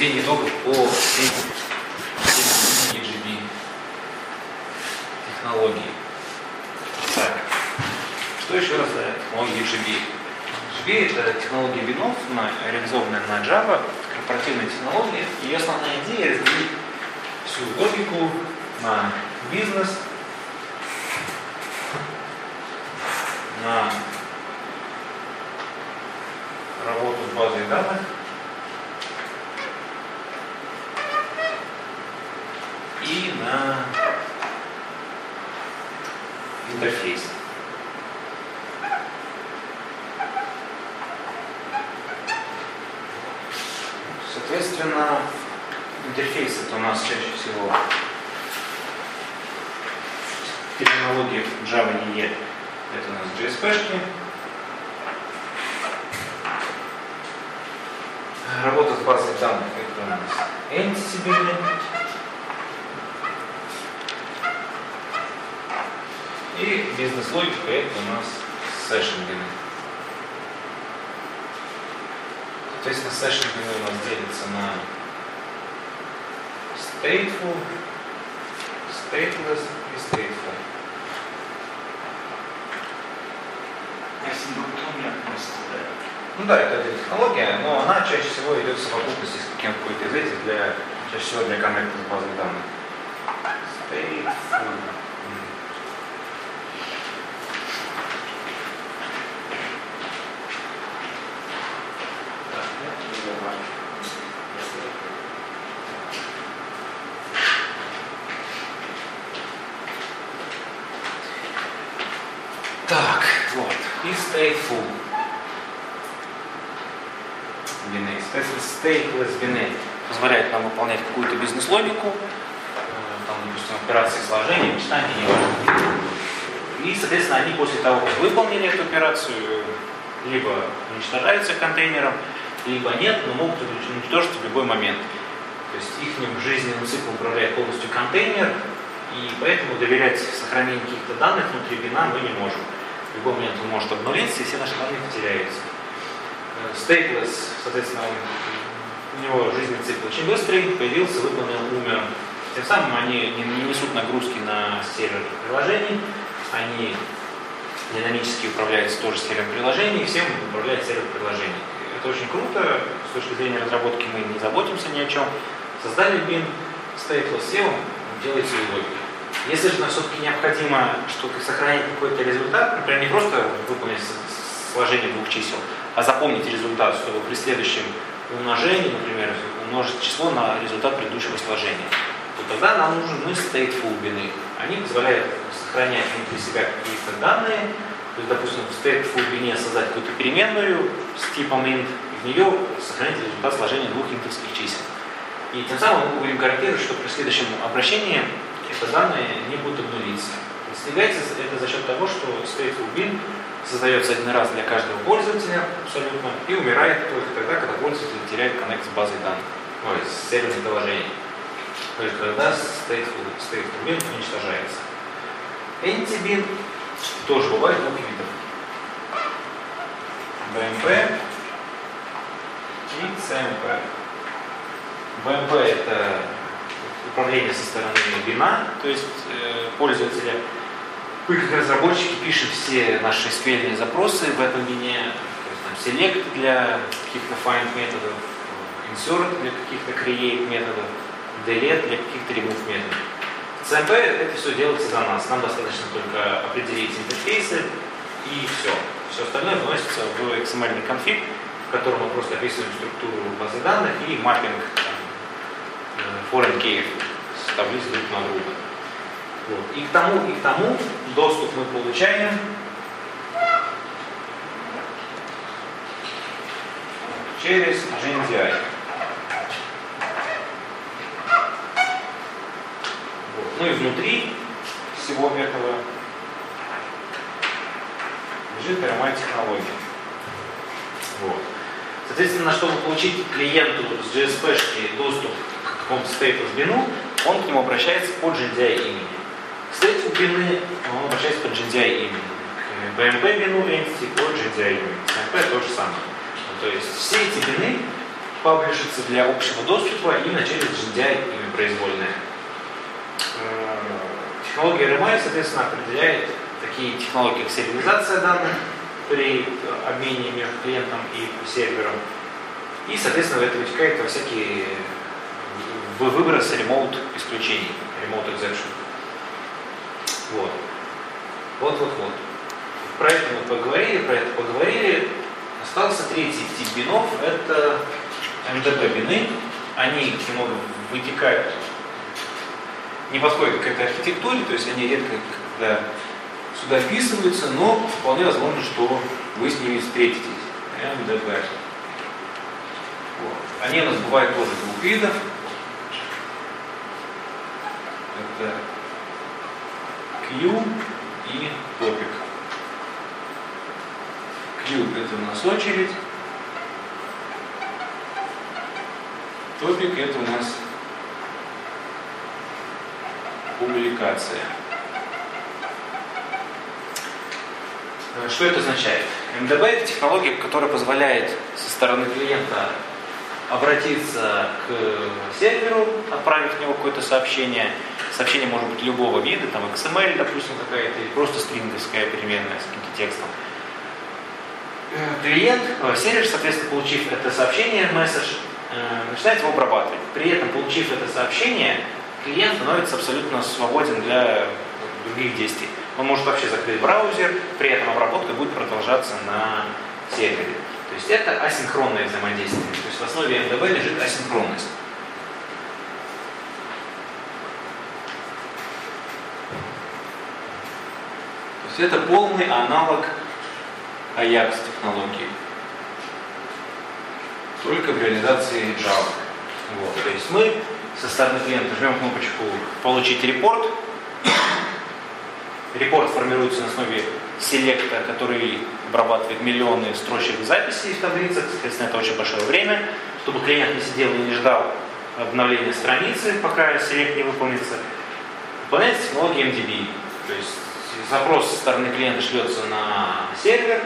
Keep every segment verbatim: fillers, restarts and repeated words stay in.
подведения итогов по всей и джи би технологии. Так, что еще раз за технологии и джи би? и джи би это технология бинов, реализованная на Java, корпоративная технология. Ее основная идея — разделить всю логику на бизнес, на работу с базой данных и на интерфейс. Соответственно, интерфейс — это у нас чаще всего терминология Java и и и. Это у нас джей эс пи-шки. Работа с базой данных — это у нас Entity бины. И бизнес-логика — это у нас Session бины. Соответственно, Session бины у нас делятся на stateful, stateless и stateful. Ну да, это технология, но она чаще всего идет в совокупности с каким-то из этих, для, чаще всего для коннекта с базой данных. Stateful. Так, вот. И stateful бины. Stateless бины позволяет нам выполнять какую-то бизнес-логику, там, допустим, операции сложения, читания. И, соответственно, они после того, как выполнили эту операцию, либо уничтожаются контейнером, либо нет, но могут уничтожить в любой момент. То есть их жизненным циклом управляет полностью контейнер, и поэтому доверять сохранению каких-то данных внутри бина мы не можем. В любой момент он может обнулиться, и все наши данные потеряются. Stateless, соответственно, у него жизненный цикл очень быстрый, появился, выполнил, умер. Тем самым они не несут нагрузки на сервер приложений, они динамически управляются тоже сервером приложений, и всем управляет сервер приложений. Это очень круто, с точки зрения разработки мы не заботимся ни о чем. Создали бин, stateless, и он делает свою логику. Если же нам все-таки необходимо что-то сохранить какой-то результат, например, не просто выполнить сложение двух чисел, а запомнить результат, чтобы при следующем умножении, например, умножить число на результат предыдущего сложения, то тогда нам нужны stateful бины. Они позволяют сохранять внутри себя какие-то данные. То есть, допустим, в stateful бине создать какую-то переменную с типом int, и в нее сохранить результат сложения двух интовских чисел. И тем самым мы будем гарантировать, что при следующем обращении эти данные не будут обнулиться. Достигается это за счет того, что stateful bin создается один раз для каждого пользователя абсолютно и умирает только тогда, когда пользователь теряет коннект с базой данных, ой, с серверным приложением. То есть тогда stateful, stateful bin уничтожается. Entity bin тоже бывает двух видов. би эм пи и си эм пи. би эм пи это управление со стороны бина, то есть э, пользователя. Мы, как разработчики, пишем все наши эс кью эль запросы в этом бине, то есть там select для каких-то find методов, insert для каких-то create методов, delete для каких-то remove методов. В си эм пи это все делается за нас. Нам достаточно только определить интерфейсы и все. Все остальное вносится в икс эм эль конфиг, в котором мы просто описываем структуру базы данных и маппинг foreign key с таблиц друг на друга. Вот. И к тому, и к тому доступ мы получаем через джи эн ди ай. Вот. Ну и внутри всего этого лежит эр эм ай-технология. Вот. Соответственно, чтобы получить клиенту с джей эс пи-шки доступ к какому-то stateless бину, он к нему обращается по джи эн ди ай имени. Stateful бины он обращается по джи эн ди ай имени. К би эм пи бину entity по джи эн ди ай имени. си эм пи то же самое. То есть все эти бины паблишится для общего доступа именно через джи ди ай ими произвольные. Технология эр эм ай, соответственно, определяет такие технологии, как сериализация данных при обмене между клиентом и сервером. И, соответственно, в это вытекает всякие выбросы remote исключений, remote exception. Вот. Вот, вот, вот. Про это мы поговорили, про это поговорили. Остался третий тип бинов, это эм ди би бины. Они немного вытекают, не подходят к этой архитектуре, то есть они редко когда сюда вписываются, но вполне возможно, что вы с ними встретитесь. эм ди би. Вот. Они у нас бывают тоже двух видов. Это Q и топик. Q это у нас очередь. Топик это у нас публикация. Что это означает? эм ди би это технология, которая позволяет со стороны клиента обратиться к серверу, отправив в него какое-то сообщение. Сообщение может быть любого вида, там икс эм эль, допустим, какая-то, или просто стринговская переменная с каким-то текстом. Клиент, сервер, соответственно, получив это сообщение, месседж, начинает его обрабатывать. При этом, получив это сообщение, клиент становится абсолютно свободен для других действий. Он может вообще закрыть браузер, при этом обработка будет продолжаться на сервере. То есть это асинхронное взаимодействие. То есть в основе эм ди би лежит асинхронность. То есть это полный аналог Ajax технологии. Только в реализации Java. Вот. То есть мы со стороны клиента жмем кнопочку «Получить репорт». Репорт формируется на основе селекта, который обрабатывает миллионы строчек записей в таблицах. Соответственно, это очень большое время. Чтобы клиент не сидел и не ждал обновления страницы, пока селект не выполнится, выполняется технология эм ди би. То есть запрос со стороны клиента шлется на сервер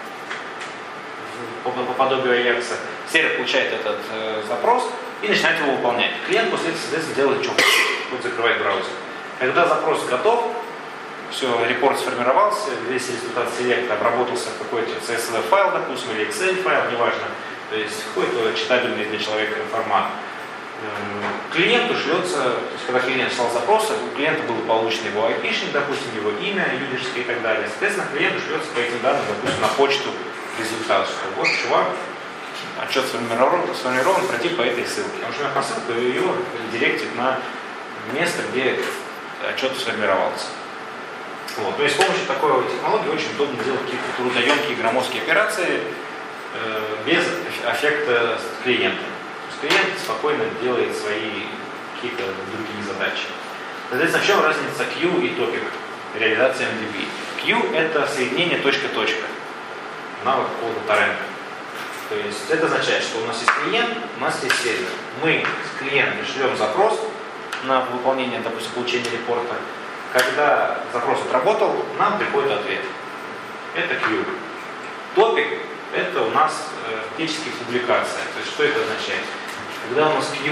по, по подобию Ajax. Сервер получает этот э, запрос и начинает его выполнять. Клиент после этого, соответственно, делает что хочет, будет закрывать браузер. Когда запрос готов, все, репорт сформировался, весь результат селекта обработался в какой-то си эс ви файл, допустим, или эксель файл, неважно. То есть какой-то читабельный для человека формат. Клиенту шлется, то есть когда клиент слал запрос, у клиента был получен его айпишник, допустим, его имя, юзерское и так далее. Соответственно, клиенту шлется по этим данным, допустим, на почту результат, что вот, чувак, отчет сформирован, сформирован, пройти по этой ссылке. Он жмет на ссылку и его директит на место, где отчет сформировался. Вот. То есть с помощью такой технологии очень удобно делать какие-то трудоемкие громоздкие операции э, без эффекта клиента. То есть клиент спокойно делает свои какие-то другие задачи. Соответственно, в чем разница Q и топик реализации эм ди би? Q это соединение точка-точка, навык какого-то торрента. То есть это означает, что у нас есть клиент, у нас есть сервер. Мы с клиентом шлем запрос на выполнение, допустим, получения репорта. Когда запрос отработал, нам приходит ответ. Это Q. Топик – это у нас э, фактически публикация. То есть что это означает? Когда у нас Q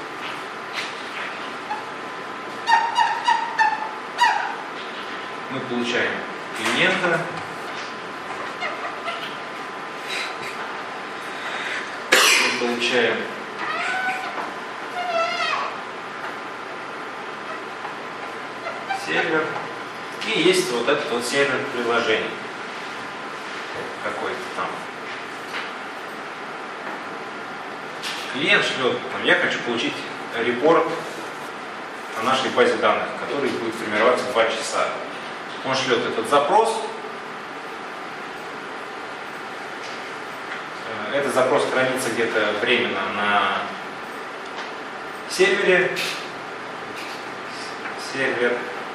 мы получаем клиента, мы получаем сервер, и есть вот этот вот сервер приложений какой-то там. Клиент шлет, там, я хочу получить репорт о нашей базе данных, который будет формироваться два часа. Он шлет этот запрос. Этот запрос хранится где-то временно на сервере. Сервер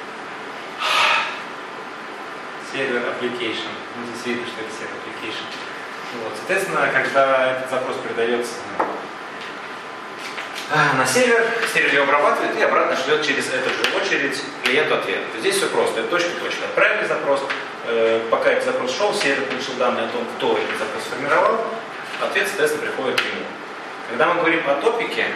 сервер application. Ну, здесь видно, что это сервер application. Вот. Соответственно, когда этот запрос передается на сервер, сервер его обрабатывает и обратно шлет через эту же очередь клиенту ответ. Здесь все просто. Это точка-точка. Отправили запрос. Пока этот запрос шел, сервер получил данные о том, кто этот запрос сформировал. Ответ, соответственно, приходит к нему. Когда мы говорим о топике,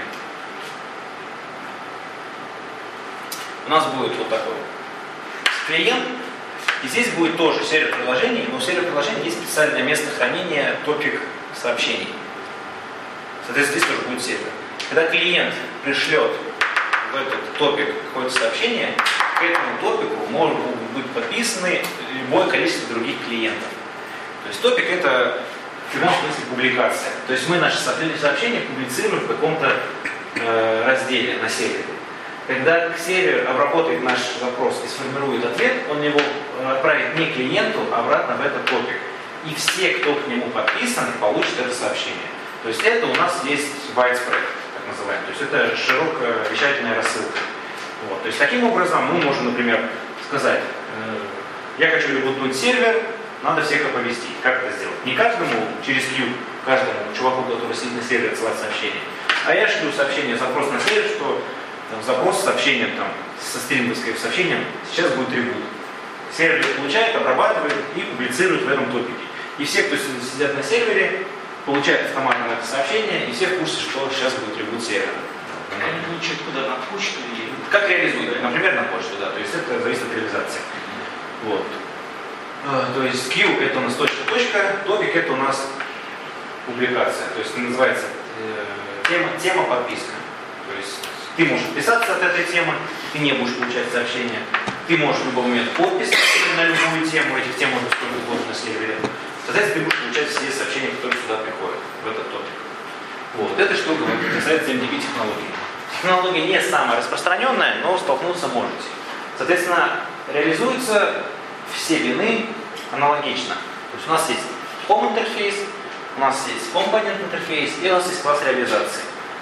у нас будет вот такой клиент, и здесь будет тоже сервер приложений, но у сервера приложений есть специальное место хранения топик сообщений. Соответственно, здесь тоже будет сервер. Когда клиент пришлет в этот топик какое-то сообщение, к этому топику могут быть подписаны любое количество других клиентов. То есть топик — это в любом смысле публикация. То есть мы наши сообщения публицируем в каком-то э, разделе на сервере. Когда сервер обработает наш запрос и сформирует ответ, он его отправит не клиенту, а обратно в этот топик. И все, кто к нему подписан, получат это сообщение. То есть это у нас есть widespread, так называемый. То есть это широкая вещательная рассылка. Вот. То есть таким образом мы можем, например, сказать, э, я хочу ребутнуть сервер, надо всех оповестить. Как это сделать? Не каждому через queue, каждому чуваку, который сидит на сервере, отсылать сообщение. А я шлю сообщение, запрос на сервер, что там, запрос с сообщением, там, со стримовским сообщением, сейчас будет ребут. Сервер получает, обрабатывает и публицирует в этом топике. И все, кто сидят на сервере, получают автоматом это сообщение, и все в курсе, что сейчас будет ребут сервера. Они получают куда? На почту или... Как реализуют? Например, на почту, да. То есть это зависит от реализации. Вот. То есть queue — это у нас точка, точка, топик — это у нас публикация. То есть называется э, тема, тема подписка. То есть ты можешь подписаться от этой темы, ты не будешь получать сообщения. Ты можешь в любой момент подпись на любую тему, этих тем можно сколько угодно на сервере. Соответственно, ты будешь получать все сообщения, которые сюда приходят, в этот топик. Вот. Это что касается эм ди би технологии. Технология не самая распространенная, но столкнуться можете. Соответственно, реализуются все бины аналогично. То есть у нас есть home интерфейс, у нас есть компонент интерфейс и у нас есть класс реализации.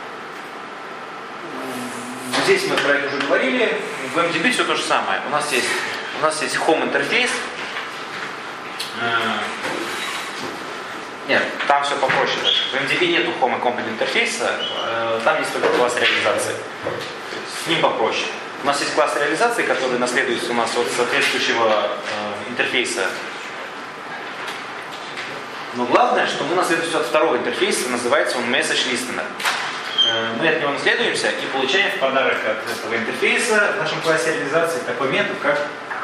Здесь мы про это уже говорили. В эм ди би все то же самое. У нас есть, у нас есть home интерфейс. Нет, там все попроще даже. В эм ди би нету home и компонент интерфейса, там есть только класс реализации. С ним попроще. У нас есть класс реализации, который наследуется у нас от соответствующего э, интерфейса. Но главное, что мы наследуемся от второго интерфейса, называется он Message Listener. Э, мы от него наследуемся и получаем в подарок от этого интерфейса в нашем классе реализации такой метод, как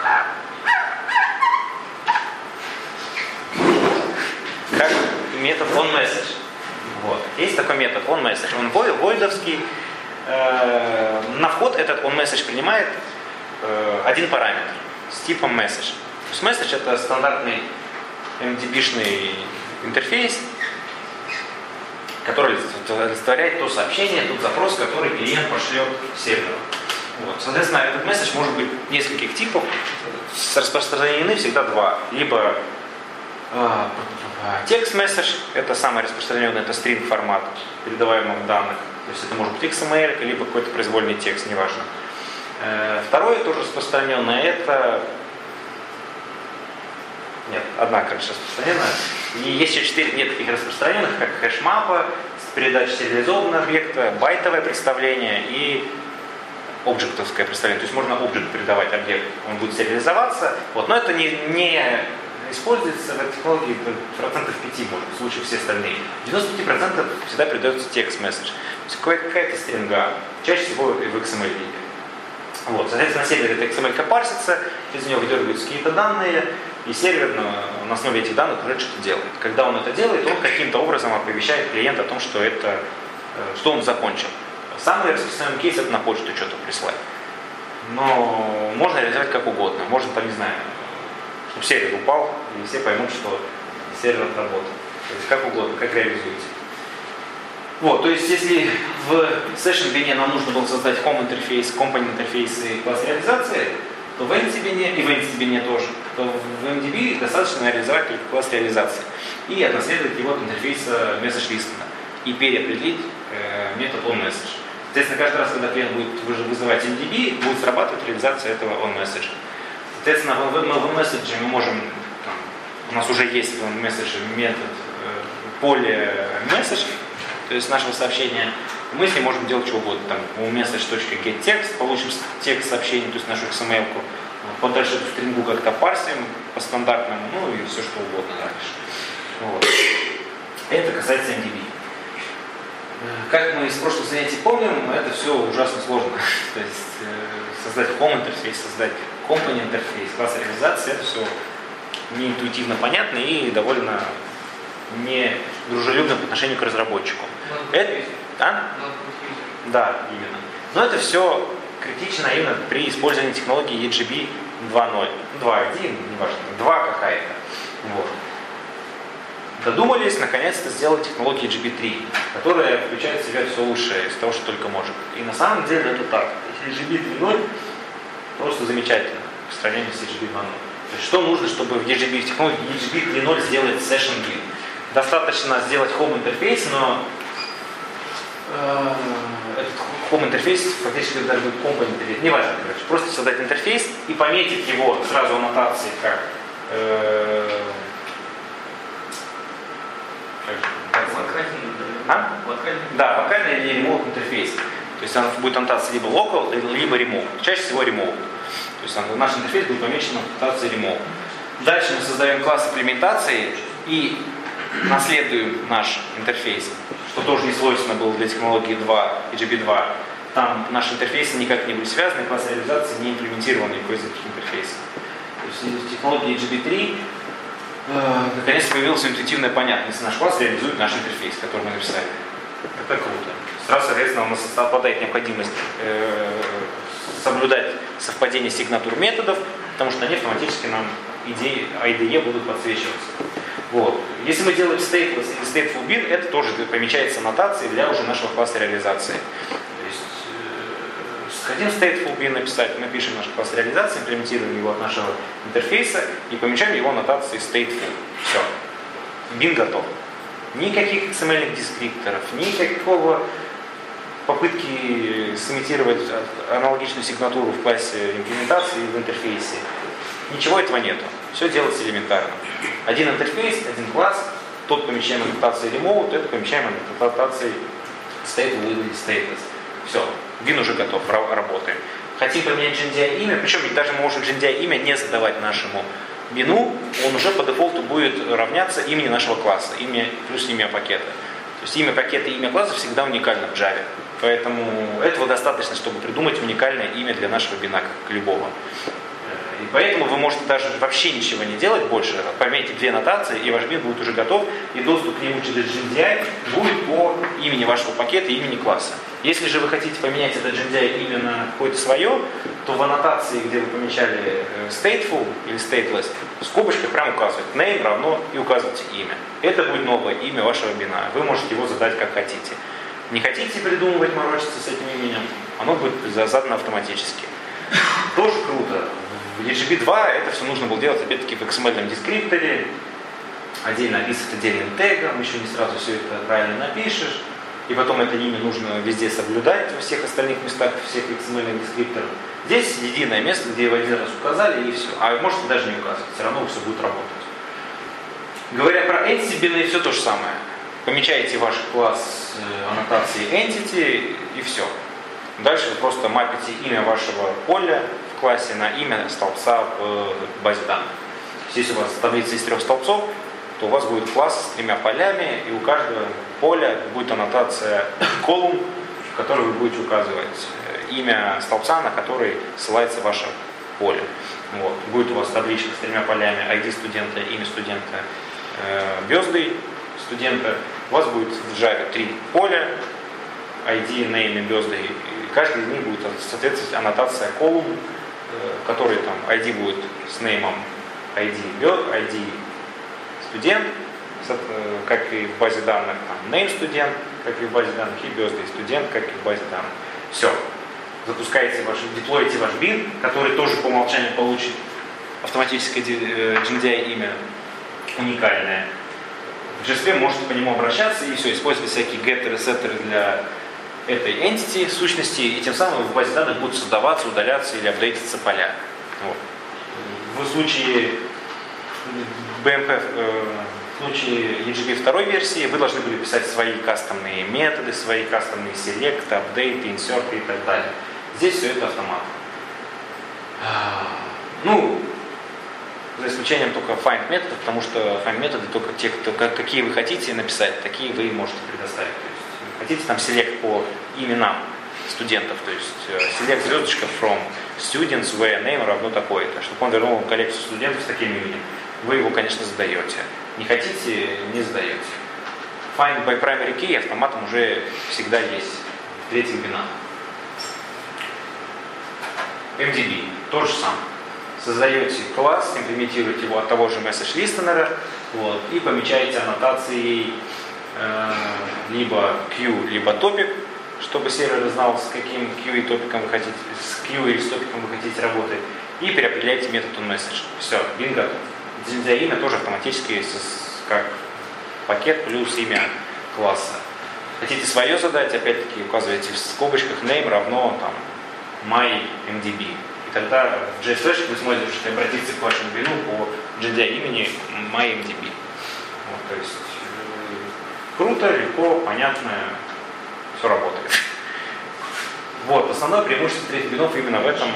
как метод onMessage. Вот. Есть такой метод onMessage. Он войдовский. Э, на вход этот onMessage принимает э, один параметр с типом message. То есть message — это стандартный эм ди би-шный интерфейс, который олицетворяет то сообщение, тот запрос, который клиент пошлет серверу. Вот. Соответственно, этот message может быть нескольких типов. Распространены всегда два. Либо э, текст message, это самый распространенный, это string формат передаваемых данных. То есть это может быть икс эм эль, либо какой-то произвольный текст, неважно. Второе, тоже распространенное, это... Нет, одна, короче, распространенная. И есть еще четыре нет таких распространенных, как хэшмапа, передача сериализованного объекта, байтовое представление и объектовское представление. То есть можно объект передавать объект, он будет сериализоваться. Вот. Но это не, не используется в этой технологии процентов пяти, может быть, в случае все остальные. В девяноста пяти процентах всегда передается текст месседж. То есть какая-то стринга, чаще всего в икс эм эль виде. Вот. Соответственно, на сервере эта икс эм эль парсится, из нее выдергиваются какие-то данные, и сервер на, на основе этих данных уже что-то делает. Когда он это делает, он каким-то образом оповещает клиента о том, что, это, что он закончил. Самый распространенный кейс — это на почту что-то прислать. Но можно реализовать как угодно. Можно, там, не знаю, чтобы сервер упал, и все поймут, что сервер отработал. То есть как угодно, как реализуете. Вот, то есть если в session бине нам нужно было создать home интерфейс, компонент интерфейс и класс реализации, то в entity бине, и в entity бине тоже, то в эм ди би достаточно реализовать только класс реализации и отнаследовать его от интерфейса message listener и переопределить э, метод onMessage. Соответственно, каждый раз, когда клиент будет вызывать эм ди би, будет срабатывать реализация этого onMessage. Соответственно, в, в, в onMessage мы можем, там, у нас уже есть в onMessage метод э, поле message, то есть нашего сообщения, мы с ним можем делать что угодно. Там onMessage.getText, получим текст сообщения, то есть нашу икс эм эль-ку, вот дальше эту стрингу как-то парсим по стандартному, ну и все что угодно дальше. Вот. Это касается эм ди би. Как мы из прошлых занятий помним, это все ужасно сложно. То есть создать home интерфейс, создать company интерфейс, класс реализации, это все не интуитивно понятно и довольно не дружелюбно по отношению к разработчику. Это, а? Да, именно. Но это все критично именно при использовании технологии и джи би два ноль, два один, неважно, два какая-то. Вот. Додумались наконец-то сделать технологию и джи би три, которая включает в себя все лучшее из того, что только может. И на самом деле это так. и джи би три ноль просто замечательно по сравнению с и джи би два ноль. То есть, что нужно, чтобы в и джи би, в технологии и джи би три ноль сделать session bin? Достаточно сделать home интерфейс, но э, этот home интерфейс фактически даже будет company интерфейс. Не важно, короче. Просто создать интерфейс и пометить его сразу аннотацией как э, А? Да, локальный или remote интерфейс. То есть он будет аннотация либо local, либо remote. Чаще всего remote. То есть наш интерфейс будет помечен аннотацией remote. Дальше мы создаем класс имплементации и наследуем наш интерфейс, что тоже не свойственно было для технологии два и джи би два. Там наши интерфейсы никак не были связаны, класс реализации не имплементирован никакой из этих интерфейсов. То есть в технологии и джи би три наконец появилась интуитивная понятность. Наш класс реализует наш интерфейс, который мы написали. Это круто. Сразу, соответственно, у нас отпадает необходимость э, соблюдать совпадение сигнатур методов, потому что они автоматически нам идеи ай ди и будут подсвечиваться. Вот. Если мы делаем stateless или stateful bin, это тоже помечается аннотацией для уже нашего класса реализации. То есть э, хотим stateful bin написать, мы пишем наш класс реализации, имплементируем его от нашего интерфейса и помечаем его аннотацией stateful. Все. Bin готов. Никаких икс эм эль дескрипторов, никакого попытки сымитировать аналогичную сигнатуру в классе имплементации и в интерфейсе. Ничего этого нету. Все делается элементарно. Один интерфейс, один класс, тот помещаем аннотацией remote, это помещаем аннотацией stateful или stateless. Все, bin уже готов, работаем. Хотим поменять джи эн ди ай имя, причем даже мы можем джи эн ди ай имя не задавать нашему бину, он уже по дефолту будет равняться имени нашего класса, имя плюс имя пакета. То есть имя пакета и имя класса всегда уникально в Java. Поэтому этого достаточно, чтобы придумать уникальное имя для нашего бина, как любого. И поэтому вы можете даже вообще ничего не делать больше, пометить две нотации, и ваш бин будет уже готов, и доступ к нему через джи эн ди ай будет по имени вашего пакета и имени класса. Если же вы хотите поменять это джи эн ди ай имя на какое-то свое, то в аннотации, где вы помечали stateful или stateless, в скобочках прямо указывать name равно и указывайте имя. Это будет новое имя вашего бина. Вы можете его задать как хотите. Не хотите придумывать, морочиться с этим именем, оно будет задано автоматически. Тоже круто. В и джи би два это все нужно было делать опять-таки в икс эм эль дескрипторе, отдельно описывать отдельным тегом, еще не сразу все это правильно напишешь, и потом это имя нужно везде соблюдать во всех остальных местах, всех икс эм эль дескрипторов. Здесь единое место, где вы один раз указали, и все. А можете даже не указывать, все равно все будет работать. Говоря про entity бины, все то же самое. Помечаете ваш класс аннотации entity и все. Дальше вы просто мапите имя вашего поля в классе на имя столбца в базе данных. Если у вас таблица из трех столбцов, то у вас будет класс с тремя полями, и у каждого поля будет аннотация column, в которой вы будете указывать имя столбца, на который ссылается ваше поле. Вот. Будет у вас табличка с тремя полями: ай ди студента, имя студента, э, birthday студента. У вас будет в Java три поля: ай ди, name и birthday. И каждый из них будет соответствовать аннотация column, в которой там ай ди будет с name ай ди, ай ди студент, как и в базе данных, там, name студент, как и в базе данных, и birthday студент, как и в базе данных. Все. Запускаете ваш, деплоите ваш бин, который тоже по умолчанию получит автоматическое джи эн ди ай имя уникальное. В джей эс пи можете по нему обращаться и все, использовать всякие геттеры, сеттеры для этой entity сущности, и тем самым в базе данных будут создаваться, удаляться или апдейтиться поля. Вот. В случае би эм пи, в случае и джи би второй версии вы должны были писать свои кастомные методы, свои кастомные селекты, апдейты, инсерты и так далее. Здесь все это автомат. Ну, за исключением только find методов, потому что find методы только те, кто, какие вы хотите написать, такие вы можете предоставить. То есть Хотите там select по именам студентов, то есть select звездочка from students where name равно такой-то, чтобы он вернул вам коллекцию студентов с таким именем. Вы его, конечно, задаете. Не хотите, не задаете. Find by primary key автоматом уже всегда есть в третьем бинарном. эм ди би то же самое. Создаете класс, имплементируете его от того же message listener, вот, и помечаете аннотацией э, либо Q, либо topic, чтобы сервер знал, с каким Q и топиком вы хотите, с Q или с топиком вы хотите работать, и переопределяете метод onMessage. Все, бинго. Для имя тоже автоматически как пакет плюс имя класса. Хотите свое задать, опять-таки указываете в скобочках name равно там myMDB. И тогда в JSFlash вы сможете обратиться к вашему бину по джи ди ай имени myMDB. Вот, то есть круто, легко, понятно, все работает. Вот, основное преимущество третьих бинов именно в этом.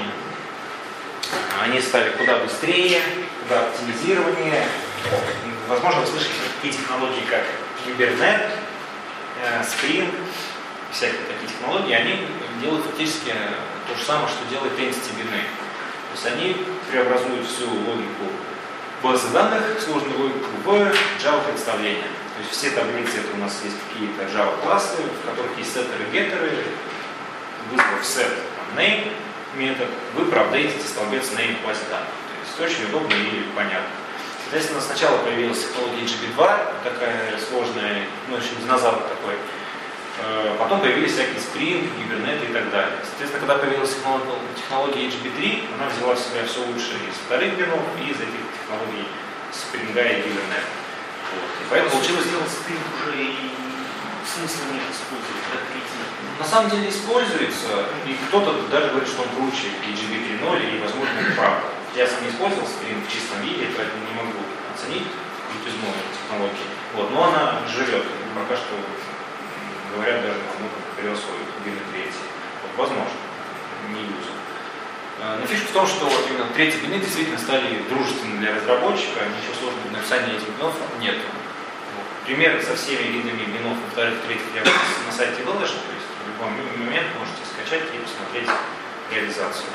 Они стали куда быстрее, куда оптимизированнее. Возможно, вы слышите такие технологии, как Kubernetes, Spring, всякие такие технологии, они делают фактически то же самое, что делает Entity бины. То есть они преобразуют всю логику базы данных, сложную логику, в Java представление. То есть все таблицы, это у нас есть какие-то Java классы, в которых есть сеттеры и геттеры. Вызвав set name метод, вы проапдейтите столбец name в базе данных. То есть очень удобно и понятно. Соответственно, сначала появилась технология джи би два, такая сложная, ну, еще динозавр такой. Потом появились всякие Spring, Kubernetes и так далее. Соответственно, когда появилась технология эйч би три, она взяла в себя все лучшее из вторых бинов и из этих технологий Spring и Kubernetes. Вот. И поэтому получилось сделать Spring уже и смысла нет использовать. На самом деле используется, и кто-то даже говорит, что он круче эйч би три ноль, и, возможно, это правда. Я сам не использовал Spring в чистом виде, поэтому не могу оценить крутизну этой технологии. Вот. Но она живет. Пока что говорят даже, ну, превосходит бины третьи. Вот, возможно, не юзал. Но фишка в том, что вот именно третьи бины действительно стали дружественны для разработчика, ничего сложного в написании этих бинов нет. Примеры со всеми видами бинов во вторых, третьих я на сайте выложу, то есть в любой момент можете скачать и посмотреть реализацию.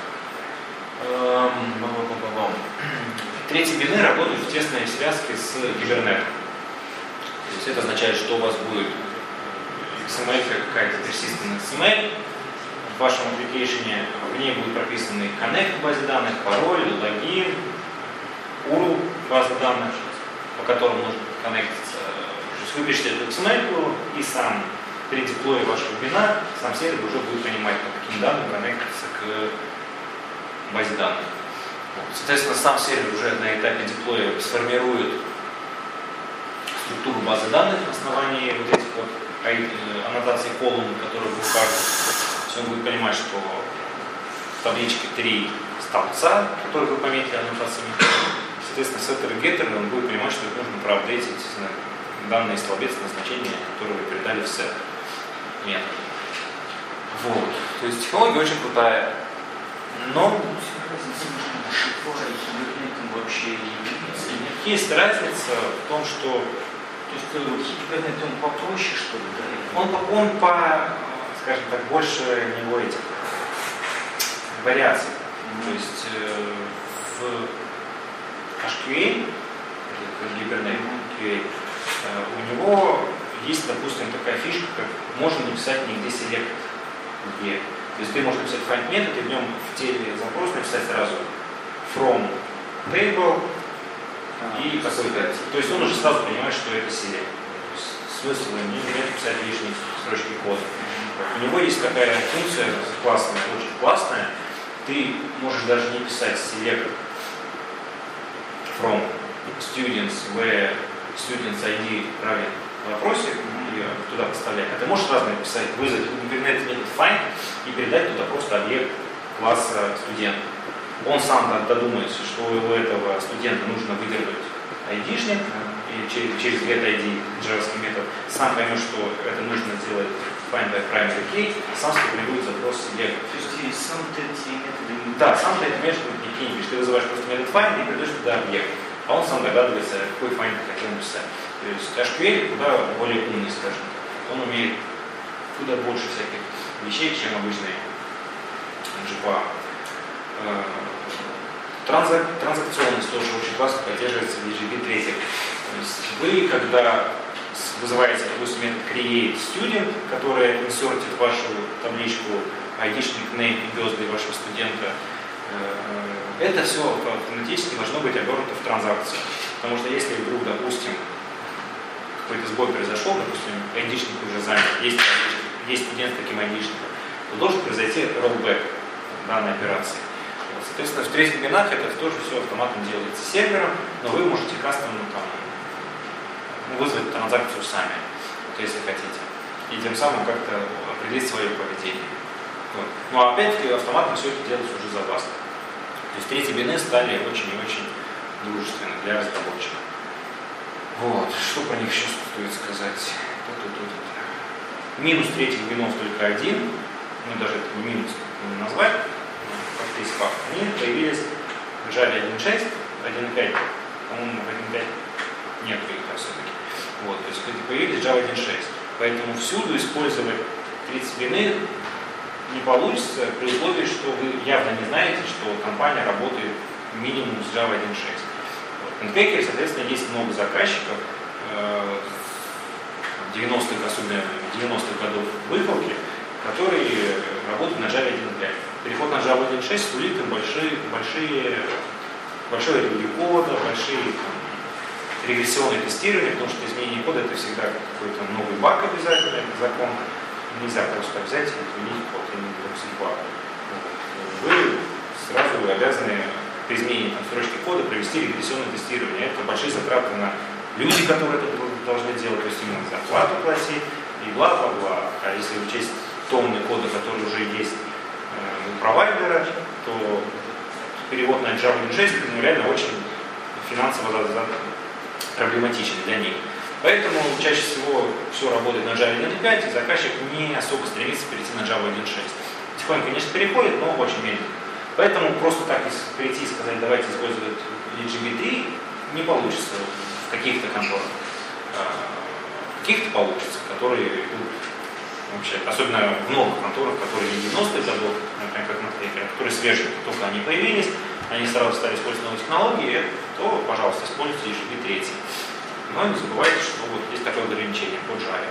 Третьи бины работают в тесной связке с Kubernetes. То есть это означает, что у вас будет икс эм эль, какая-то persistent икс эм эль в вашем аппликейшене, в ней будут прописаны connect к базе данных, пароль, логин, ю ар эл базы данных, по которым нужно коннектиться. То есть вы пишете эту икс эм эль и сам при деплое вашего бина сам сервер уже будет понимать, по каким данным коннектиться к базе данных. Соответственно, сам сервер уже на этапе деплоя сформирует структуру базы данных на основании вот этих вот аннотаций колумн, которые вы укажете. Он будет понимать, что в табличке три столбца, которые вы пометили аннотациями, соответственно, сеттер и геттер, он будет понимать, что нужно проапдейтить данные столбец назначения, которые вы передали в сет метод. Вот. То есть технология очень крутая, но вообще есть разница в том, что то есть Kubernetes он попроще, что ли, да? Он, он по, скажем так, больше него этих вариаций. Mm-hmm. То есть э, в эйч кью эй, Kubernetes кью эй, э, у него есть, допустим, такая фишка, как можно написать нигде select где. То есть ты можешь написать find метод, и в нем в теле запрос написать сразу from table и какой-то. То есть он уже сразу понимает, что это select. Смысл не имеет писать лишние строчки кода. У него есть такая функция классная, очень классная. Ты можешь даже не писать select from students where students ай ди равен вопросе, ее туда поставлять. А ты можешь сразу написать, вызвать Kubernetes метод find и передать туда просто объект класса студент. Он сам додумается, что у этого студента нужно выдернуть айдишник, и через, через getID джавовский метод сам поймет, что это нужно сделать find by primary key, сам сформирует запрос select. То есть сам ты эти методы... Да, сам ты эти методы никакие не пишешь. Ты вызываешь просто метод find и передаешь туда объект. А он сам догадывается, какой find ты хотел написать. То есть эйч кью эл куда более умный, скажем. Он умеет куда больше всяких вещей, чем обычный джи пи эй. Транзак, транзакционность тоже очень классно поддерживается в и джи би три. То есть вы, когда вызываете, допустим, метод create student, который инсертит вашу табличку айдишник, name и birthday вашего студента, это все автоматически должно быть обернуто в транзакцию. Потому что если вдруг, допустим, какой-то сбой произошел, допустим, айдишник уже занят, есть, есть студент с таким айдишником, то должен произойти rollback данной операции. Соответственно, в третьих бинах это тоже все автоматом делается сервером, но вы можете кастомно там вызвать транзакцию сами, вот, если хотите. И тем самым как-то определить свое поведение. Вот. Но опять-таки автоматом все это делается уже за вас. То есть третьи бины стали очень и очень дружественны для разработчиков. Вот. Что про них еще стоит сказать? Тут-тут-тут. Минус третьих бинов только один. Ну даже это не минус не назвать. Как есть факт. Они появились в Java один точка шесть, один точка пять. По-моему, в один точка пять нету их там все-таки. Вот. То есть появились Java один точка шесть. Поэтому всюду использовать тридцать бины не получится при условии, что вы явно не знаете, что компания работает минимум с Java один точка шесть. Вот. В Handcracker, соответственно, есть много заказчиков, девяностых, особенно девяностых годов выкладки, которые работают на Java один точка пять. Переход на Java один точка шесть сулит им большие, большие, большое ревью кода, большие там, регрессионные тестирования, потому что изменение кода это всегда какой-то новый баг обязательно, это закон. Нельзя просто взять и изменить код и не допустить баг. Вы сразу обязаны при изменении там, строчки кода провести регрессионное тестирование. Это большие затраты на люди, которые это должны делать, то есть именно зарплату платить и бла-бла-бла. А если учесть тонны кода, которые уже есть э, у провайдера, то перевод на Java один точка шесть ну, реально очень финансово проблематичен для них. Поэтому чаще всего все работает на Java один точка пять, и заказчик не особо стремится перейти на Java один точка шесть. Тихонько, конечно, переходит, но очень медленно. Поэтому просто так прийти и сказать, давайте использовать и джи би три, не получится в каких-то конторах. В каких-то получится, которые идут вообще, особенно в новых конторах, которые не девяностых годов, например, как Handcracker, которые свежие, только они появились, они сразу стали использовать новые технологии, то, пожалуйста, используйте и джи би три. Но не забывайте, что вот есть такое ограничение по Java.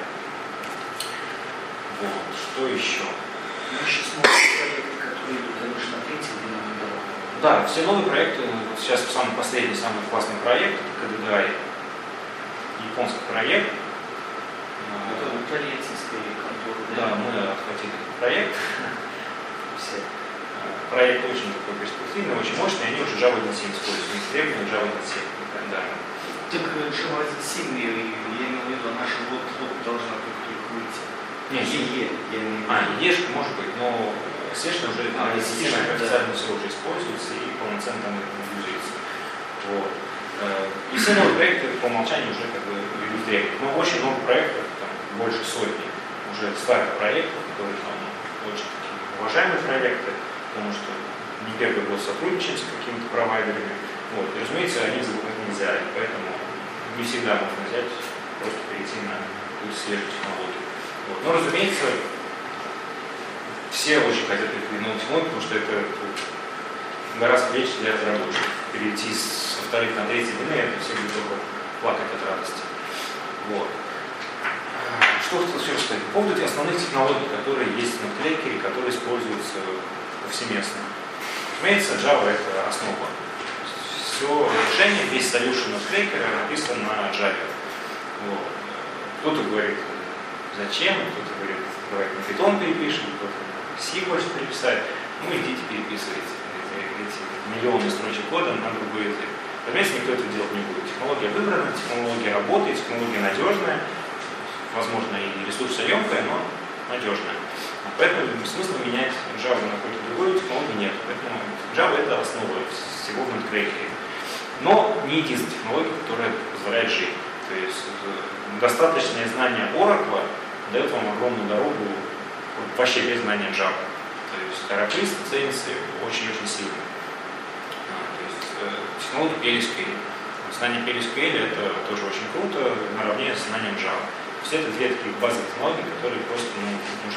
Вот, что еще? Ну, сейчас новые проекты, которые идут, конечно, на третьем бином дорогу. Да, все новые проекты, вот сейчас самый последний, самый классный проект, это кей ди ди ай, японский проект. Это тольяттинская контора. Да, мы отхватили этот проект. Все. Проект очень такой перспективный, очень мощный, они уже Java один точка семь используют, не требования Java один точка семь. Да. Так Java один точка семь, я имею в виду, наша вот должна только выйти. Нет, е, я имею в виду. А, е-шка может быть, но естественно уже а, система официально все уже используется и полноценно там это юзается. Вот. И все новые проекты по умолчанию уже как бы идут требования. Но очень много проектов, там, больше сотни уже старых проектов, которые там очень такие уважаемые проекты, потому что не первый год сотрудничаем с какими-то провайдерами. Вот. И, разумеется, они забывать нельзя, и поэтому не всегда можно взять, просто перейти на какую-то свежую технологию. Вот. Но, разумеется, все очень хотят перейти на новую технологию, потому что это гора с плеч для разработчиков. Перейти со вторых на третьи бины, это все будет только плакать от радости. Вот. Что хотел еще сказать? По поводу основных технологий, которые есть на Handcracker, которые используются повсеместно. Разумеется, Java это основа. Все решение, весь solution Handcracker написан на Java. Вот. Кто-то говорит, зачем, кто-то говорит, давайте на Python перепишем, кто-то C хочет переписать. Ну идите переписывайте эти, эти миллионы строчек кода на другой язык. Разумеется, никто это делать не будет. Технология выбрана, технология работает, технология надежная, возможно и ресурсоемкая, но надежная. Поэтому смысла менять Java на какую-то другую технологию нет. Поэтому Java это основа всего в Handcracker. Но не единственная технология, которая позволяет жить. То есть достаточное знание Oracle дает вам огромную дорогу вообще без знания Java. То есть Oracle ценится очень-очень сильно. А, то есть э, технология пи эл эс кью эл. Знание пи эл эс кью эл это тоже очень круто, наравне с знанием Java. Все это две таких базовые технологии, которые просто ну,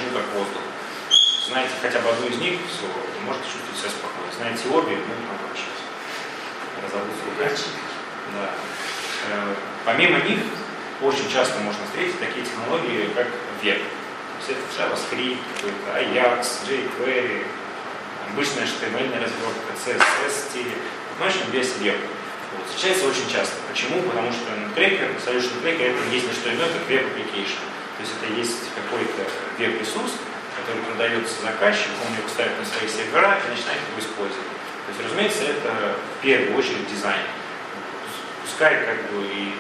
знаете хотя бы одну из них, все, вы можете чувствовать себя спокойно. Знаете обе, ну, там вообще разобраться руками. Да. Помимо них, очень часто можно встретить такие технологии, как веб. То есть это JavaScript, Ajax, jQuery, обычная эйч ти эм эль разработка, си эс эс стили, но очень без веб. Вот. Встречается очень часто. Почему? Потому что NetCracker, Solution NetCracker это есть не что иное, как веб-аппликейшн. То есть это есть какой-то веб-ресурс, который продается заказчику, он его ставит на свои сервера и начинает его использовать. То есть, разумеется, это в первую очередь дизайн. Пускай как бы и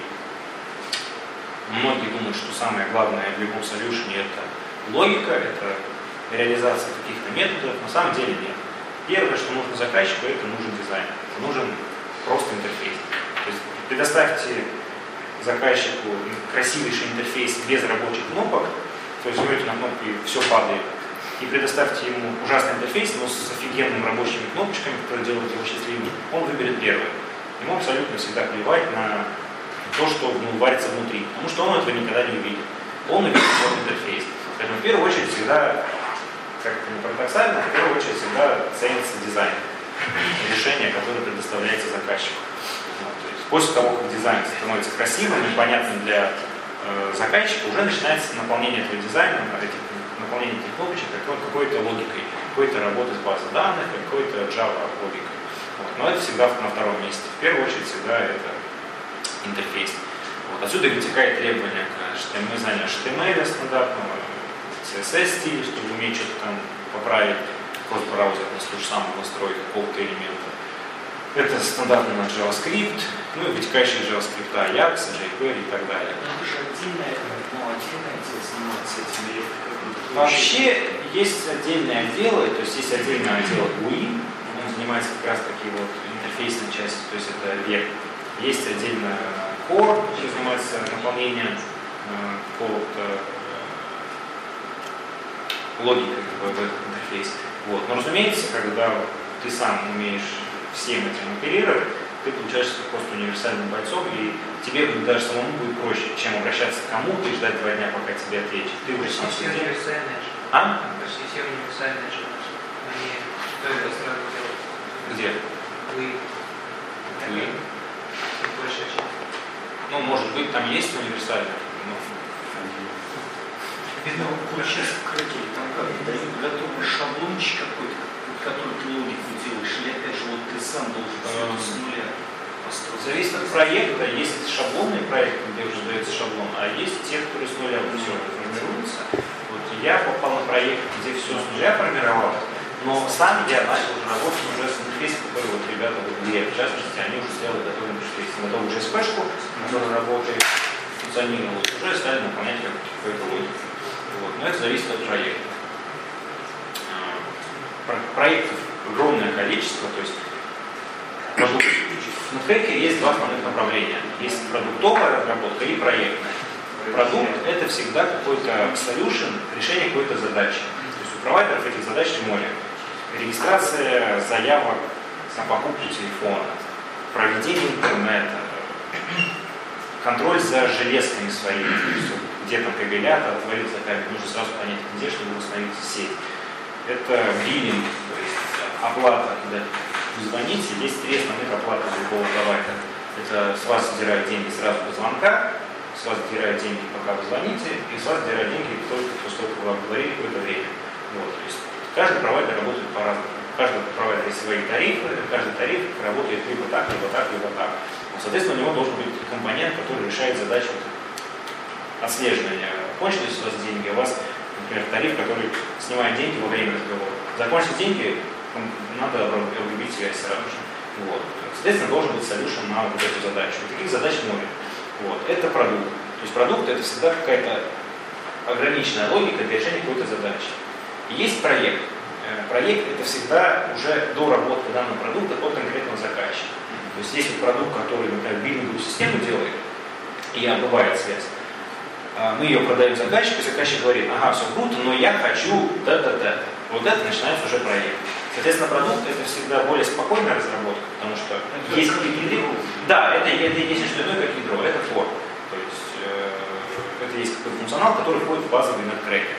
многие думают, что самое главное в любом солюшне это логика, это реализация каких-то методов, на самом деле нет. Первое, что нужно заказчику, это нужен дизайн, нужен просто интерфейс. То есть предоставьте заказчику красивейший интерфейс без рабочих кнопок, то есть жмете на кнопки и все падает, и предоставьте ему ужасный интерфейс, но с офигенными рабочими кнопочками, которые делают его счастливым, он выберет первое. Ему абсолютно всегда плевать на то, что ну, варится внутри, потому что он этого никогда не увидит. Он увидит свой интерфейс. Поэтому в первую очередь всегда, как это не парадоксально, в первую очередь всегда ценится дизайн, решение, которое предоставляется заказчику. Вот, то есть после того, как дизайн становится красивым, непонятным для э, заказчика, уже начинается наполнение этого дизайна, этих, наполнение этих кнопочек какой-то логикой, какой-то работой с базой данных, какой-то Java логикой. Вот. Но это всегда на втором месте. В первую очередь всегда это интерфейс. Вот. Отсюда вытекает требование к эйч ти эм эль, знанию эйч ти эм эль стандартного, си эс эс стиля, чтобы уметь что-то там поправить, кросс-браузер, если то же самое настроить какого-то элемента. Это стандартный наш JavaScript, ну и вытекающие из JavaScript, Ajax, jQuery и так далее. Но это же отдельное, ну, отдельное отдел занимается этим или вообще есть отдельные отделы, то есть есть отдельный отдел ю ай, он занимается как раз таки вот интерфейсной частью, то есть это веб. Есть отдельно Core, который занимается наполнением э, какого-то э, логики в этот интерфейс. Вот. Но разумеется, когда ты сам умеешь всем этим оперировать, ты получаешься просто универсальным бойцом, и тебе даже самому будет проще, чем обращаться к кому-то и ждать два дня, пока тебе ответят. Ты уже сам все универсальные же. А? Почти все универсальные же. Они что это сразу делают? Где? Вы. Вы. Большая часть. Ну, может быть, там есть универсальные. Но... Видно, вот сейчас какие там как дают готовый шаблончик какой-то, который ты логику делаешь, или опять же вот ты сам должен что-то с нуля построить? Зависит от проекта. Есть шаблонные проекты, где уже дается шаблон, а есть те, которые с нуля все формируются. Вот я попал на проект, где все с нуля формировалось, но сам я начал уже работать уже с интерфейсом, который вот ребята в игре, в частности, они уже сделали готовый интерфейс. Готовую джи эс пи-шку, которая работает, функционировала, уже стали наполнять какой-то логикой. Вот. Но это зависит от проекта. Проектов огромное количество, то есть продукт. В NetCracker есть два основных направления. Есть продуктовая разработка и проектная. Продукт – это всегда какой-то solution, решение какой-то задачи. То есть у провайдеров этих задач море. Регистрация заявок на покупку телефона, проведение интернета, контроль за железками своими, где там кабелята, отвалился кабель, нужно сразу понять, где, чтобы установить сеть. Это биллинг, то есть оплата, когда вы звоните, есть три основных оплаты за любого провайдера. Это с вас задирают деньги сразу до звонка, с вас задирают деньги, пока вы звоните, и с вас задирают деньги только после того, как вы обговорили какое-то время. Вот, то есть каждый провайдер работает по-разному. У каждого провайдера есть свои тарифы, каждый тариф работает либо так, либо так, либо так. Вот, соответственно, у него должен быть компонент, который решает задачу отслеживания. Кончились у вас деньги, у вас, например, тариф, который снимает деньги во время разговора. Закончились деньги, надо обрубить связь сразу же. Вот. Соответственно, должен быть solution на вот эту задачу. И таких задач море. Вот. Это продукт. То есть продукт это всегда какая-то ограниченная логика для решения какой-то задачи. И есть проект. Проект это всегда уже доработка данного продукта от конкретного заказчика. То есть если продукт, который, например, биллинговую систему делает, и обрывает связь, мы ее продаем заказчику, и заказчик говорит, ага, все круто, но я хочу да-да-да. Вот это начинается уже проект. Соответственно, продукт это всегда более спокойная разработка, потому что это есть какие-то... Да, это, это есть не что иное, как ядро, это фор. То есть э, это есть какой-то функционал, который входит в базовый NetCracker.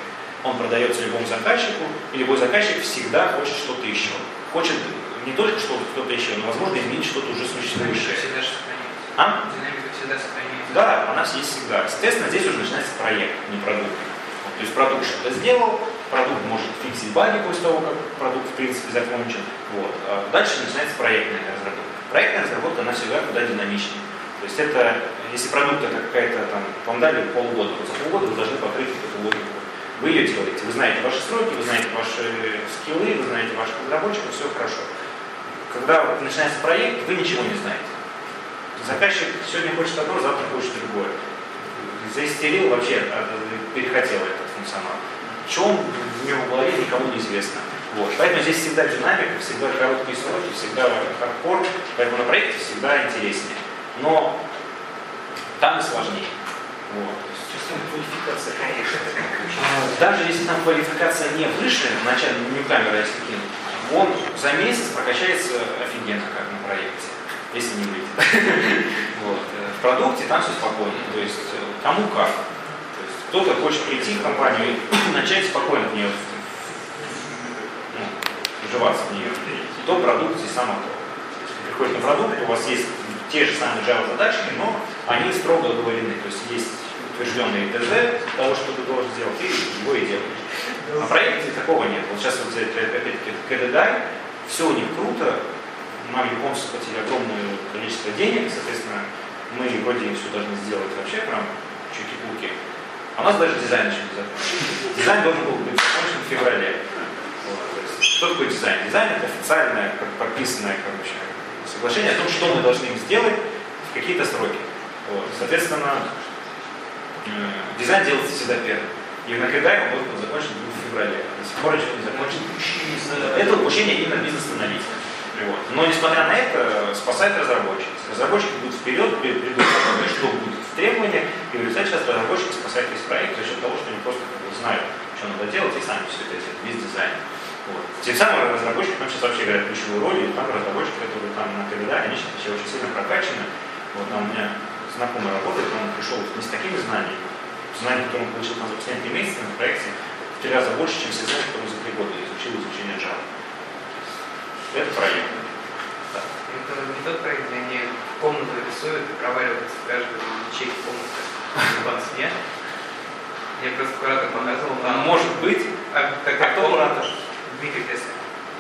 он продается любому заказчику, и любой заказчик всегда хочет что-то еще. Хочет не только что-то еще, но, возможно, изменить что-то уже существующее. Всегда сохраняется. А? Динамика всегда сохраняется. Да, она есть всегда. Соответственно, здесь уже начинается проект, не продукт. Вот, то есть продукт что-то сделал, продукт может фиксить баги после того, как продукт, в принципе, закончен. Вот. А дальше начинается проектная разработка. Проектная разработка, она всегда куда динамичнее. То есть это, если продукт это какая-то там, вам дали полгода, вот за полгода вы должны покрыть эту логику. Вы ее делаете, вы знаете ваши сроки, вы знаете ваши скиллы, вы знаете ваших разработчиков, все хорошо. Когда начинается проект, вы ничего не знаете. Заказчик сегодня хочет одно, завтра хочет другое. Заистерил вообще, перехотел этот функционал. Что он в него в голове, никому не известно. Вот. Поэтому здесь всегда динамика, всегда короткие сроки, всегда хардкор, поэтому на проекте всегда интереснее. Но там и сложнее. Вот. Квалификация, конечно. Даже если там квалификация не выше, вначале не камера, если кинуть, он за месяц прокачается офигенно, как на проекте, если не выйдет. Вот. В продукте там все спокойно. То есть кому как. То есть кто-то хочет прийти в компанию и начать спокойно в нее, ну, вживаться в нее. То продукт здесь сам то. Приходит на продукт, у вас есть те же самые Java задачки, но они строго оговорены. То есть есть утвержденный ТЗ того, что ты должен сделать, и его и делаешь. На проекте такого нет. Вот сейчас вот взять опять-таки КДДАЙ, все у них круто, нам японцы платили огромное количество денег, соответственно, мы вроде все должны сделать вообще прям чуки-пуки. А у нас даже дизайн еще не закончен. Дизайн должен был быть закончен в феврале. Вот, то есть, что такое дизайн? Дизайн это официальное, как подписанное, короче, соглашение о том, что мы должны им сделать в какие-то сроки. Вот, соответственно, дизайн делается всегда первым. И на КДДАЙ он должен был закончен в феврале. До сих пор еще не закончен. Это обучение именно бизнес-аналитика. Вот. Но несмотря на это, спасает разработчик. Разработчики будут вперед, придут, что будет в требованиях, и в результате сейчас разработчики спасают весь проект за счет того, что они просто как бы, знают, что надо делать, и сами все это делают, весь дизайн. Вот. Тем самым разработчики там сейчас вообще играют ключевую роль, и там разработчики, которые там на КДДАЙ, они сейчас все очень сильно прокачаны. Вот там у меня знакомый работает, он пришел не с такими знаниями, знания, которые он получил там за последние три месяца на проекте, в три раза больше, чем все знания, которые он за три года изучил изучение Java. Это проект. Да. Это не тот проект, где они комнату рисуют и проваливаются в каждую ячейку комнаты. Класс, нет? Я просто куратор показывал. Там... Может быть. А, а кто куратор? Дмитрий Теслин.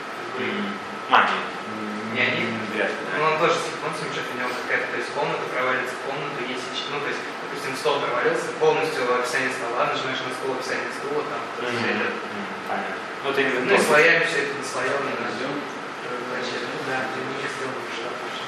А, не они? Вряд ли. Ну, он тоже с японцами, что-то у него какая-то, то есть комната проваливается в комнату, есть, ну, то есть, допустим, стол провалился, полностью описание стола, нажимаешь на стол, описание стула, там, то есть, mm-hmm. это... Понятно. Ну, это именно ну, и слоями все это наслоено, да. Да, это не сделано уже обычно.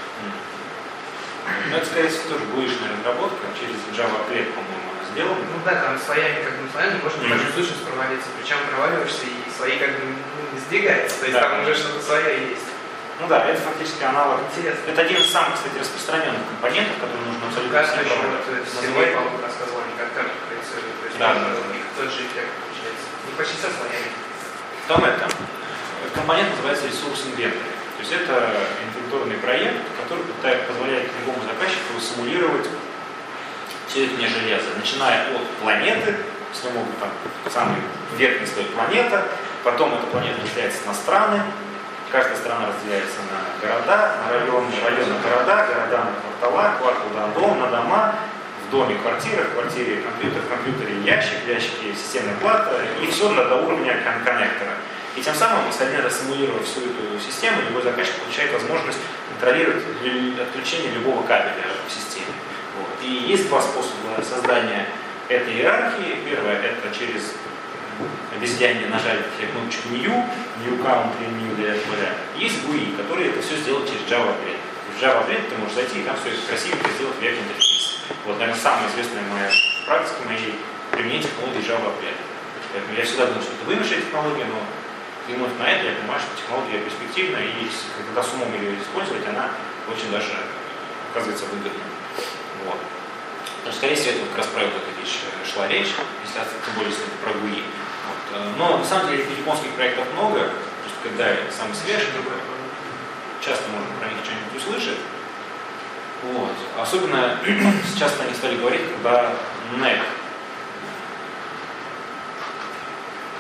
Ну, это, скорее всего, тоже буишная разработка, через Java Applet, по-моему, она сделана. Ну да, там слоями, как бы, слоями можно mm-hmm. даже сущность провалиться, причем проваливаешься, и слои как бы не сдвигаются, то есть да. Там уже что-то свое есть. Ну да, это фактически аналог. Интересно. Это один из самых, кстати, распространенных компонентов, которые нужно абсолютно всем проводить. Сергей Павлов рассказывал, они как карту проецируют, то есть да, да, да, у них тот же эффект получается. Ну почти со слоями. Там это, компонент называется ресурс инвентарь. То есть это инвентарный проект, который позволяет любому заказчику симулировать все это железо, начиная от планеты, если могут там самый верхний стоит планета, потом эта планета разделяется на страны. Каждая страна разделяется на города, на районы, районы на города, города на квартала, квартал на дом, на дома, в доме квартира, в квартире компьютер, в компьютере ящик, в ящике системная плата, и все до, до уровня кон- коннектора. И тем самым, соответственно, симулируя всю эту систему, любой заказчик получает возможность контролировать отключение любого кабеля в системе. Вот. И есть два способа создания этой иерархии. Первое – это через обезьянье нажать кнопочку New, New Country, New для поля. Есть джи ю ай, который это все сделал через Java Applet. В Java Applet ты можешь зайти и там все это красивенько сделать в веб-интерфейсе. Вот, наверное, самая известная моя практика моей применение технологии Java Applet. Поэтому я всегда думал, что это вымышленная технология, но взглянув на это, я понимаю, что технология перспективна, и когда с умом ее использовать, она очень даже оказывается выгодной. Вот. Но, скорее всего, это как раз про вот эту вещь шла речь, если тем более если это про джи ю ай. Вот. Но на самом деле японских проектов много, то есть когда самый свежий, часто можно про них что-нибудь услышать. Вот. Особенно сейчас они стали говорить, когда нэк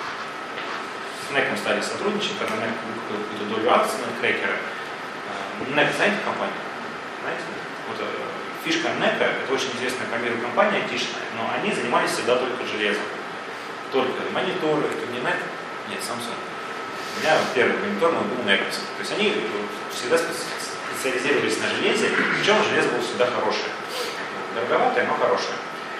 с нэк стали сотрудничать, когда нэк купил какую-то долю акций Netcracker. нэк, знаете компанию? Знаете? Вот, фишка нэк — это очень известная по миру компания, айтишная, но они занимались всегда только железом. Только мониторы, это не нэк, нет, Samsung. У меня первый монитор мой был нэк. То есть они всегда специализировались на железе, причем железо было всегда хорошее. Дороговатое, но хорошее.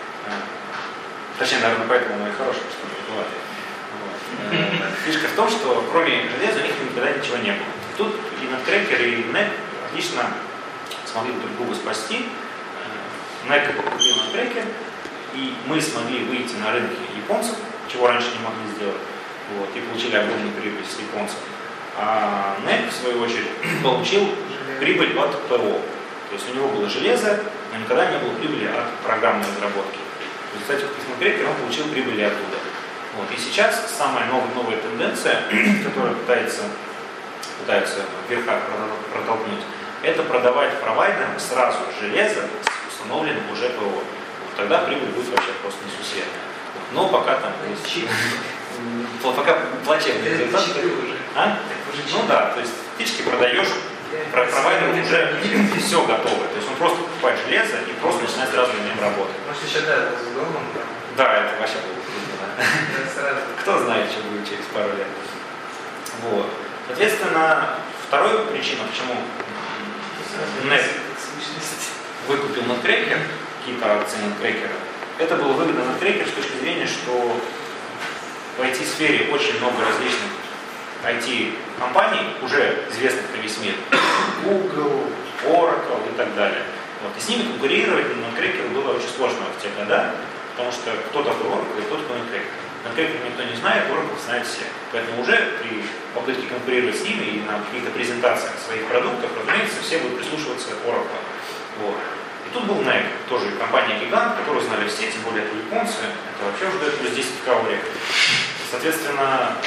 Точнее, наверное, поэтому оно и хорошее, что дороговатое. Вот. Фишка в том, что кроме железа у них никогда ничего не было. Тут и Netcracker, и нэк отлично смогли друг друга спасти. нэк купил Netcracker, и мы смогли выйти на рынки японцев, чего раньше не могли сделать, вот, и получили огромную прибыль с японцев. А нэк, в свою очередь, получил прибыль от ПО. То есть у него было железо, но никогда не было прибыли от программной разработки. В результате купив Netcracker, он получил прибыль оттуда. Вот. И сейчас самая новая, новая тенденция, которая пытается, пытается в верхах протолкнуть, это продавать провайдерам сразу железо с установленным уже ПО. Вот. Тогда прибыль будет вообще просто несусветная. Но пока там есть пока плачевный результат. А? Ну да, то есть фактически продаешь провайдеру уже все готовое. То есть он просто покупает железо и просто начинает сразу на нем работать. Может еще да, с углом? Да, это вообще было круто. Кто знает, что будет через пару лет. Вот. Соответственно, вторая причина, почему нэк выкупил Netcracker, какие-то акции Netcracker, это было выгодно Netcracker с точки зрения, что в ай ти-сфере очень много различных ай ти-компаний, уже известных на весь мир. Google, Oracle и так далее. Вот. И с ними конкурировать на Netcracker было очень сложно в те годы, потому что кто такой Oracle и кто такой Netcracker. Netcracker никто не знает, Oracle знает все. Поэтому уже при попытке конкурировать с ними и на каких-то презентациях своих продуктов, разумеется, все будут прислушиваться к Oracle. Вот. И тут был нэк, тоже компания-гигант, которую знали все, тем более это японцы, это вообще уже дает плюс десять в кауре. Соответственно,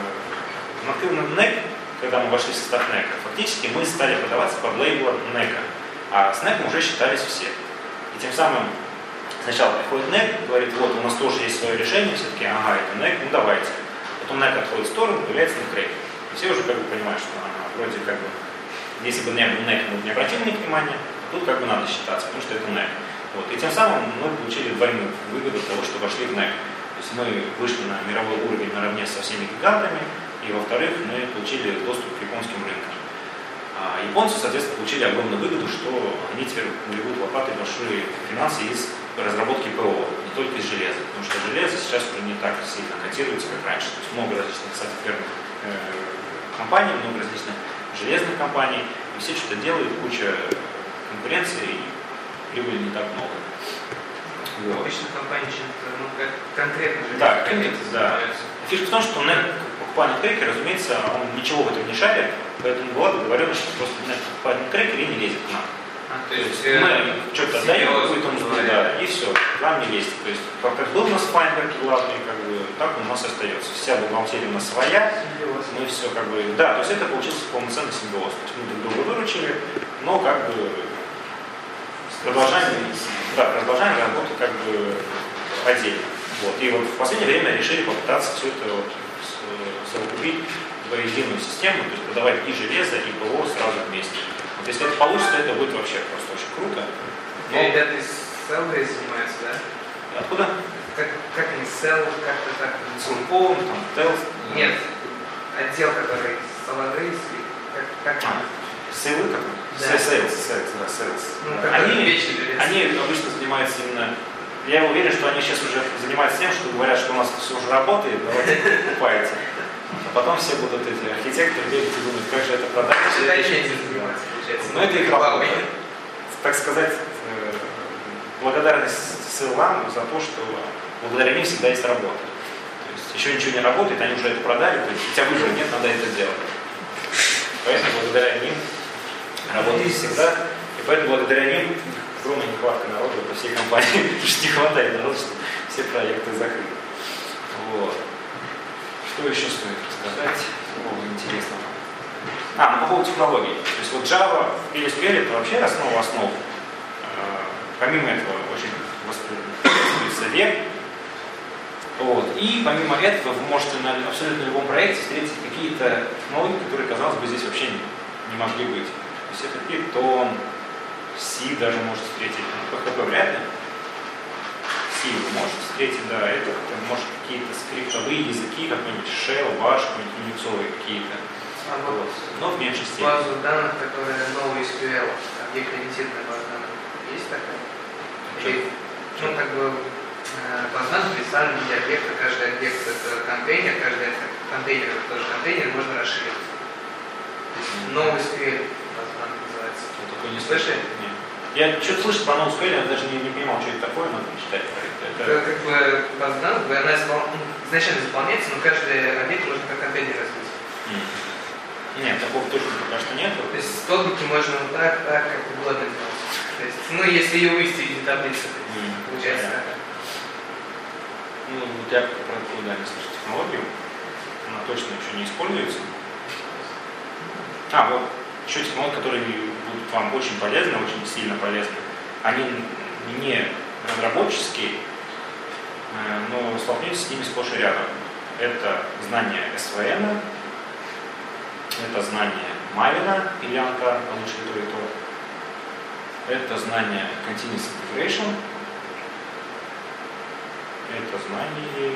на нэк, когда мы вошли в состав нэка, фактически мы стали продаваться под лейблом нэка, а с нэком уже считались все. И тем самым сначала приходит нэк, говорит, вот у нас тоже есть свое решение, все-таки, ага, это нэк, ну давайте. Потом нэк отходит в сторону, появляется Netcracker. И все уже как бы понимают, что ага, вроде как бы, если бы не был нэк, мы бы не обратили на них внимания, тут как бы надо считаться, потому что это нэк. Вот. И тем самым мы получили двойную выгоду того, что вошли в нэк. То есть мы вышли на мировой уровень наравне со всеми гигантами, и во-вторых, мы получили доступ к японским рынкам. А японцы, соответственно, получили огромную выгоду, что они теперь гребут лопатой большие финансы из разработки ПО, не только из железа, потому что железо сейчас уже не так сильно котируется, как раньше. То есть много различных софтверных э, компаний, много различных железных компаний, и все что-то делают, куча конкуренции, и прибыли не так много. Вот. Обычно компании чем-то, ну, как конкретно же. Да, конкретно, да. Фишка в том, что нэк, покупая Netcracker, разумеется, он ничего в этом не шарит, поэтому была договоренность, что просто нэк покупает Netcracker и не лезет к нам. А, то, то есть э, мы что-то отдаем, какую-то музыку, да, и все, к нам не лезет. То есть как был у нас Файнберг главный, как бы, так он у нас остается. Вся бухгалтерия у нас своя, мы все как бы, да, то есть это получился полноценный симбиоз. То есть мы друг друга выручили, но как бы продолжаем, да, продолжаем работу как бы отдельно. Вот. И вот в последнее время решили попытаться все это вот совокупить в единую систему, то есть продавать и железо, и ПО сразу вместе. Вот если это получится, это будет вообще просто очень круто. Но... Ребята из Селлы занимаются, да? Откуда? Как, как они, Селл, как-то так? Целком, там, Телс? Нет, отдел, который Солодрейс, как, как а, Сейлы как? Да. Сейлс, Сейлс, да, Сейлс. Ну, они, они обычно занимаются именно... Я уверен, что они сейчас уже занимаются тем, что говорят, что у нас все уже работает, давайте покупайте. А потом все будут эти архитекторы бегать и думать, как же это продать. Это этим заниматься, получается. Но это их работа. Так сказать, благодарность ссылам за то, что благодаря ним всегда есть работа. То есть еще ничего не работает, они уже это продали, то есть у тебя выбора нет, надо это делать. Поэтому благодаря ним работает всегда, и поэтому благодаря ним огромная нехватка народа по всей компании, потому что не хватает народа, чтобы все проекты закрыты. Вот. Что еще стоит рассказать? О, интересного. А, ну по поводу технологий. То есть вот Java в пи эс пи эл это вообще основа основ. Помимо этого очень воспринимается веб. Вот. И помимо этого вы можете на абсолютно любом проекте встретить какие-то технологии, которые, казалось бы, здесь вообще не, не могли быть. То есть это Python, C даже можете встретить, пи эйч пи вряд ли. C вы можете встретить, да, это может какие-то скриптовые языки, какой-нибудь Shell, Bash, какие-нибудь юниксовые какие-то. А вот, Вот. Но в меньшей степени. Базу данных, которая NoSQL, объектно-ориентированная база данных, есть такая? Или, ну, как бы, база данных представлена в виде объекта, каждый объект это контейнер, каждый контейнер это тоже контейнер, можно расширить. То есть NoSQL база данных называется. Я такой не Слышали? Нет. Я что-то слышал про NoSQL, я даже не, не понимал, что это такое, надо почитать про это. Это, это как бы база данных, она изначально заполняется, но каждый объект можно как контейнер развить. Mm. Нет, такого точно пока что нет. То есть столбики можно вот так, так, как угодно делать. То есть, ну, если ее вывести из таблицы, Mm. получается Yeah. так. Ну, вот я про эту, да, не слышу технологию. Она точно еще не используется. А, вот еще технологии, которые будут вам очень полезны, очень сильно полезны. Они не разработческие, но столкнетесь с ними сплошь и рядом. Это знание эс ви эм, это знание Maven или Anka, лучше и то, и то. Это знание Continuous Integration. Это знание...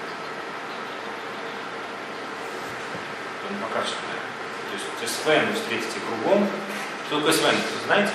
Ну, пока что. То есть эс ви эм вы встретите кругом. Что такое эс ви эм, вы знаете?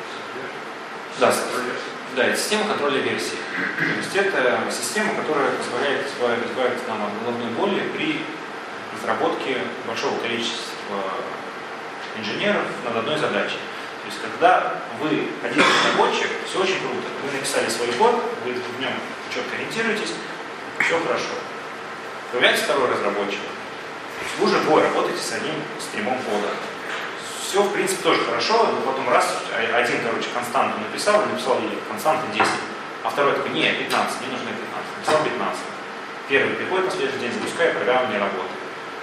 Да, да, это система контроля версий. То есть это система, которая позволяет избавиться нам от головной боли при разработке большого количества инженеров над одной задачей. То есть когда вы один разработчик, все очень круто. Вы написали свой код, вы в нем четко ориентируетесь, все хорошо. Появляется второй разработчик. Вы уже двое работаете с одним стримом кода. Все, в принципе, тоже хорошо, но потом раз, один, короче, константу написал, написал ей константы десять, а второй такой, не, пятнадцать, мне нужно пятнадцать. Написал пятнадцать. Первый приходит, на следующий день запускает, программа не работает.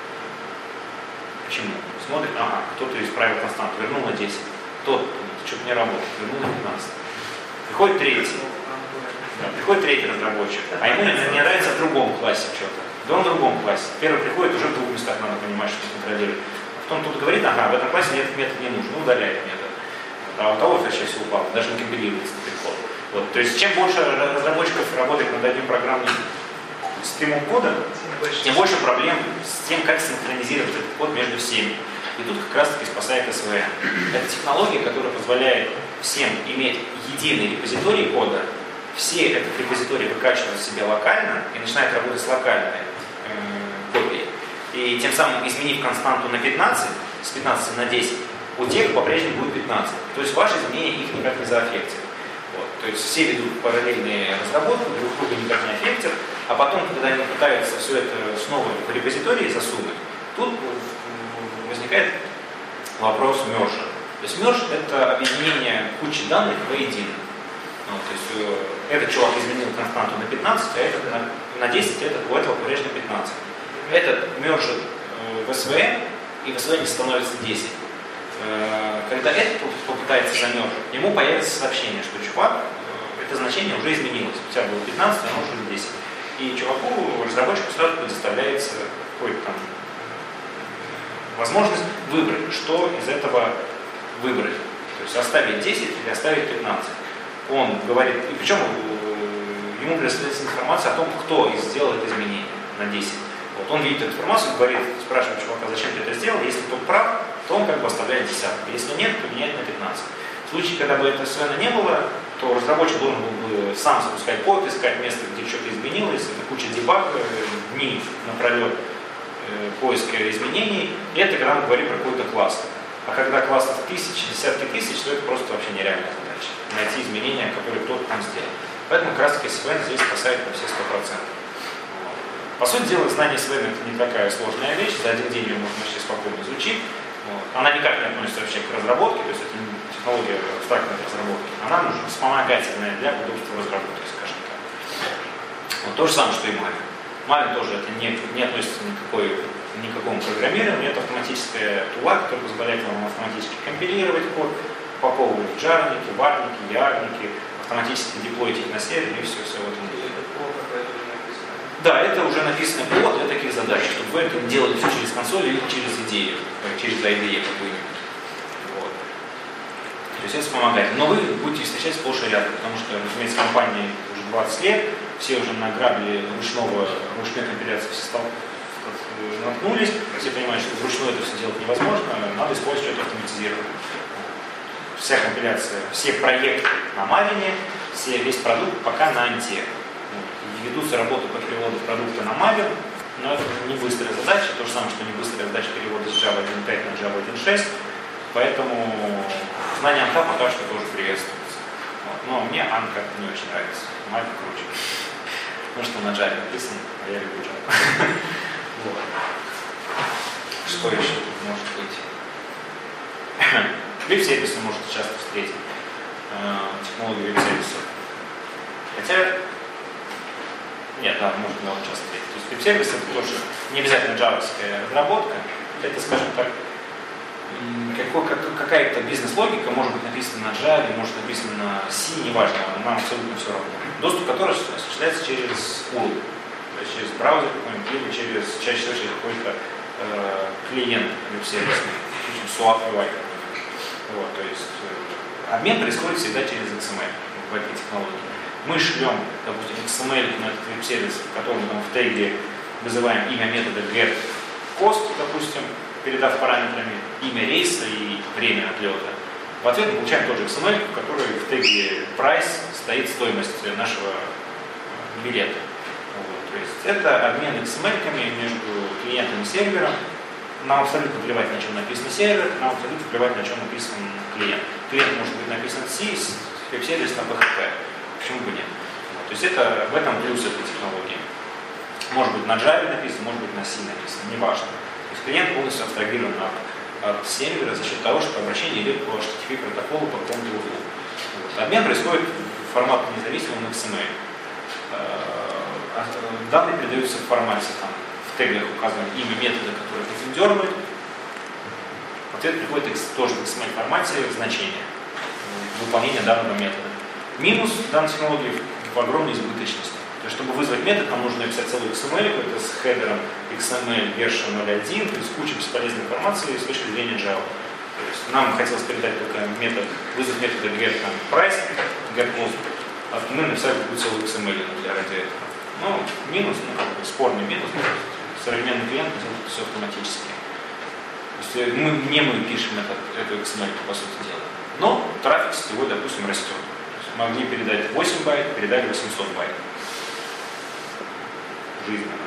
Почему? Смотрит, ага, кто-то исправил константу, вернул на десять. Тот, что-то не работает, вернул на пятнадцать. Приходит третий. Да, приходит третий разработчик, а ему не, не нравится в другом классе что-то. Да он в другом классе. Первый приходит, уже в двух местах надо понимать, что контролирует. Потом тут говорит, ага, в этом классе мне этот метод не нужен, ну, удаляет метод. А у того вообще все упало, даже не компилируется этот код. Вот, то есть чем больше разработчиков работает над одним программным стримом кода, тем больше проблем с тем, как синхронизировать этот код между всеми. И тут как раз таки спасает эс ви эм. Это технология, которая позволяет всем иметь единый репозиторий кода, все этот репозиторий выкачивают себе локально и начинают работать с локальной э, копией. И тем самым, изменив константу на пятнадцать, с пятнадцати на десять, у тех по-прежнему будет пятнадцать. То есть ваши изменения их никак не зааффектят. Вот. То есть все ведут параллельные разработки, друг друга никак не аффектят, а потом, когда они пытаются все это снова в репозитории засунуть, тут возникает вопрос мержа. То есть мерж — это объединение кучи данных воедино. Ну, то есть э, этот чувак изменил константу на пятнадцать, а этот на, на десять, этот у этого по-прежнему пятнадцать. Этот мержит э, в эс ви эм, и в эс ви эм становится десять. Э, когда этот попытается замержить, ему появится сообщение, что чувак, э, это значение уже изменилось. У тебя было пятнадцать, а оно уже десять. И чуваку, разработчику сразу предоставляется какой-то там возможность выбрать, что из этого выбрать. То есть оставить десять или оставить пятнадцать. Он говорит, и причем э, ему предоставляется информация о том, кто сделал это изменение на десять. Вот он видит эту информацию, говорит, спрашивает чувака, зачем ты это сделал. Если тот прав, то он как бы оставляет десятку. Если нет, то меняет на пятнадцать. В случае, когда бы этого эс ви эм не было, то разработчик должен был бы сам запускать код, искать место, где что-то изменилось, это куча дебаг, дни напролет э, поиска изменений. И это, когда мы говорим про какой-то класс. А когда классов тысячи, десятки тысяч, то это просто вообще нереальная задача. Найти изменения, которые кто-то там сделал. Поэтому как раз таки эс ви эм здесь спасает на все сто процентов. По сути дела, знание эс ви эм это не такая сложная вещь, за один день ее можно вообще спокойно изучить. Вот. Она никак не относится вообще к разработке, то есть это не технология абстрактной разработки. Она нужна вспомогательная для удобства разработки, скажем так. Вот то же самое, что и Maven. Maven тоже это не, не относится никакой, ни к какому программированию, это автоматическая тула, которая позволяет вам автоматически компилировать код, упаковывать джарники, варники, ярники, автоматически деплоить их на сервере и все, все в этом. Это плохо, поэтому не написано. Да, это уже написанный код для таких задач, чтобы вы это делали все через консоль или через идею, через ай ди и какую-нибудь. Вот. То есть это помогает. Но вы будете встречать сплошь и рядом, потому что, разумеется, компании уже двадцать лет, все уже на грабли ручного, ручной компиляции все стал, наткнулись, все понимают, что вручную это все делать невозможно, надо использовать что-то автоматизированное. Вся компиляция, все проекты на Maven, все, весь продукт пока на Анте. Ведутся работы по переводу продукта на Maven, но это не быстрая задача, то же самое, что не быстрая задача перевода с Java один точка пять на Java один точка шесть, поэтому знание Анта пока что тоже приветствуется. Вот. Но мне Ант как-то не очень нравится, Maven круче. Потому что на Java написан, а я люблю Java. Вот. Что еще тут может быть? Веб-сервисы можете часто встретить, технологии веб-сервисов. Хотя, нет, да, можно много часто встретить. То есть веб-сервис это тоже не обязательно джавовская разработка, это, скажем так, какая-то бизнес-логика может быть написана на Java, может быть написана на C, неважно, нам абсолютно все равно. Доступ к которой осуществляется через ю ар эл, то есть через браузер какой-нибудь, либо через, чаще всего через какой-то э, клиент веб-сервисный, swap ю ай. Вот, то есть э, обмен происходит всегда через икс эм эль в этой технологии. Мы шлем, допустим, икс эм эль на этот веб-сервис, в котором мы в теге вызываем имя метода getCost, допустим, передав параметрами имя рейса и время отлета. В ответ мы получаем тоже икс эм эль, в которой в теге price стоит стоимость нашего билета. Вот, то есть это обмен икс эм эль-ками между клиентом и сервером. Нам абсолютно плевать, на чем написан сервер, нам абсолютно плевать, на чем написан клиент. Клиент может быть написан в C, веб-сервис на пи эйч пи. Почему бы нет? Вот, то есть это в этом плюс этой технологии. Может быть на Java написан, может быть на C написан, неважно. То есть клиент полностью абстрагирован от, от сервера за счет того, что обращение идет по эйч ти ти пи протоколу по какому-то узлу. Вот. Обмен происходит в формате независимом икс эм эль. Данные передаются в формате там, в тегах указано имя метода, который хотим дернуть. В ответ приходит тоже в икс эм эль формате значение выполнения данного метода. Минус данной технологии в огромной избыточности. То есть, чтобы вызвать метод, нам нужно написать целую икс эм эль, это с хедером икс эм эль вершин ноль один, то есть куча бесполезной информации с точки зрения Java. То есть, нам хотелось передать только метод, вызвать метода getPrice, getCost, а мы написали какую-то целую икс эм эль для ради этого. Ну, минус, ну, как бы спорный минус, современный клиент делает все автоматически. То есть мы, не мы пишем этот, эту икс эм эль, по сути дела. Но трафик сетевой, допустим, растет. То есть могли передать восемь байт, передали восемьсот байт. Жизненно.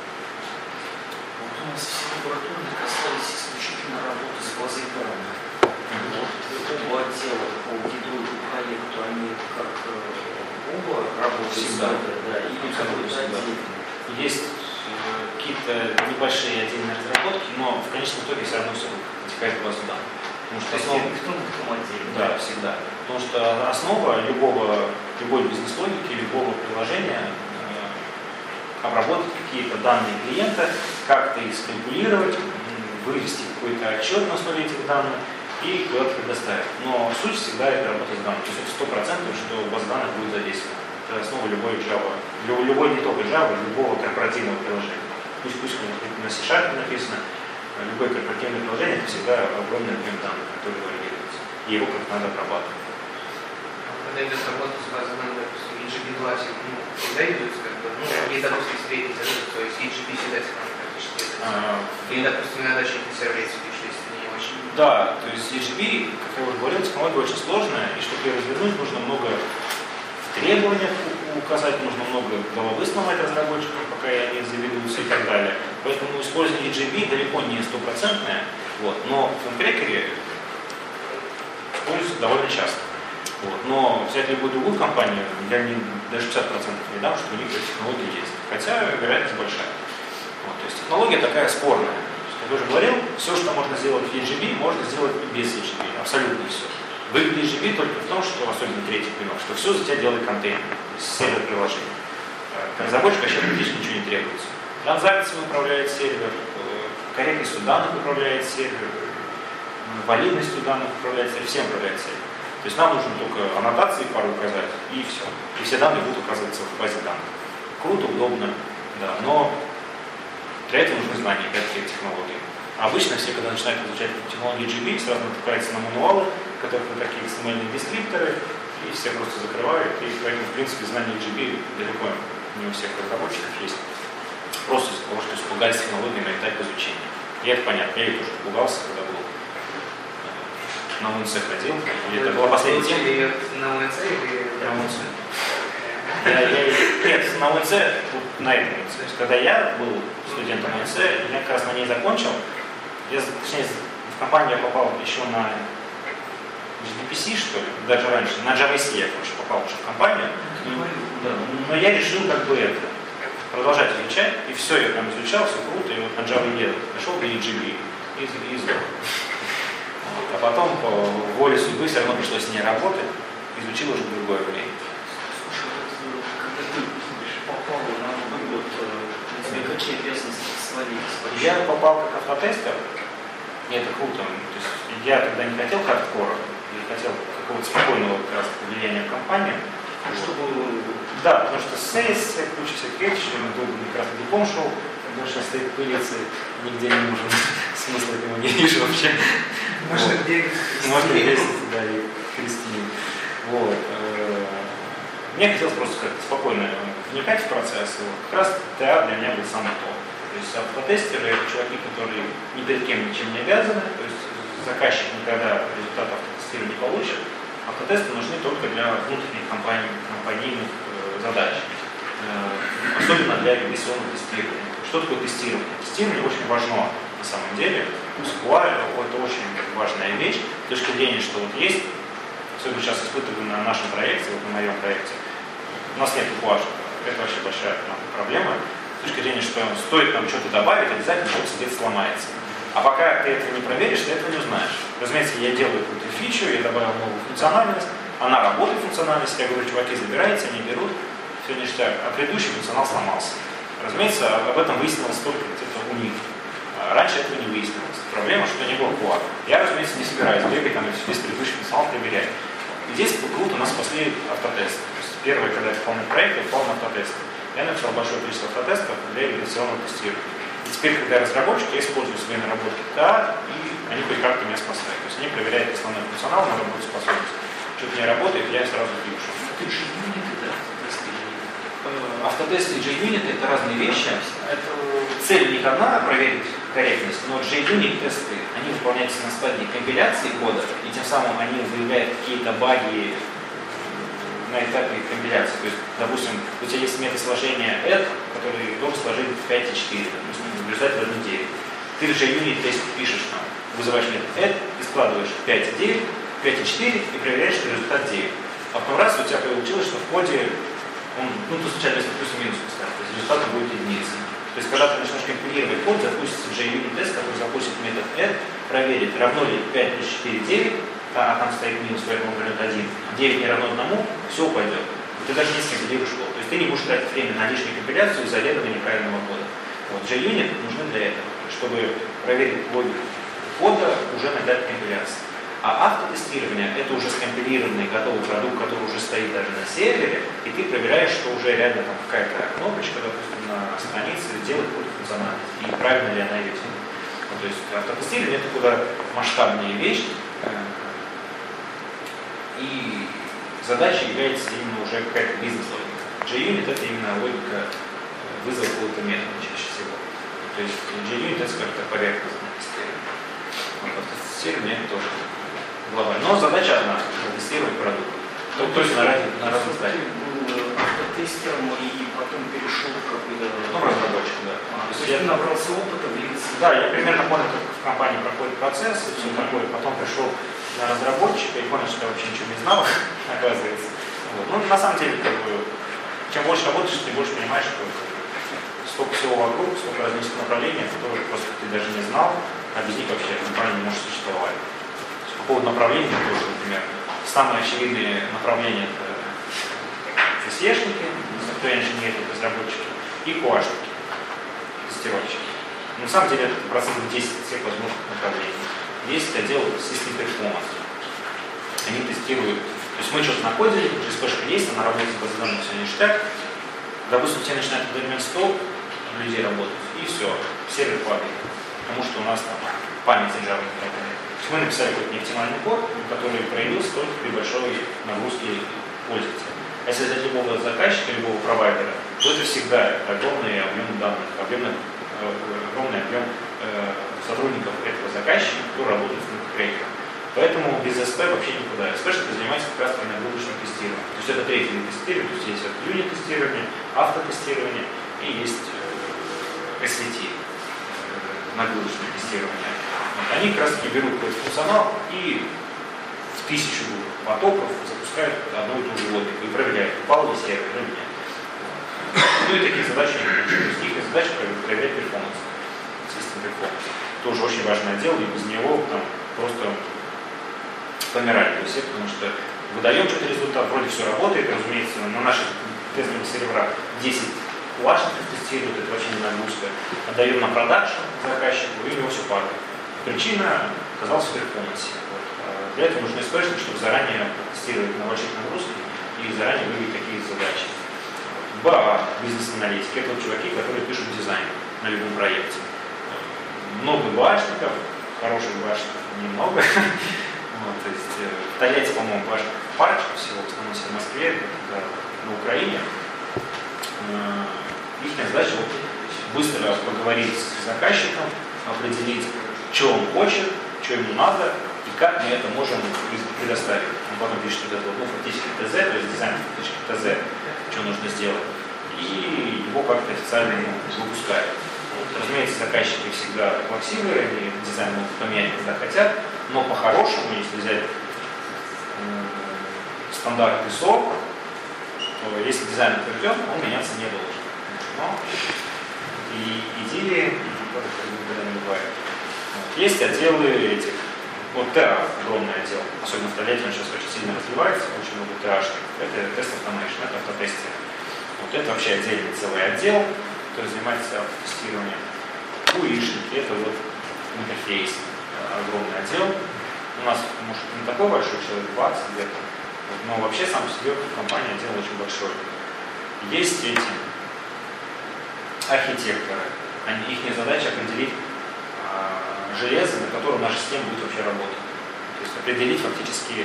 Вот у нас все лабораторные касались исключительно работы с базой данных. Вот оба отдела по аудиторию проекту, они как оба работают всегда. Да, и какой-то отдельный. Есть э, какие-то небольшие отдельные разработки, но в конечном итоге все равно все вытекает в базу данных. Потому что основа... в том, в том отделе. Да, всегда. Потому что основа любого, любой бизнес-логики, любого приложения э, обработать какие-то данные клиента, как-то их скалькулировать, вывести какой-то отчет на основе этих данных и куда-то предоставить. Но суть всегда это работа с данными. То есть это сто процентов, что база данных будет задействована. Это основа любой Java, любой не только Java, любого корпоративного приложения. Пусть пусть на C-Sharp написано, любое корпоративное приложение это всегда огромный объем данных, который валидируется. И его как надо обрабатывать. Когда идет работа с базой данных, допустим, и джи би два, ну, всегда идут, как бы, ну, и, допустим, средний заряд, то есть и джи би всегда практически. И, допустим, иногда что-нибудь сервис пишет, если не очень. Да, то есть и джи би, как я уже говорил, технология очень сложная, и чтобы ее развернуть, нужно много требований указать, нужно много головы сломать разработчикам, пока они заведутся и так далее. Поэтому использование и джи би далеко не стопроцентное, вот, но в FunPacker используется довольно часто. Вот. Но взять любую другую компанию, я не, даже пятьдесят процентов не дам, что у них эта технология есть. Хотя вероятность большая. Вот. То есть технология такая спорная. Как я уже говорил, все, что можно сделать в и джи би, можно сделать и без и джи би. Абсолютно все. Выгода и джи би только в том, что, особенно третий пример, что все за тебя делает контейнер, то есть сервер приложения. К разработчику вообще практически ничего не требуется. Транзакции управляет сервер, корректностью данных управляет сервер, валидностью данных управляет сервер, всем управляет сервер. То есть нам нужно только аннотации пару указать, и все. И все данные будут указываться в базе данных. Круто, удобно, Да, но для этого нужны знания, опять-таки, технологий. Обычно все, когда начинают изучать технологии джи би, сразу натыкаются на мануалы, в которых вот такие икс эм эль-ные дескрипторы, и все просто закрывают, и поэтому, в принципе, знания джи би далеко не у всех разработчиков есть. Просто из-за того, что испугались технологиями и так изучения. И это понятно, я и тоже испугался, когда был на УНЦ ходил, и это была последняя тема. На УНЦ или... На УНЦ. Я, я, нет, на УНЦ, на этом УНЦ. То есть, когда я был студентом УНЦ, я как раз на ней закончил. Я, точнее, в компанию я попал еще на джи ди пи си, что ли, даже раньше. На JavaScript я, короче, попал уже в компанию. Да. Но я решил как бы это, продолжать изучать, и все, я прям изучал, все круто, и вот на Java еду. Пришел в джи би и, и сдох. А потом, по воле судьбы, все равно пришлось с ней работать, изучил уже в другое время. Когда ты попал на Новый год, тебе какие обязанности свалились? Я попал как автотестер, и это круто. То есть я тогда не хотел хардкора, я хотел какого-то спокойного как раз влияния в компанию. Чтобы... Да, потому что сейс, куча всяких вещей, мы долго как раз диплом шел, больше стоит пылиться, нигде не нужен, смысла этого не вижу вообще. Можно вот. где Можно здесь, да, и Кристине. Вот. Мне хотелось просто как-то спокойно вникать в процесс, и вот как раз тэ а для меня был самый топ. То есть автотестеры — это чуваки, которые ни перед кем ничем не обязаны, то есть заказчик никогда результат автотестирования не получит. Автотесты нужны только для внутренних компаний, компанийных э, задач, э, особенно для регрессионного тестирования. Что такое тестирование? Тестирование очень важно на самом деле. Сква — это очень важная вещь с точки зрения, что вот есть, особенно сейчас испытываю на нашем проекте, вот на моем проекте, у нас нет куашек, это вообще большая проблема. С точки зрения, что стоит нам что-то добавить, обязательно что-то где-то сломается. А пока ты это не проверишь, ты этого не узнаешь. Разумеется, я делаю какую-то фичу, я добавил новую функциональность, она работает функциональность, я говорю, чуваки, забирайте, они берут, все ништяк, а предыдущий функционал сломался. Разумеется, об этом выяснилось только где-то у них. Раньше этого не выяснилось. Проблема, что не было куа. Я, разумеется, не собираюсь бегать, там весь предыдущий функционал проверять. И здесь круто, у нас спасли автотесты. То есть первый, когда я выполнял проект, я выполнял автотесты. Я написал большое количество автотестов для регрессионного тестирования. И теперь, когда я разработчик, я использую свои наработки тэ а, и они хоть как-то меня спасают. То есть они проверяют основной функционал на работоспособность. Что-то не работает, я сразу пишу. Ты же юниты, да? Автотесты и джей-юниты — это разные вещи. Это цель у них одна — проверить корректность, но джей-юнит тесты, они выполняются на стадии компиляции кода, и тем самым они выявляют какие-то баги на этапе компиляции. То есть, допустим, у тебя есть метод сложения add, который должен сложить пять и четыре, допустим, в результате должны девять. Ты в джей-юнит тест пишешь там, вызываешь метод add, и складываешь пять и девять, пять и четыре и проверяешь, что результат девять. А потом раз у тебя получилось, что в коде он, ну, тут сначала если плюс и минус поставить, то есть результат будет единица. То есть, когда ты начнешь компилировать код, запустится джей-юнит тест, который запустит метод add, проверит, равно ли пять плюс четыре девять, а там стоит минус, поэтому он один, девять не равно одному, все упадет. И ты даже не скомпилируешь код. То есть ты не будешь тратить время на лишнюю компиляцию из-за заведомо неправильного кода. Вот джей-юнит нужны для этого, чтобы проверить логику кода уже на этапе компиляции. А автотестирование — это уже скомпилированный готовый продукт, который уже стоит даже на сервере, и ты проверяешь, что уже реально там какая-то кнопочка, допустим, на странице делает какую-то функциональность, и правильно ли она ее делает. Ну, то есть автотестирование — это куда масштабная вещь, и задачей является именно уже какая-то бизнес-логика. джей-юнит — это именно логика вызова какого-то метода чаще всего. То есть джей-юнит — это как-то поверхностное тестирование. Вот автотестирование — это тоже глобально. Но задача одна — тестировать продукт. То, то есть на разных на разных стадиях. Ты был автотестером и потом перешел как бы... Ну, разработчик, да. А, то есть я... ты набрался опыта, влился. Да, я примерно понял, как в компании проходит процесс, и все mm-hmm. такое. Потом пришел на разработчика и понял, что я вообще ничего не знал, оказывается. Вот. Ну, на самом деле, как бы, чем больше работаешь, тем больше понимаешь, что столько всего вокруг, столько различных направлений, которые просто ты даже не знал, а без них вообще компания не может существовать. По поводу направления тоже, например, самые очевидные направления — это си эс-шники, software инженеры, разработчики, и куашники, тестировщики. Но на самом деле это процентов десять всех возможных направлений. Есть отдел System Performance. Они тестируют. То есть мы что-то накодили, джи эс пи-шка есть, она работает, база данных, все ништяк. Допустим, тебе начинает development stop, людей работать, и все, сервер падает, потому что у нас там память Java не работает. Мы написали какой-то неоптимальный код, который проявился только при большой нагрузке пользователя. А если взять любого заказчика, любого провайдера, то это всегда огромный объем данных, огромный, огромный объем э, сотрудников этого заказчика, кто работает с крекером. Поэтому без эс пи вообще никуда. эс пи занимается как раз нагрузочным тестированием. То есть это третий вид тестирования, то есть есть юнит-тестирование, автотестирование и есть э, эс ви ти, э, нагрузочное тестирование. Вот. Они как раз таки берут какой-то функционал и в тысячу потоков запускают одну и ту же логику и проверяют, упал ли сервер или нет. Ну и такие задачи, их задача проверять перформанс, систем перформанс. Тоже очень важное дело, и без него там просто помирали все, потому что выдаем что-то результат, вроде все работает, разумеется, на наших тестовых серверах десять кулашников тестируют, это вообще не нагрузка. Отдаем на продакшн заказчику, и у него все падает. Причина оказалась в перформансе. Вот. Для этого нужно использовать, чтобы заранее тестировать на больших нагрузках и заранее выявить такие задачи. бэ а а, бизнес-аналитики, это вот чуваки, которые пишут дизайн на любом проекте. Много башников, хороших башников немного. Вот, то есть в Тольятти, по-моему, башник парочка всего, в основном в Москве, это на Украине. Их задача вот, быстро поговорить с заказчиком, определить, что он хочет, что ему надо и как мы это можем предоставить. Он потом пишет вот это вот, ну, фактически тэ зэ, то есть дизайн фактически тэ зэ, что нужно сделать, и его как-то официально ну, выпускают. Вот, разумеется, заказчики всегда флексибли, они дизайн могут поменять, когда хотят, но по-хорошему, если взять э, стандарт ай эс о, то если дизайн утвержден, он меняться не должен. Но и идеи никогда не бывает. Вот. Есть отделы этих, вот тэ а, огромный отдел, особенно в Тольятти, он сейчас очень сильно развивается, очень много тэ а-шников. Это тест автомейшн, это автотестинг. Вот это вообще отдельный целый отдел, который занимается автотестированием. ю-ишники, это вот интерфейс, огромный отдел. У нас, может, не такой большой, человек двадцать где-то, но вообще сам по себе компания отдел очень большой. Есть эти архитекторы, они, их задача определить а, железо, на котором наша система будет вообще работать. То есть определить фактически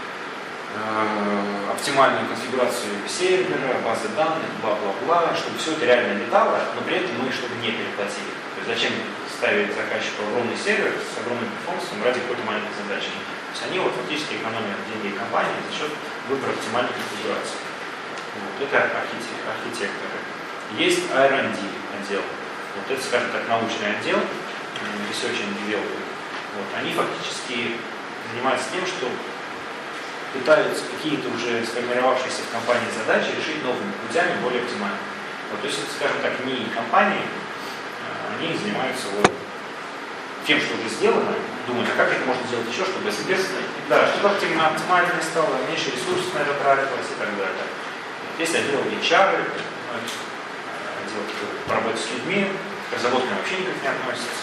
а, оптимальную конфигурацию сервера, базы данных, бла-бла-бла, чтобы все это реально летало, но при этом мы чтобы не переплатили. То есть зачем ставить заказчику огромный сервер с огромным перформансом ради какой-то маленькой задачи. То есть они вот фактически экономят деньги компании за счет выбора оптимальной конфигурации. Вот это архитекторы. Есть ар энд ди отдел. Вот это, скажем так, научный отдел, research and development. Вот. Они фактически занимаются тем, что пытаются какие-то уже сформировавшиеся в компании задачи решить новыми путями, более оптимально. Вот, то есть, скажем так, не компании, они занимаются вот тем, что уже сделано, думают, а как это можно сделать еще, чтобы соответственно, да, чтобы оптимальнее стало, меньше ресурсов на это тратилось и так далее. Есть отдел эйч ар, отдел по работе с людьми, к разработке вообще никак не относится.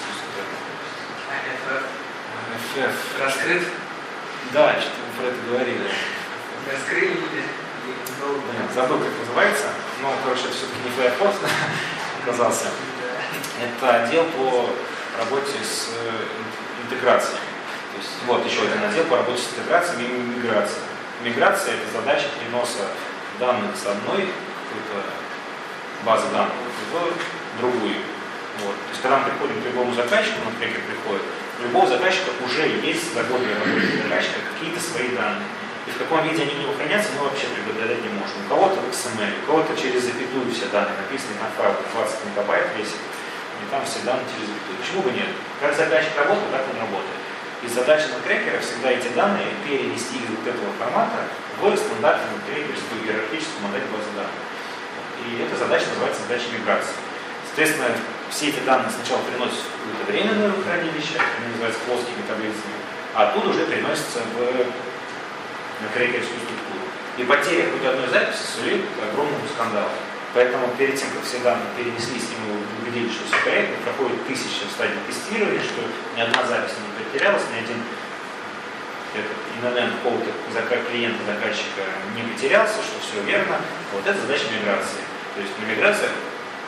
эф эф раскрыт? Да, что-то мы про это говорили. Раскрыли или забыл, как называется, но, короче, это все-таки не Firefox оказался. Это отдел по работе с интеграцией. То есть, вот еще один отдел по работе с интеграцией и миграцией. Миграция – это задача переноса данных с одной какой-то базы данных в другую. Вот. То есть, когда мы приходим к любому заказчику, например, приходит, у любого заказчика уже есть за годы работы заказчика какие-то свои данные. И в каком виде они у него хранятся, мы вообще предугадать не можем. У кого-то в икс эм эль, у кого-то через запятую все данные написаны на файл двадцать мегабайт весит, и там все данные через запятую. Почему бы нет? Как заказчик работает, так он работает. И задача на крекера всегда эти данные перенести из вот этого формата в стандартную крекерскую иерархическую модель базы данных. И эта задача называется задача миграции. Соответственно, все эти данные сначала переносятся в какое-то временное хранилище, они называются плоскими таблицами, а оттуда уже переносятся в на крекерскую структуру. И потеря хоть одной записи сулит огромному скандалу. Поэтому перед тем, как все данные перенеслись, и мы убедились, что все корректно, проходит тысяча стадий тестирования, что ни одна запись не потерялась, ни один инолент какого-то клиента, заказчика не потерялся, что все верно. Вот это задача миграции. То есть на миграциях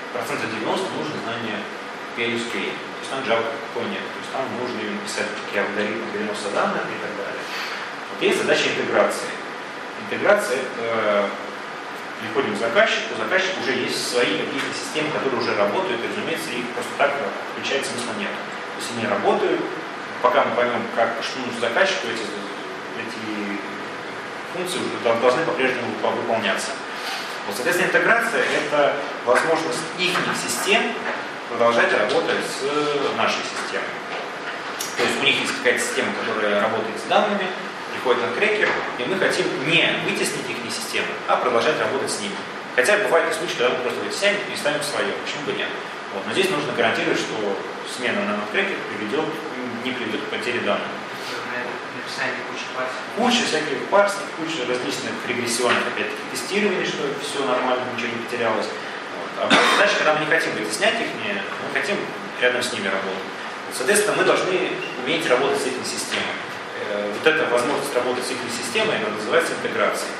процентов девяносто нужно знание пи эй ю кей. То есть там Java такого нет. То есть там нужно именно писать такие алгоритмы переноса данных и так далее. Вот есть задача интеграции. Интеграция — это приходим к заказчику, у заказчика уже есть свои какие-то системы, которые уже работают, и, разумеется, их просто так включать смысла нет. То есть они работают, пока мы поймем, как, что нужно заказчику, эти, эти функции уже должны по-прежнему выполняться. Вот, соответственно, интеграция — это возможность их систем продолжать работать с нашей системой. То есть у них есть какая-то система, которая работает с данными, приходит на крекер, и мы хотим не вытеснить их систему, а продолжать работать с ними. Хотя бывают и случаи, когда мы просто вытесняем и ставим свое, почему бы нет. Вот. Но здесь нужно гарантировать, что смена на крекер приведет, не приведет к потере данных. Написание кучи парсов. Куча всяких парсов, куча различных регрессионных опять-таки тестирований, что все нормально, ничего не потерялось. Вот. А дальше, когда мы не хотим вытеснять их, мы хотим рядом с ними работать. Вот, соответственно, мы должны уметь работать с этими системами. Вот эта возможность работать с их системой, она называется интеграцией.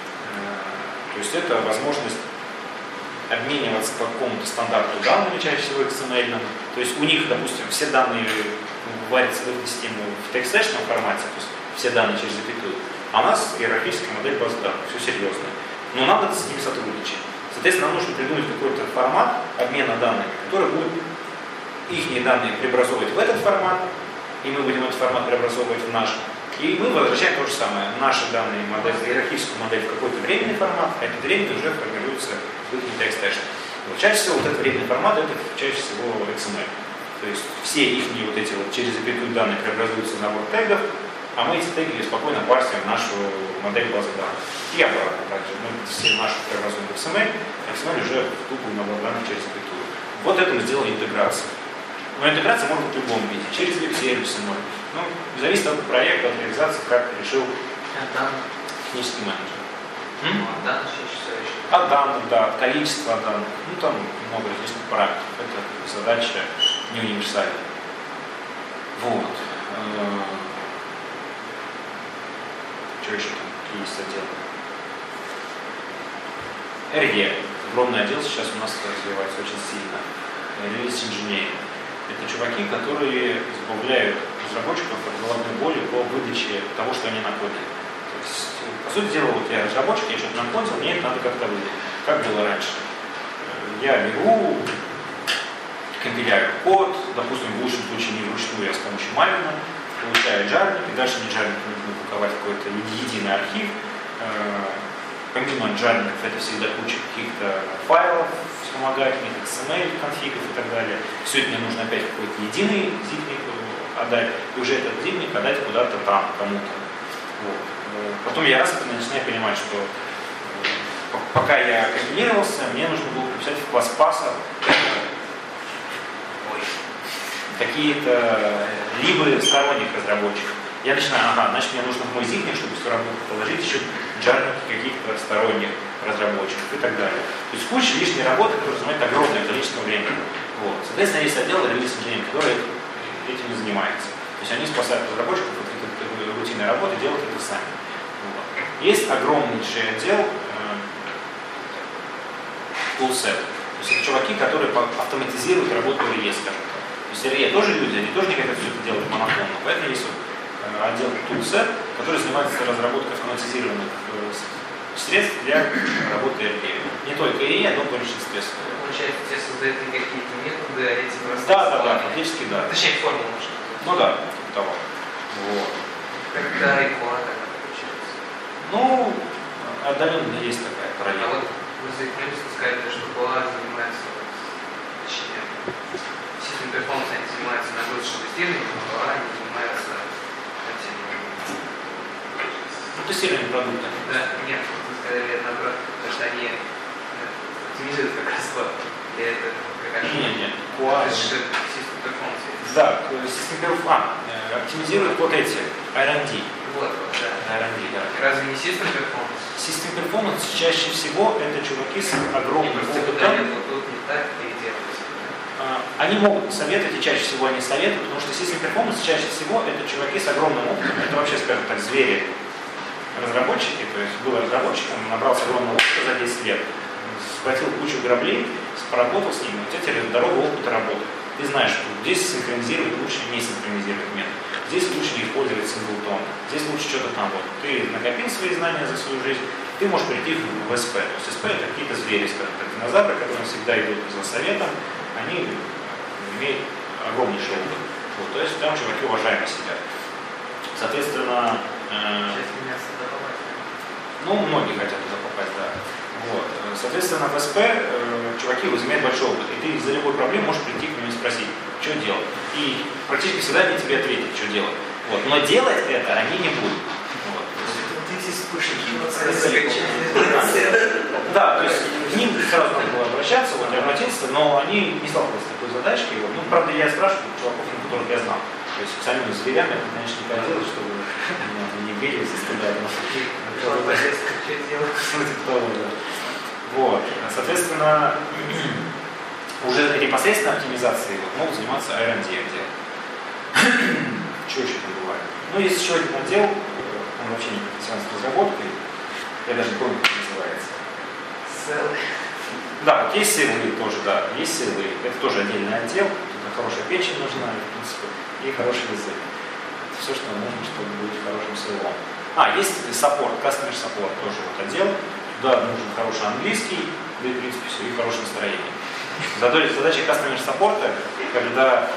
То есть это возможность обмениваться по какому-то стандарту данными, чаще всего икс эм эль. То есть у них, допустим, все данные варятся в эту систему в текст-сэшном формате, то есть все данные через запятую. А у нас иерархическая модель баз данных, все серьезно. Но нам надо с ними сотрудничать. Соответственно, нам нужно придумать какой-то формат обмена данными, который будет их данные преобразовывать в этот формат, и мы будем этот формат преобразовывать в наш. И мы возвращаем то же самое. Наши данные модель, иерархическую модель в какой-то временный формат, а этот временный уже формируется в текст-тэш. Вот чаще всего вот этот временный формат, это чаще всего икс эм эль. То есть все их вот эти вот через запятую данные преобразуются в набор тегов, а мы эти теги спокойно парсим в нашу модель базы данных. И обратно также. Мы все наши преобразуем в икс эм эль, а икс эм эль уже в тупую набор данных через запятую. Вот это мы сделали интеграцию. Но интеграция может быть в любом виде, через веб-сервисы, может быть. Ну, зависит от проекта, от реализации, как решил технический менеджер. М? От данных чаще всего еще. От данных, да, от количества данных. Ну, там много различных параметров. Это задача не универсальная. Вот. Что еще там? Какие есть отделы? эр и. Огромный отдел сейчас у нас развивается очень сильно. Release Engineering. Это чуваки, которые избавляют разработчиков от головной боли по выдаче того, что они накодили. То есть, по сути дела, вот я разработчик, я что-то накодил, мне это надо как-то выдать. Как было раньше? Я беру, компиляю код, допустим, в лучшем случае не вручную, а с помощью Maven, получаю джарник, и дальше мне джарник нужно упаковать какой-то единый архив. Помимо джарников это всегда куча каких-то файлов вспомогательных, икс эм эль, конфигов и так далее. Все это мне нужно опять какой-то единый зипник отдать, и уже этот зипник отдать куда-то там, кому-то. Вот. Потом я раз начинаю понимать, что пока я компилировался, мне нужно было прописать в класс паса какие-то либо сторонних разработчиков. Я начинаю, ага, значит мне нужно в мой зипник, чтобы все равно положить еще джарники каких-то сторонних разработчиков и так далее. То есть куча лишней работы, которая занимает огромное количество времени. Вот. Соответственно, есть отдел Release Engineering, который этим и занимается. То есть они спасают разработчиков от этой рутинной работы, делают это сами. Вот. Есть огромнейший отдел Toolset. То есть это чуваки, которые автоматизируют работу эр и, скажем так. То есть эр и тоже люди, они тоже не хотят все это делать монотонно. Поэтому есть отдел Toolset, который занимается разработкой автоматизированных средств для работы эр и. Не только эр и, но в большинстве. Получается, тебе создают какие-то методы, а эти просто... Да, да, да, фактически да. Точнее, формулу нужно. Ну да, того. Вот. Когда и куда тогда получается? Ну, отдаленно есть такая А параллель. вот вы заикнулись, сказали, что Куа занимается, точнее, System Performance они занимаются нагрузочным тестированием, а Куа они занимаются этим... Ну, тестирование продукта. Да, нет, вы сказали наоборот, потому что они оптимизируют как раз код. И это как раз... Нет, нет, Куа... Это же System Performance. Да, System Performance оптимизирует вот эти ар энд ди. Вот, вот, да. ар энд ди, да. Разве не System Performance? System Performance чаще всего это чуваки с огромным опытом. Вот тут не так переделывается. Они могут советовать, и чаще всего они советуют, потому что System Performance чаще всего это чуваки с огромным опытом. Это вообще, скажем так, звери разработчики, то есть был разработчиком, набрался огромного опыта за десять лет, схватил кучу граблей поработал с ними, у тебя теперь дорога опыта работы. Ты знаешь, что здесь синхронизировать лучше не синхронизировать метод. Здесь лучше не использовать синглтон. Здесь лучше что-то там. Вот. Ты накопил свои знания за свою жизнь, ты можешь прийти в эс пэ. То есть эс пэ это какие-то звери, скажем так, динозавры, которые всегда идут за советом, они имеют огромнейший опыт. Вот. То есть там чуваки уважаемо сидят. Соответственно, э, ну, многие хотят туда попасть, да. Вот. Соответственно, в эс пэ э, чуваки имеют большой опыт, и ты за любой проблемой можешь прийти к ним и спросить, что делать. И практически всегда они тебе ответят, что делать. Вот. Но делать это они не будут. Вот. Эти вспышки. Да, то есть к ним сразу надо было обращаться, вот я обратился, но они не сталкивались с такой задачкой. Вот. Ну, правда, я спрашиваю чуваков, которых я знал. То есть к самим зверям это, конечно, не поделать, чтобы не били со стыда. Вот. Соответственно, уже непосредственно оптимизацией вот, могут заниматься ар энд ди отдел. Что еще там бывает? Ну, есть еще один отдел, он вообще не связан с разработкой. Я даже не помню, как называется. Селы. Да, вот есть селы тоже, да, есть селы. Это тоже отдельный отдел. Тут хорошая печень нужна, в принципе, и хороший язык. Это все, что нужно, чтобы быть хорошим селом. А, есть саппорт, customer support тоже вот отдел. Туда нужен хороший английский, да и, в принципе, все, и хорошее настроение. Задача customer support, когда...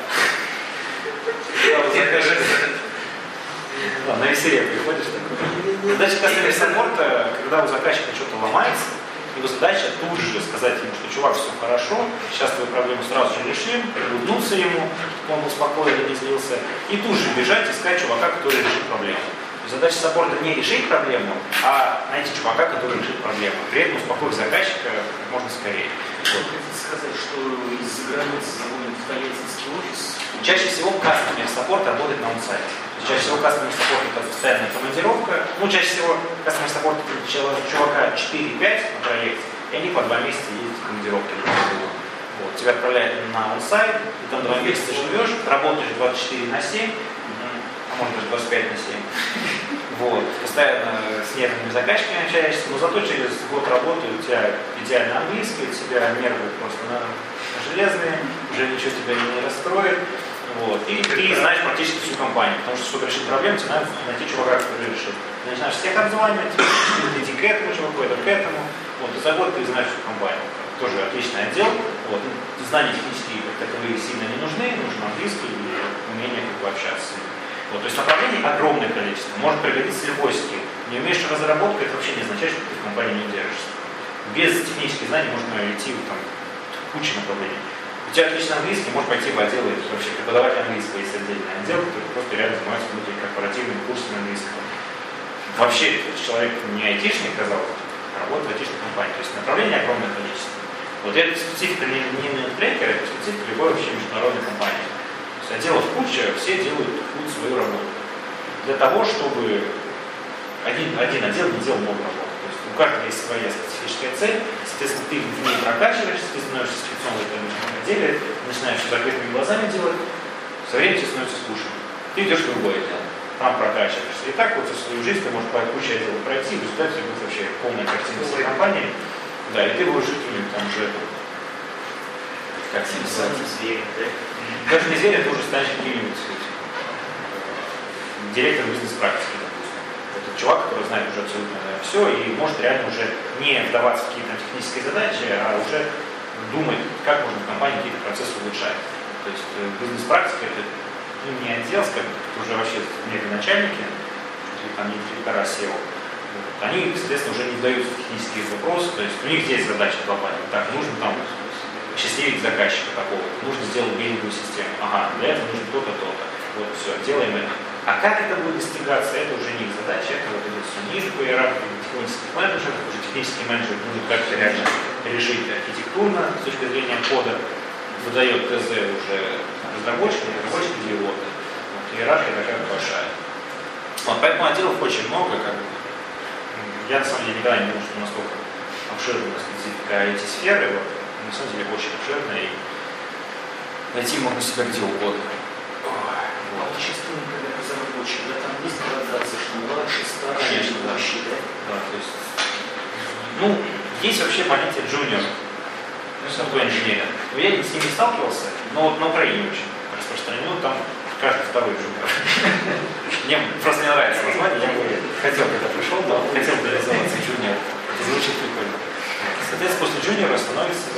Да, на веселье приходишь такой. Задача customer support, когда у заказчика что-то ломается, его задача тут же сказать ему, что чувак, все хорошо, сейчас твою проблему сразу же решим, улыбнуться ему, он был спокоен и не злился, и тут же бежать искать чувака, который решит проблему. Задача саппорта не решить проблему, а найти чувака, который решит проблему. При этом успокоить заказчика как можно скорее. Вот. Хотите сказать, что из-за границы заводят в Тольяттинский офис? Чаще всего customer support работает на онсайте. Чаще всего customer support это постоянная командировка. Ну, чаще всего customer support это чувака четыре-пять на проекте, и они по два месяца ездят в командировки. Вот. Тебя отправляют на онсайт, ты там два месяца живешь, работаешь двадцать четыре на семь, а может даже двадцать пять на семь. Вот. Постоянно с нервными заказчиками общаешься, но зато через год работы у тебя идеально английский, у тебя нервы просто на, на железные, уже ничего тебя не расстроит. Вот. И ты знаешь практически всю компанию, потому что чтобы решить проблему, тебе надо найти чувака, который решит. Ты начинаешь всех обзванивать, иди к этому чуваку, это к этому. Вот. И за год ты знаешь всю компанию. Тоже отличный отдел. Вот. Знания технические как таковые сильно не нужны, нужен английский и умение как бы общаться. Вот, то есть направлений огромное количество. Может пригодиться любой скилл. Не умеешь разработку, это вообще не означает, что ты в компании не удержишься. Без технических знаний можно идти в там, кучу направлений. У тебя отличный английский, можешь пойти в отдел и вообще преподаватель английского есть отдельный отдел, который просто реально занимается внутри корпоративными курсами английского. Вообще человек не айтишник, казалось, а работает в айтишной компании. То есть направлений огромное количество. Вот это специфика не, не нетбрейкера, это специфика любой вообще международной компании. Отделов куча, все делают какую-то свою работу. Для того, чтобы один, один отдел не делал много работы. То есть у каждого есть своя специфическая цель, соответственно, ты в ней прокачиваешься, ты становишься спецом в этом отделе, начинаешь все закрытыми глазами делать, со временем тебе становится скучно. Ты идешь в другое отдел, там прокачиваешься. И так вот за свою жизнь ты можешь по куче отделов пройти, в результате будет вообще полная картина всей компании. Да, и ты будешь жить у них там уже как зверь, да? Даже не зверь, ты уже станешь каким-нибудь директором бизнес-практики, допустим. Это чувак, который знает уже абсолютно все и может реально уже не вдаваться в какие-то технические задачи, а уже думать, как можно в компании какие-то процессы улучшать. То есть бизнес-практика это ну, не отдел, скажем, это уже вообще некие начальники, или там не директора сео. Они, соответственно, уже не вдаются в технические вопросы, то есть у них здесь задача глобальная. Так, нужно там счастливить заказчика такого, нужно сделать биллинговую систему. Ага, для этого нужно то-то, то-то. Вот, все, делаем это. А как это будет достигаться, это уже не их задача, это вот идет все ниже по иерархии технических менеджеров, уже технический менеджер будет как-то реально решить архитектурно с точки зрения кода, выдает ТЗ уже разработчику, разработчик идиоты. Вот, иерархия такая большая. Вот, поэтому отделов очень много, как бы. Я на самом деле никогда не думал, что настолько обширная специфика ай ти-сферы, вот, на самом деле очень обширная, и найти можно себя где угодно. А зачастую, когда разработчик, да, там есть градация, что младший, старший, конечно, да. вообще, да? Да, то есть, ну, есть вообще понятие джуниор. software engineering. Я с ними сталкивался, но вот на Украине очень распространено, там каждый второй джуниор. Мне просто не нравится название, я бы хотел, когда пришел, но хотел бы реализоваться джуниор. Это звучит прикольно. Соответственно, после джуниора становится...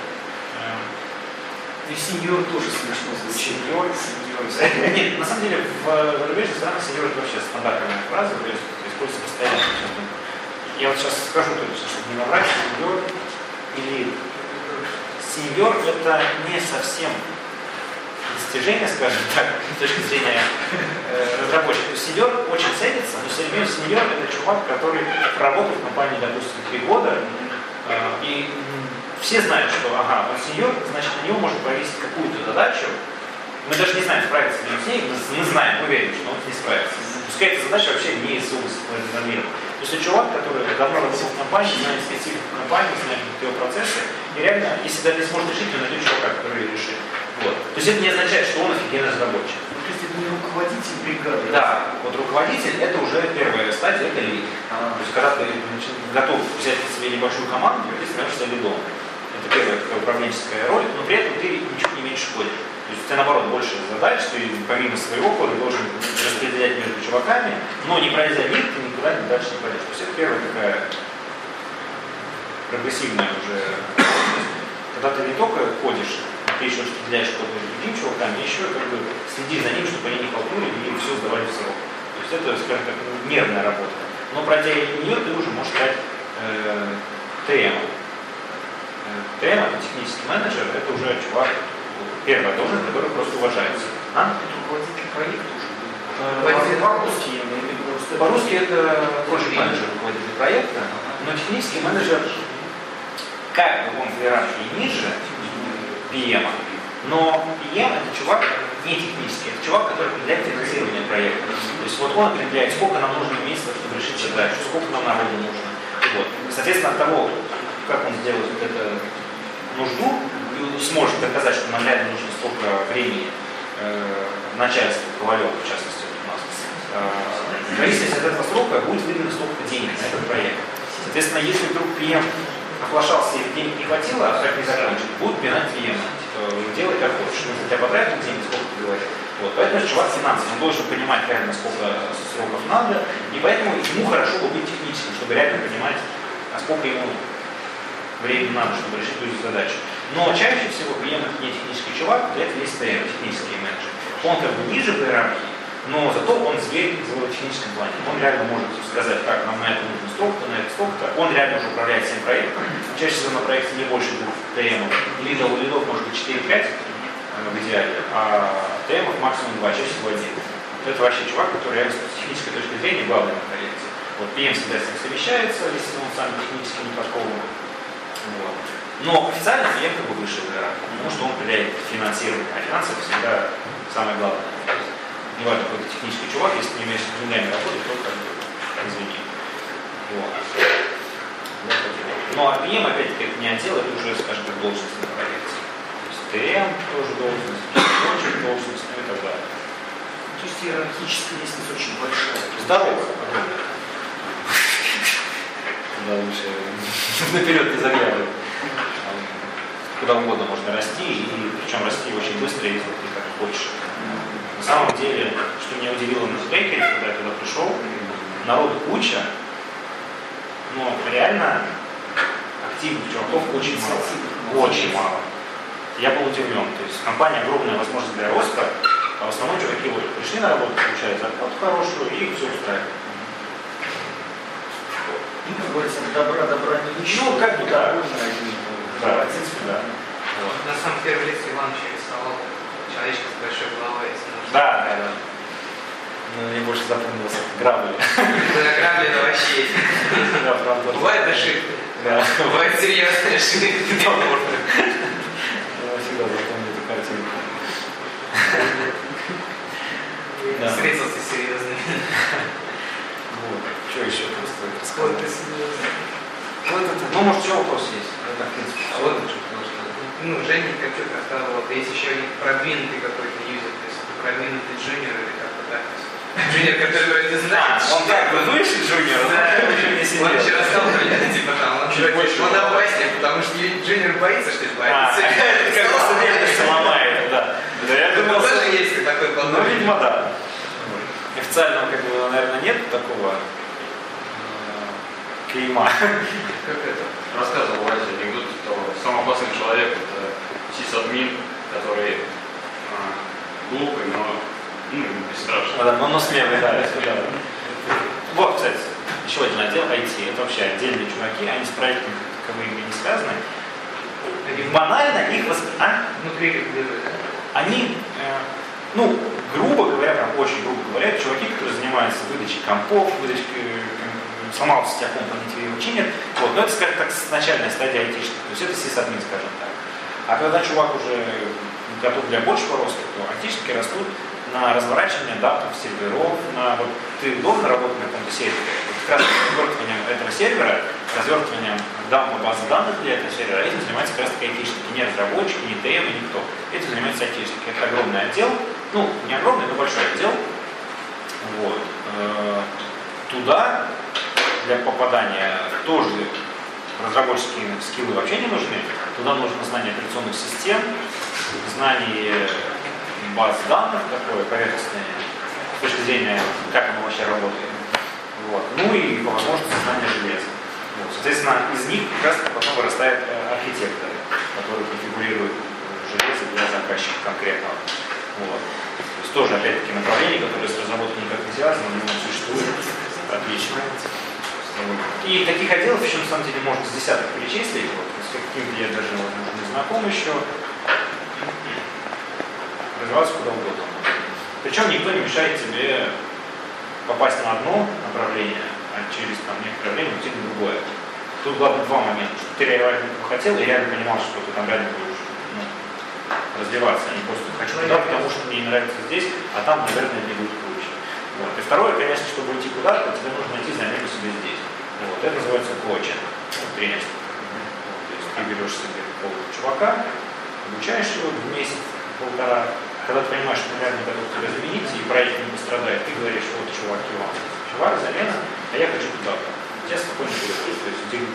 И сеньор тоже смешно звучит. Сеньор, сеньор. Нет, на самом деле в зарубежных странах сеньор это вообще стандартная фраза, то есть используется постоянно. Я вот сейчас скажу точно, чтобы не наврать, сеньор или сеньор это не совсем достижение, скажем так, с точки зрения э, разработчика. Сеньор очень ценится, но все время сеньор это чувак, который работал в компании, допустим, три года, э, и все знают, что ага, он сеньор, значит, на него можно повесить какую-то задачу. Мы даже не знаем, справится ли он с ней, мы знаем, мы верим, что он не справится. Пускай эта задача вообще не из области программирования. То есть чувак, который давно работал в компании, знает специфику компании, знает ее процессы, и реально, если даже не сможет решить, то найдет чувака, который ее решит. Вот. То есть это не означает, что он офигенный разработчик. То есть это не руководитель бригады? Да, вот руководитель это уже первая стадия, это лид. То есть когда ты готов взять на себе небольшую команду, ты становишься лидом. Это первая такая управленческая роль, но при этом ты ничего не меньше ходишь. То есть у тебя наоборот больше задач, ты помимо своего кода должен распределять между чуваками, но не пройдя лид, ты никуда дальше не пойдешь. То есть это первая такая прогрессивная уже. Когда ты не только ходишь, ты еще распределяешь код между другими чуваками, еще как бы следишь за ним, чтобы они не халтурили и все сдавали в срок. То есть это, скажем так, нервная работа. Но пройдя нее, ты уже можешь стать э, ТМ. ТМ, это технический менеджер, это уже чувак, первая должность, который просто уважается. А? Это руководитель проекта уже. По-русски я имею в виду. По-русски это project менеджер, руководитель проекта, но технический менеджер, как бы он в иерархии ниже пи эм, но пи эм это чувак не технический, это чувак, который определяет финансирование проекта. То есть вот он определяет, сколько нам нужно месяцев, чтобы решить задачу, сколько нам народу нужно. Вот. Соответственно, от того, как он сделает вот эту нужду, и сможет доказать, что нам реально нужно столько времени э, начальству, Ковалеву, в частности, у нас, э, в зависимости от этого срока будет выделено столько денег на этот проект. Соответственно, если вдруг пи эм оплошался и денег не хватило, а как не закончить, будут пинать пи эм. Типа, делай как хочешь, мы хотя бы потратил деньги, сколько ты говоришь. Вот. Поэтому чувак финансов, он должен понимать реально, сколько сроков надо, и поэтому ему хорошо бы быть техническим, чтобы реально понимать, а сколько ему времени надо, чтобы решить эту задачу. Но чаще всего пи эм это не технический чувак, для этого есть ТМ, технический менеджер. Он как бы ниже в иерархии, но зато он зверь в техническом плане. Он реально может сказать, как нам на это нужно столько-то, на это столько-то. Он реально уже управляет всем проектом. Чаще всего на проекте не больше двух ТМ. Лидов, лидов может быть четыре-пять в идеале, а ТМ максимум два, чаще всего один. Это вообще чувак, который реально с технической точки зрения главный на проекте. Вот пи эм всегда с ним совещается, если он сам технически не подкован. Вот. Но официально пи эм как бы выше в иерархии, потому что он определяет финансирование, а финансы это всегда самое главное. Не важно, какой-то технический чувак, если не умеешь с деньгами работать, то как бы извини. Вот. Ну а пи эм, опять-таки, это не отдел, это уже, скажем так, должность на проекте. То есть ТМ тоже должность, очень должность, ну и так далее. То есть иерархическая лестница очень большая. Здорово. Да, лучше наперед не заглядывать. Куда угодно можно расти, и причем расти очень быстро, если ты как хочешь. На самом деле, что меня удивило на Бейкере, когда я туда пришел, народу куча, но реально активных чуваков очень мало. Очень мало. Я был удивлен. То есть компания огромная возможность для роста, а в основном чуваки вот пришли на работу, получают зарплату хорошую, и их все устраивает. Ну, как говорится, добра, добра не ищу. Ну, как бы, да. Да, в принципе, да. Вот. На самом первой лекции Ивановича рисовал человечка с большой головой. Да, да, да. Ну, мне больше запомнился грабли. Да, грабли это вообще. Да, правда. Бывает ошибки. Да. Бывают серьезные ошибки. Я всегда запомню эту картинку. Встретился серьезный. Вот. Что еще просто Вот рассказать? ты серьезный. Вот это. Ну, может, что вопрос есть? Это, в принципе, А вот, ну, Женя как что-то рассказывал, есть еще и продвинутый какой-то юзер, то есть продвинутый джуниор или как-то так. Джуниор, который не знает. Он как бы выше джуниора, Да, но уже не сидел. он еще рассказывал, типа там, он, Чуть больше. он опаснее, потому что джуниор боится, что это А, это как бы субъектность ломает, да. Да, я думал, тоже что- есть такой Ну, подход. видимо, да. Официального, как бы, наверное, нет такого э, клейма. Как это? Рассказывал Вася анекдот, что самый опасный человек это сисадмин, который а, глупый, но ну, бесстрашный. Да, но, но смелый, да, это да. Вот, кстати, еще один отдел ай ти. Это вообще отдельные чуваки, они с проектом таковыми не связаны. Банально их воспри... А? Внутри регулирует, да? Они, э, ну, грубо говоря, прям очень грубо говоря, чуваки, которые занимаются выдачей компов, выдачей, э, сломался у тебя комп, они тебе его чинят. Вот, но это, скажем так, начальная стадия айтишника. То есть это сисадмин, скажем так. А когда чувак уже готов для большего роста, то айтишники растут на разворачивание датов, серверов, на вот ты удобно работать на каком-то сервере. Вот как раз развертыванием этого сервера, развертыванием дампа базы данных для этого сервера, этим занимаются как раз таки айтишники. Не разработчики, не ТМ, никто. Этим занимаются айтишники. Это огромный отдел. Ну, не огромный, но большой отдел. Вот. Туда для попадания тоже разработческие скиллы вообще не нужны. Туда нужно знание операционных систем, знание баз данных, такое поверхностное, с точки зрения, как оно вообще работает. Вот. Ну и по возможности знание железа. Вот. Соответственно, из них как раз потом вырастают архитекторы, которые конфигурируют железо для заказчика конкретного. Вот. То есть тоже, опять-таки, направление, которое с разработкой никак не связано, но существует. Отлично. И таких отделов еще, на самом деле, можно с десяток перечислить. Вот. С каким-то я даже возможно, не знаком еще. Развиваться куда угодно. Причем никто не мешает тебе попасть на одно направление, а через там, некоторое время уйти на другое. Тут главное два момента, что ты реально этого хотел и реально понимал, что ты там реально будешь ну, развиваться, а не просто хочу туда, потому что мне не нравится здесь, а там, наверное, мне будет круче. Вот. И второе, конечно, чтобы уйти куда-то, тебе нужно найти замену себе здесь. Вот. Это называется коучинг, ну, тренерство. Вот. То есть ты берешь себе какого-то чувака, обучаешь его в месяц, полтора. Когда ты понимаешь, что он реально готов тебя заменить, и проект не пострадает, ты говоришь, вот чувак, Иван, чувак, замена, а я хочу туда-то. Я спокойно перестаю, то есть где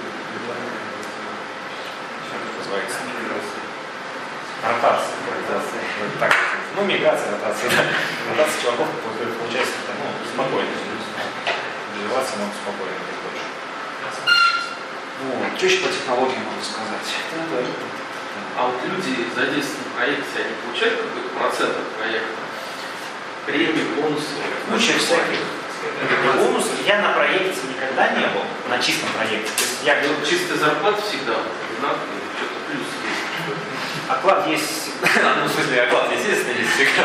все это называется. Ротация. Ротация. Так, ну, миграция, ротация, да. Ротация чуваков, получается, ну, спокойно. Развиваться могут спокойно, как больше. Вот. Что еще по технологии могу сказать? А вот люди, задействованные в проекте, они получают какой-то процент от проекта? Премии, бонусы? Куча всяких бонусов. Я на проекте никогда не был, на чистом проекте. То есть я говорю, Чистая зарплата всегда, да? Что-то плюс есть. оклад есть всегда. Ну, в смысле, оклад, естественно, есть всегда.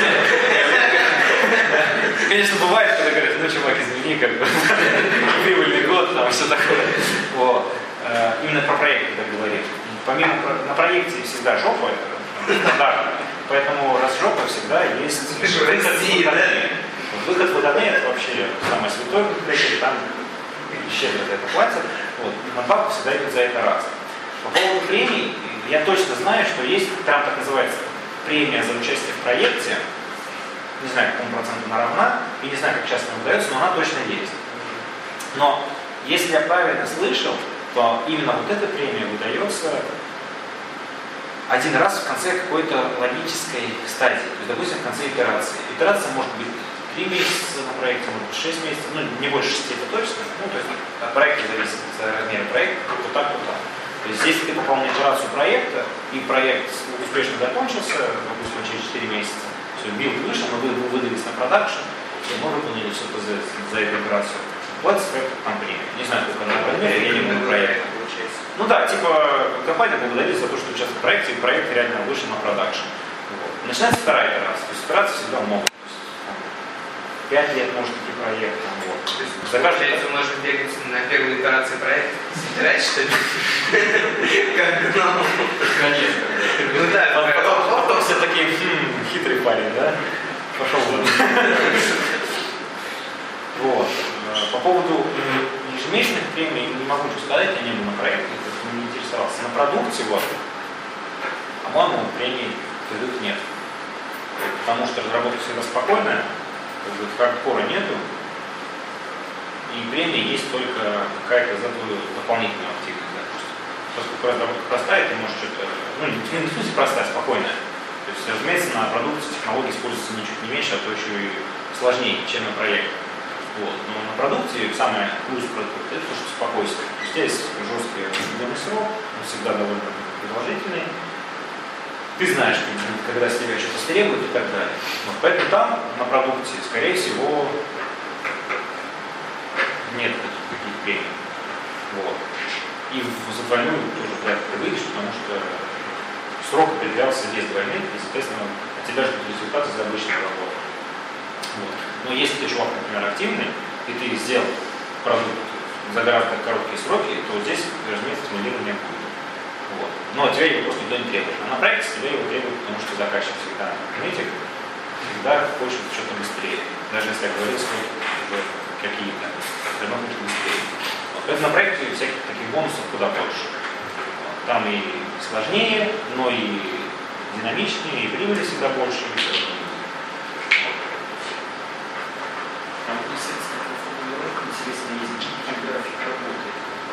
Конечно, бывает, когда говорят, ну, чувак, извини, как бы, прибыльный год, там, все такое. Вот. Именно про проект, как говорит. Помимо, на проекте всегда жопа, это стандартно. Поэтому раз жопа, всегда есть выход в выходные. Выход в выходные это вообще самое святое в проекте, там щедро за это платят. Вот. Надбавка всегда идет за это раз. По поводу премий, я точно знаю, что есть, там так называется, премия за участие в проекте. Не знаю, какому проценту она равна, и не знаю, как часто она выдается, но она точно есть. Но если я правильно слышал, то именно вот эта премия выдается один раз в конце какой-то логической стадии. То есть, допустим, в конце итерации. Итерация может быть три месяца на проекте, может быть шесть месяцев, ну не больше шести, это точно. Ну, то есть от проекта зависит, от размера проекта, вот так, вот так. То есть если ты попал на итерацию проекта, и проект успешно закончился, допустим, через четыре месяца, все, билд вышел, мы выдавились на продакшн, и мы выполнили все это за, за эту операцию. Платится проект там премия. Не знаю, сколько она в размере, я не буду проект. Ну да, типа компания благодарит за то, что участвует в проекте, и проект реально вышел на продакшн. Вот. Начинается вторая итерация. То есть итерации всегда много. Пять лет может идти проект. Там, вот. То есть, за каждый получается, можно бегать на первой итерации проекта, собирать, что ли? Как ну... Конечно. Ну да, потом все такие, хитрый парень, да? Пошел вон. Вот. По поводу ежемесячных премий не могу ничего сказать, я не был на проекте, не интересовался. На продукте, вот, по-моему, премий предыдущих нет. Потому что разработка всегда спокойная, хардкора нету, и премия есть только какая-то за твою дополнительную активность, допустим. Поскольку разработка простая, ты можешь что-то, ну не в смысле простая, спокойная. То есть, разумеется, на продукции технологии используется ничуть не меньше, а то еще и сложнее, чем на проекте. Вот. Но на продукте самое плюс продукта это то, что спокойствие. То есть, у тебя есть жесткий определенный срок, он всегда довольно продолжительный. Ты знаешь, когда с тебя что-то требуют и так далее. Вот. Поэтому там на продукте, скорее всего, нет таких премий. Вот. И за двойную тоже вряд ли ты выйдешь, потому что срок определялся без двойных, и, соответственно, от тебя ждут результаты за обычную работу. Вот. Но если ты чувак, например, активный, и ты сделал продукт за гораздо короткие сроки, то здесь, разумеется, стимулирования будет. Вот. Но от тебя его просто никто не требует. А на проекте тебя его требуют, потому что заказчик всегда метик, всегда хочет что-то быстрее. Даже если я говорил, сроки уже какие-то, все равно хочет быстрее. Вот. Поэтому на проекте всяких таких бонусов куда больше. Там и сложнее, но и динамичнее, и прибыли всегда больше. Там непосредственно формулировка, интересно, есть гибкий график работы.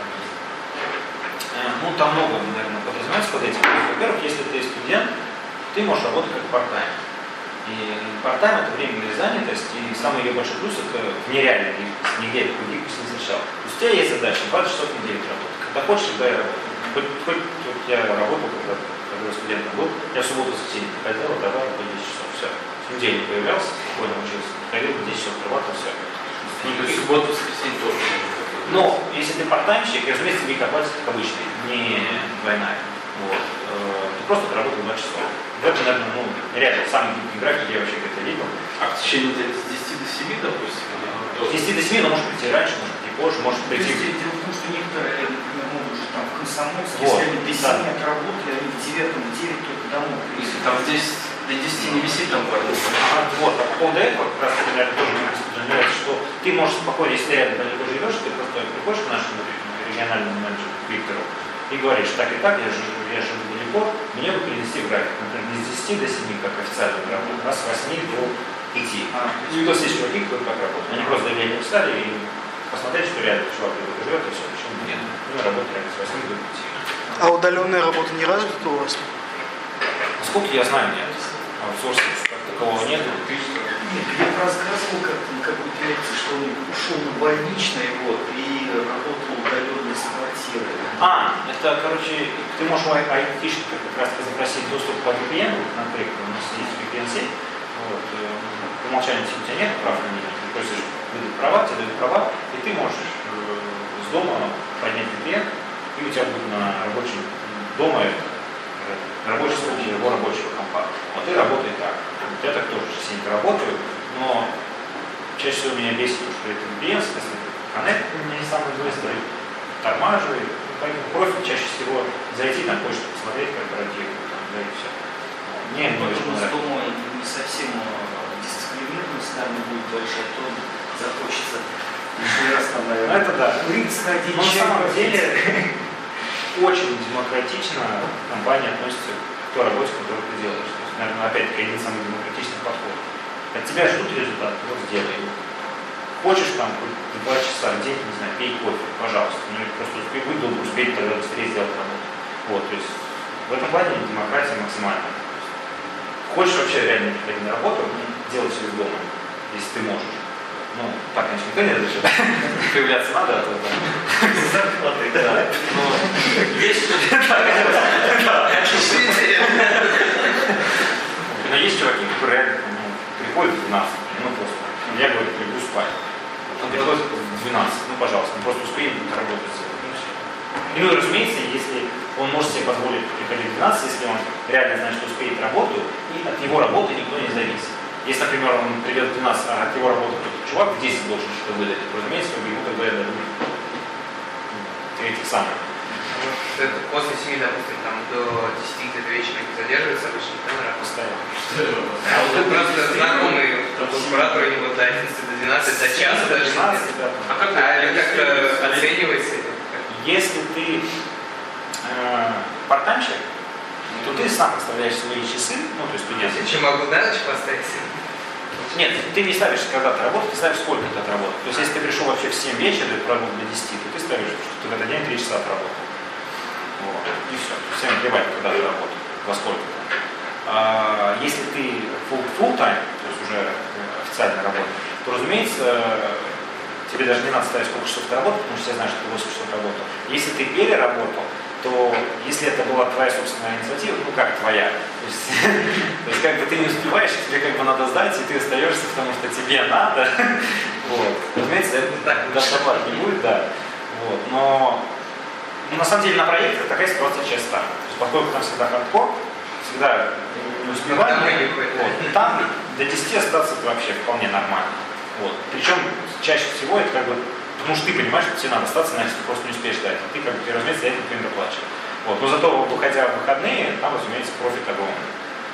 Ну, там много, наверное, подразумевается под этим. Во-первых, если ты студент, ты можешь работать как парт-тайм. И парт-тайм — это временная занятость, и самый ее большой плюс — это в нереальной гибкости, нигде такой гибкости не встречал. То есть у тебя есть задача двадцать часов в неделю работать. Когда хочешь, тогда я работаю. Хоть, хоть вот я работал, когда, когда я студентом был, я в субботу воскресенье приходил, давай по десять часов, все. В неделю появлялся, спокойно учился, приходил, десять часов отрабатывал, все. И субботу, воскресенье тоже. Но если ты парт-таймщик, разумеется, тебе оплатят как обычный, не двойная. Вот. Ты просто отработал два часа. Это, наверное, ну, реально самый гибкий график, я вообще где-то видел. А в течение недели с десяти до семи, допустим? С десяти до семи, но может прийти раньше, может прийти позже, может прийти... Дело в том, что некоторые, например, могут уже там в Комсомольске, Вот, если они до да. семи отработали, они в девятом, в девять только домой. Если там здесь до десяти не висит, там парень. А, вот, а по поводу этого, как раз, наверное, тоже мне нравится, что ты можешь спокойно, если ты рядом далеко живешь, ты просто приходишь к нашему региональному менеджеру Виктору и говоришь, так и так, я живу, я живу далеко, мне бы перенести в график, например, не с десяти до семи, как официально работает, а с восьми до пяти. А, ну, то есть есть чуваки, кто как работает. Они просто заявление написали и посмотреть, что рядом чувак далеко живет, и все, почему нет. Мы работаем с восьми до пяти. А удаленная работа не развита у вас? Насколько я знаю, нет. Аутсорса как такового нет. Нет, я рассказывал как-то на какой-то лекции, что он ушел на больничный вот, и работал удаленно с квартиры. А, это, короче, ты можешь у айтишника как раз запросить доступ к ви пи эн, например, у нас есть ви пи эн сеть, вот, по умолчанию у тебя нет прав на нее, ты просишь выдать права, тебе дают права, и ты можешь с дома поднять ви пи эн, и у тебя будет на рабочем дома рабочий стол его рабочего компа. Вот и работает так. Вот я так тоже сильно работаю, но чаще всего меня бесит, что это ви пи эн, если коннект у меня не самый быстрый, тормаживает, поэтому профиль чаще всего зайти, там кое-что посмотреть, корпоративно, там, да и все. Мне многое что нравится. нравится. Дома не совсем дисциплинированность, наверное, будет большая, то захочется лишний раз там, наверное, Это да. курить, сходить, Но на чай самом попить. деле очень демократично компания относится к той работе, которую ты делаешь. То есть, наверное, опять-таки один из самых демократичных подходов. От тебя ждут результат, вот сделай его. Хочешь там хоть два часа в день, не знаю, пей кофе, пожалуйста. Ну, просто успей, будь добр, успеть тогда быстрее сделать работу. Вот, то есть в этом плане демократия максимальная. Хочешь вообще реально приходить на работу, делай все из дома, если ты можешь. Ну, так, конечно, никто не разрешит. Появляться надо, а то там. Зарплаты, да. Но есть... Но есть чуваки, которые реально приходят в двенадцать, ну просто. Я говорю, люблю спать. Он приходит в двенадцать, ну пожалуйста, ну просто успеем работать. И ну, разумеется, если он может себе позволить приходить в двенадцать, если он реально знает, что успеет работу, и от его работы никто не зависит. Если, например, он придет в двенадцать, а от его работы тот чувак в десять должен что-то выдать, то, разумеется, ему тогда я дадут этих самых. Это после семи, допустим, там до десяти где-то вечера не задерживается, обычно никто на работу. Постоянно. А вот тут просто знакомый куратор, у него до одиннадцати, до двенадцати, до часа даже. А как А это как-то оценивается? Если ты э, парт-таймщик, то ты сам представляешь свои часы, ну, то есть студент. Чем могу на ночь поставить? Нет, ты не ставишь, когда ты работаешь, ты ставишь, сколько ты отработал. То есть, если ты пришел вообще в семь вечера, и проработал до десяти, то ты ставишь, что ты в этот день три часа отработал. Вот. И все. Всем плевать, когда ты работал, во сколько. А если ты full time, то есть уже официально работаешь, то, разумеется, тебе даже не надо ставить, сколько часов ты работал, потому что я знаю, что ты восемь часов работал. Если ты переработал, то если это была твоя собственная инициатива, ну как твоя, то есть, то есть как бы ты не успеваешь, тебе как бы надо сдать, и ты остаешься, потому что тебе надо. Вот. Разумеется, это так доплат не будет, да. Вот. Но ну, на самом деле на проектах такая ситуация часто. То есть, поскольку там всегда хардкор, всегда не успевание, вот. Там до десяти остаться это вообще вполне нормально. Вот. Причем чаще всего это как бы, потому что ты понимаешь, что тебе надо остаться, иначе ты просто не успеешь дать. И ты как бы, разумеется, за это ты доплачиваешь. Вот. Но зато, выходя в выходные, там, разумеется, профит огромный.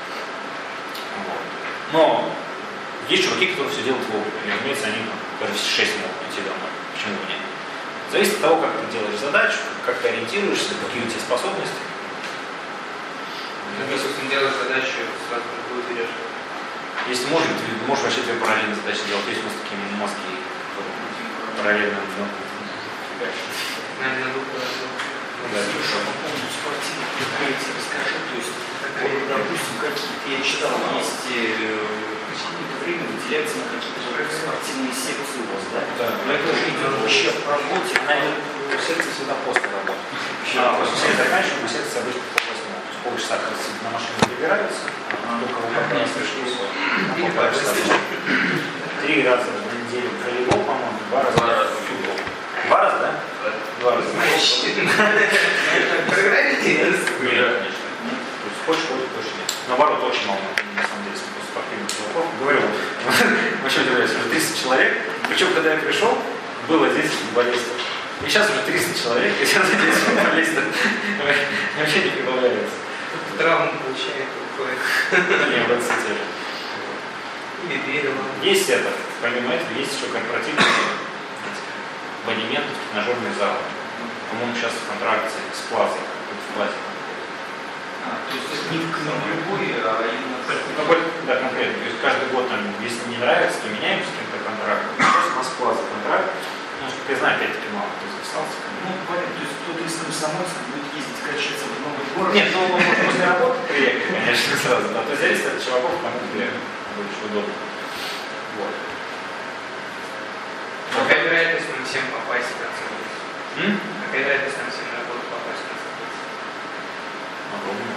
Вот. Но есть чуваки, которые все делают вовремя. И, разумеется, они даже в шесть могут идти домой. Почему бы нет? Зависит от того, как ты делаешь задачу, как ты ориентируешься, какие у тебя способности. Ну, допустим, делаешь задачу, сразу другую берешь. Если можешь, ты можешь вообще две параллельные задачи делать. Есть у нас такие мозги параллельно. Наверное, двух Слушай, а по поводу спортивных мероприятий расскажи, то есть, вот, допустим, какие-то, я читал, есть какое-то время выделяется на какие-то спортивные секции у вас, да? Да. Но это же идет вообще в работе. Она идет в секции всегда после работы. А, после всех заканчиваем, мы секции обычно по восьмому. То есть полчаса на машине добираются, только у как раз пришли, полтора часа. Три раза в неделю волейбол, по-моему, два раза в футбол. Два раза, да? Два раза. Проиграли? Нет, конечно. То есть хочешь, хочешь, хочешь нет. Наоборот, очень мало, на самом деле, спортивных чуваков. Говорю, вообще удивляюсь, уже тридцать человек. Причем, когда я пришел, было десять футболистов. И сейчас уже триста человек, и сейчас десять футболистов. Вообще не прибавляется. Травму получает, уходит. Не, в институте. Или перелом. Есть это, помимо этого, есть еще корпоративные абонементы, тренажерные залы. По-моему, сейчас в контракте с Плазой, в Плазе. А, то есть это не в любой, а именно... Да, конкретно. То есть каждый год, там, если не нравится, то меняем с кем-то контракт. Сейчас у нас Плаза контракт. Ну, я знаю, опять-таки, мало кто записался. Ну, понятно, то есть кто-то из Комсомольска будет ездить качаться в новый город. Нет, ну, он может после работы приехать, конечно, сразу. Да. То есть зависит от чуваков, кому где больше удобно. Вот. Какая вероятность нам всем попасть в конце года? М? Какая вероятность нам всем на работу попасть в конце года? Огромное.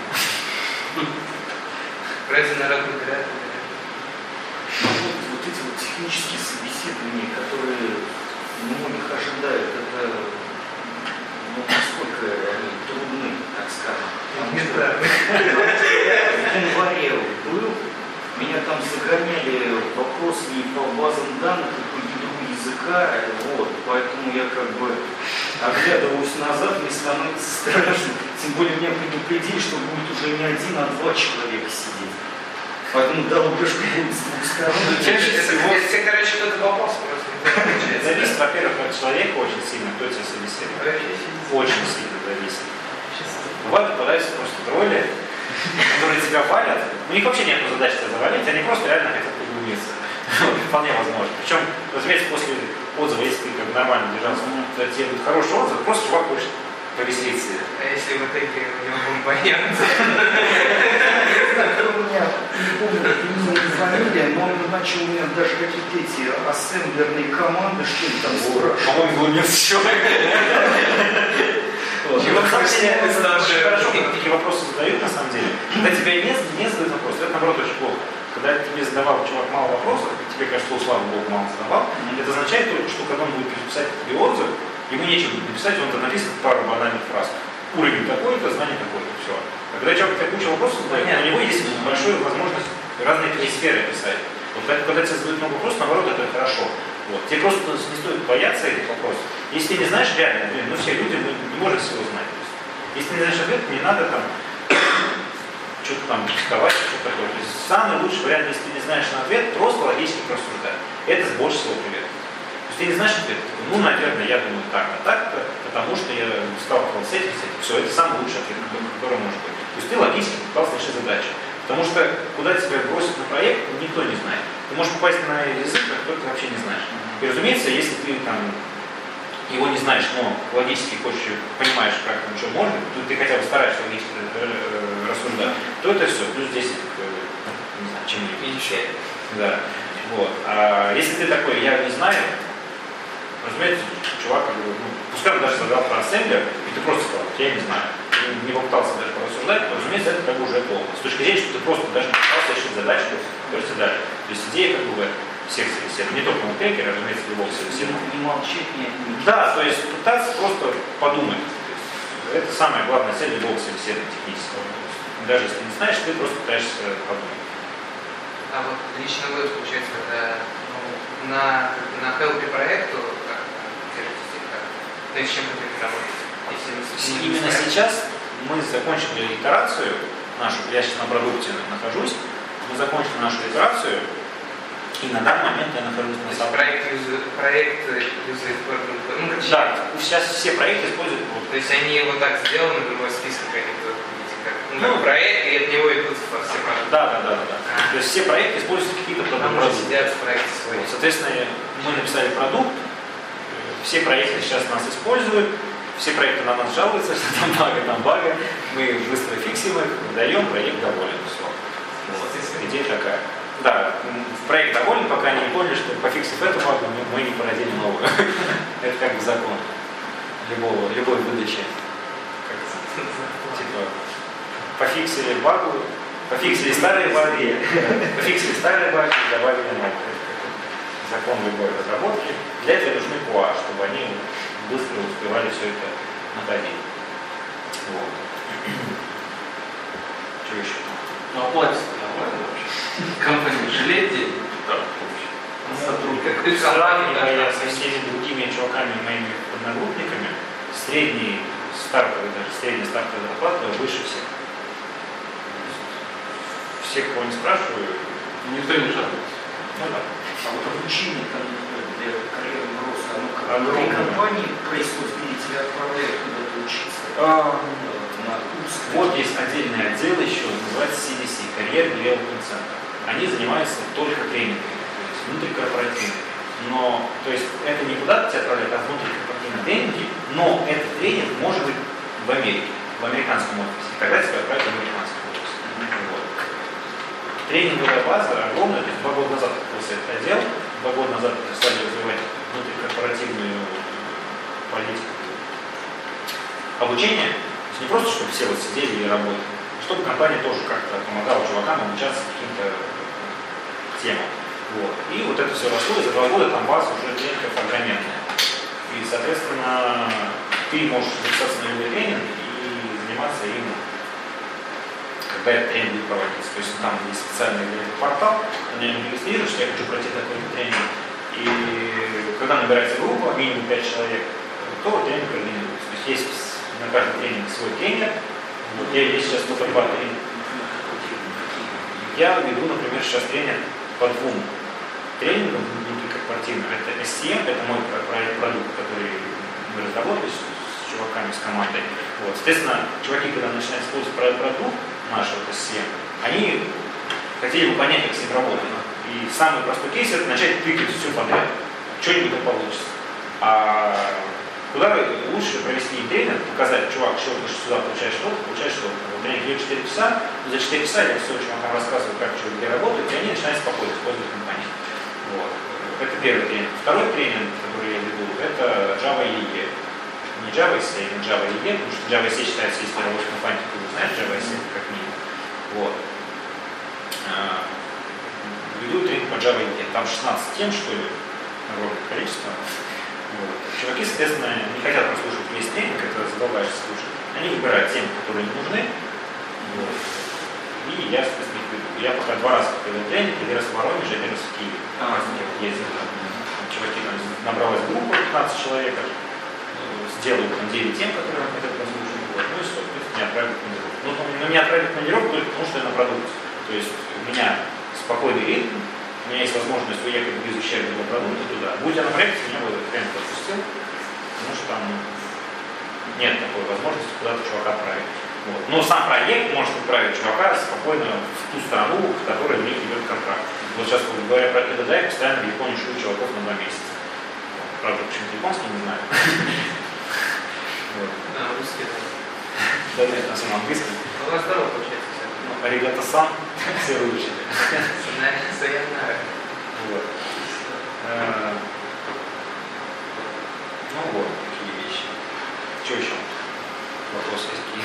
Вроде народ выбирает, Ну, вот, вот эти вот технические собеседования, которые многих ожидают, это ну, насколько они трудны, так скажем. Не знаю. В январе был, меня там загоняли вопросами по базам данных и по ядру языка, вот, поэтому я как бы оглядываюсь назад, мне становится страшно. Тем более меня предупредили, что будет уже не один, а два человека сидеть. Поэтому да, лукашка будет с двух сторон. Чаще всего Если, короче, кто-то попался просто. зависит, во-первых, от человека очень сильно, кто тебя собеседует. Очень сильно зависит. Бывают попадаются просто тролли, которые тебя валят. У них вообще нет задачи тебя завалить, они просто реально хотят поглумиться. Вполне возможно. Причем, разумеется, после отзыва, если ты как бы нормально держался, то тебе будет хороший отзыв, просто чувак хочет повеселиться. А если в итоге у него бомбанет? У меня, не помню, именно не фамилия, но он начал у меня даже какие-то эти ассемблерные команды, что ли там спрашивать. По-моему, глумился человек. И вот, на самом деле, очень хорошо, когда такие вопросы задают, на самом деле. Когда тебя не, не задают вопросы, это, наоборот, очень плохо. Когда тебе задавал чувак мало вопросов, тебе кажется, что, слава богу, мало задавал, это означает только, что когда он будет писать тебе отзыв, ему нечего будет написать, он там написано пару банальных фраз. Уровень такой-то, знание такое-то, все. А когда человек тебе кучу вопросов задает, у него есть большая возможность разные твои сферы писать. Вот когда тебе задают много вопросов, наоборот, это хорошо. Вот. Тебе просто не стоит бояться этих вопросов. Если ты не знаешь реально, блин, ну все люди, мы не можем всего знать. Если ты не знаешь ответ, не надо там что-то там рисковать, что-то такое. То есть самый лучший вариант, если ты не знаешь на ответ, просто логически рассуждать. Это больше всего привет. То есть ты не знаешь ответ, ну, наверное, я думаю так, а так-то, потому что я сталкивался с этим, с этим. Все, это самый лучший ответ, который может быть. То есть ты логически пытался решить задачу. Потому что куда тебя бросят на проект, никто не знает. ты можешь попасть на язык, который ты вообще не знаешь. И, разумеется, если ты там его не знаешь, но логически хочешь, понимаешь, как там что можно, то ты хотя бы стараешься логически рассуждать, то это все, плюс десять, не знаю, чем-нибудь. Да. Вот. А если ты такой, я не знаю, разумеется, чувак, как бы, ну, пускай он даже задал про ассемблер, и ты просто сказал, я не знаю, не попытался даже порассуждать, то, разумеется, это как бы уже плохо. С точки зрения, что ты просто даже не пытался решить задачу, которую тебе дали. То есть идея как бы в этом. Всех собеседований, не только мультекер, а, разумеется, любого собеседования. Не молчать, не отменить. Да, то есть пытаться просто подумать. Это самая главная цель любого собеседования технического. Даже если ты не знаешь, ты просто пытаешься подумать. А вот лично вы, получается, это ну, на, на хелпе проекту, как как, ну и с чем вы работаете? Если вы, Именно сейчас мы закончили итерацию нашу, я сейчас на продукте нахожусь, мы закончили нашу итерацию, и на данный момент я нахожусь на самом проект юзер, проект юзер, ну, да, сейчас все проекты используют вот. То есть они вот так сделаны, в любой список, как видите, как ну, Ну, проект, и от него идут все продукты. Да, да, да, да. А. То есть все проекты используют какие-то продукты. продукты. Сидят в проекте свои. Вот, соответственно, мы написали продукт, все проекты сейчас нас используют, все проекты на нас жалуются, что там бага, там бага, мы быстро фиксим их, даем, проект доволен, все. Вот. Идея такая. Да, проект доволен, пока они не поняли, что пофиксив эту багу, мы не породили новую. Это как бы закон любого, любой выдачи. Типа, пофиксили багу, пофиксили старые баги, пофиксили старые баги, добавили новые. Закон любой разработки. Для этого нужны кью эй, чтобы они быстро успевали все это находить. Вот. Что еще? Ну, оплатить нормально вообще. Компания жалеет деньги? Да, сотрудник. Сравнивая со всеми другими чуваками, моими одногруппниками, средний стартовый, даже средняя стартовая зарплата выше всех. Всех, кого не спрашиваю, никто не жалуется. Ну да. А вот обучение там для карьерного роста, оно как Огромное. внутри компании происходит, или тебя отправляют куда-то учиться? А, на курс? Вот есть отдельный отдел еще, называется си ди си, Career Development Center. Они занимаются только тренингами, то есть внутрикорпоративными. Но, то есть это не куда-то тебя отправляют, а внутрикорпоративные тренинги, но этот тренинг может быть в Америке, в американском офисе. Тогда тебя отправят в американский офис. Вот. Тренинговая база огромная, то есть два года назад открылся этот отдел, два года назад стали развивать внутрикорпоративную политику. Обучение, то есть не просто, чтобы все вот сидели и работали, чтобы компания тоже как-то помогала чувакам обучаться каким-то темам. Вот. И вот это все росло, и за два года там база уже тренингов огроменная. И, соответственно, ты можешь записаться на любой тренинг и заниматься им, когда этот тренинг будет проводиться. То есть там есть специальный портал, на нем регистрируешься, я хочу пройти такой тренинг. И когда набирается группа, минимум пять человек, то тренинг координируется. То есть есть на каждый тренинг свой тренер. Вот я есть сейчас только два тренинга. Я веду, например, сейчас тренинг по двум тренингам внутрикорпоративным. Это эс си эм, это мой проект, продукт, который мы разработали с, с чуваками, с командой. Вот. Соответственно, чуваки, когда начинают использовать продукт наш вот эс си эм, они хотели бы понять, как с ним работать. И самый простой кейс — это начать тыкать все подряд. Что-нибудь да получится. А куда лучше провести тренинг, показать, чувак, что ты сюда получаешь что-то, получаешь что-то. Вот тренинг идет четыре часа, за четыре часа я все чувакам рассказываю, как что где работает, и они начинают спокойно использовать компонент. Вот. Это первый тренинг. Второй тренинг, который я веду, это Java и и и. Не Java эс и, а Java и и, потому что Java эс и считается, если ты работаешь в компании, ты знаешь Java эс и как минимум. Вот. Веду тренинг по Java и и. Там шестнадцать тем, что ли, огромное количество. Вот. Чуваки, соответственно, не хотят прослушать весь тренинг, это задолбаешься слушать. Они выбирают темы, которые им нужны. Вот. И я, соответственно, их веду. Я пока два раза провел тренинг, один раз в Воронеже, один раз в Киеве. А, я вот ездил там. Чуваки, там набралась группа пятнадцать человек, сделают там девять тем, которые они хотят послушать. Вот. Ну и что, меня отправят в командировку. Ну, но меня отправят в командировку только потому, что я на продукте. То есть у меня спокойный ритм, у меня есть возможность уехать без ущерба для продукта туда. Будь я на проекте, меня бы этот тренинг отпустил, потому что там нет такой возможности куда-то чувака отправить. Вот. Но сам проект может отправить чувака спокойно в ту страну, в которой у них идет контракт. Вот сейчас, говоря про КДД, я постоянно в Японию шлю чуваков на два месяца. Правда, почему-то японский не знаю. Да, русский, да. Да нет, на самом английском. У вас здорово получается все. Ну, аригато-сан все выучили. Sayonara. Вот. Э, Ну вот, такие вещи. Что еще? Вопросы какие?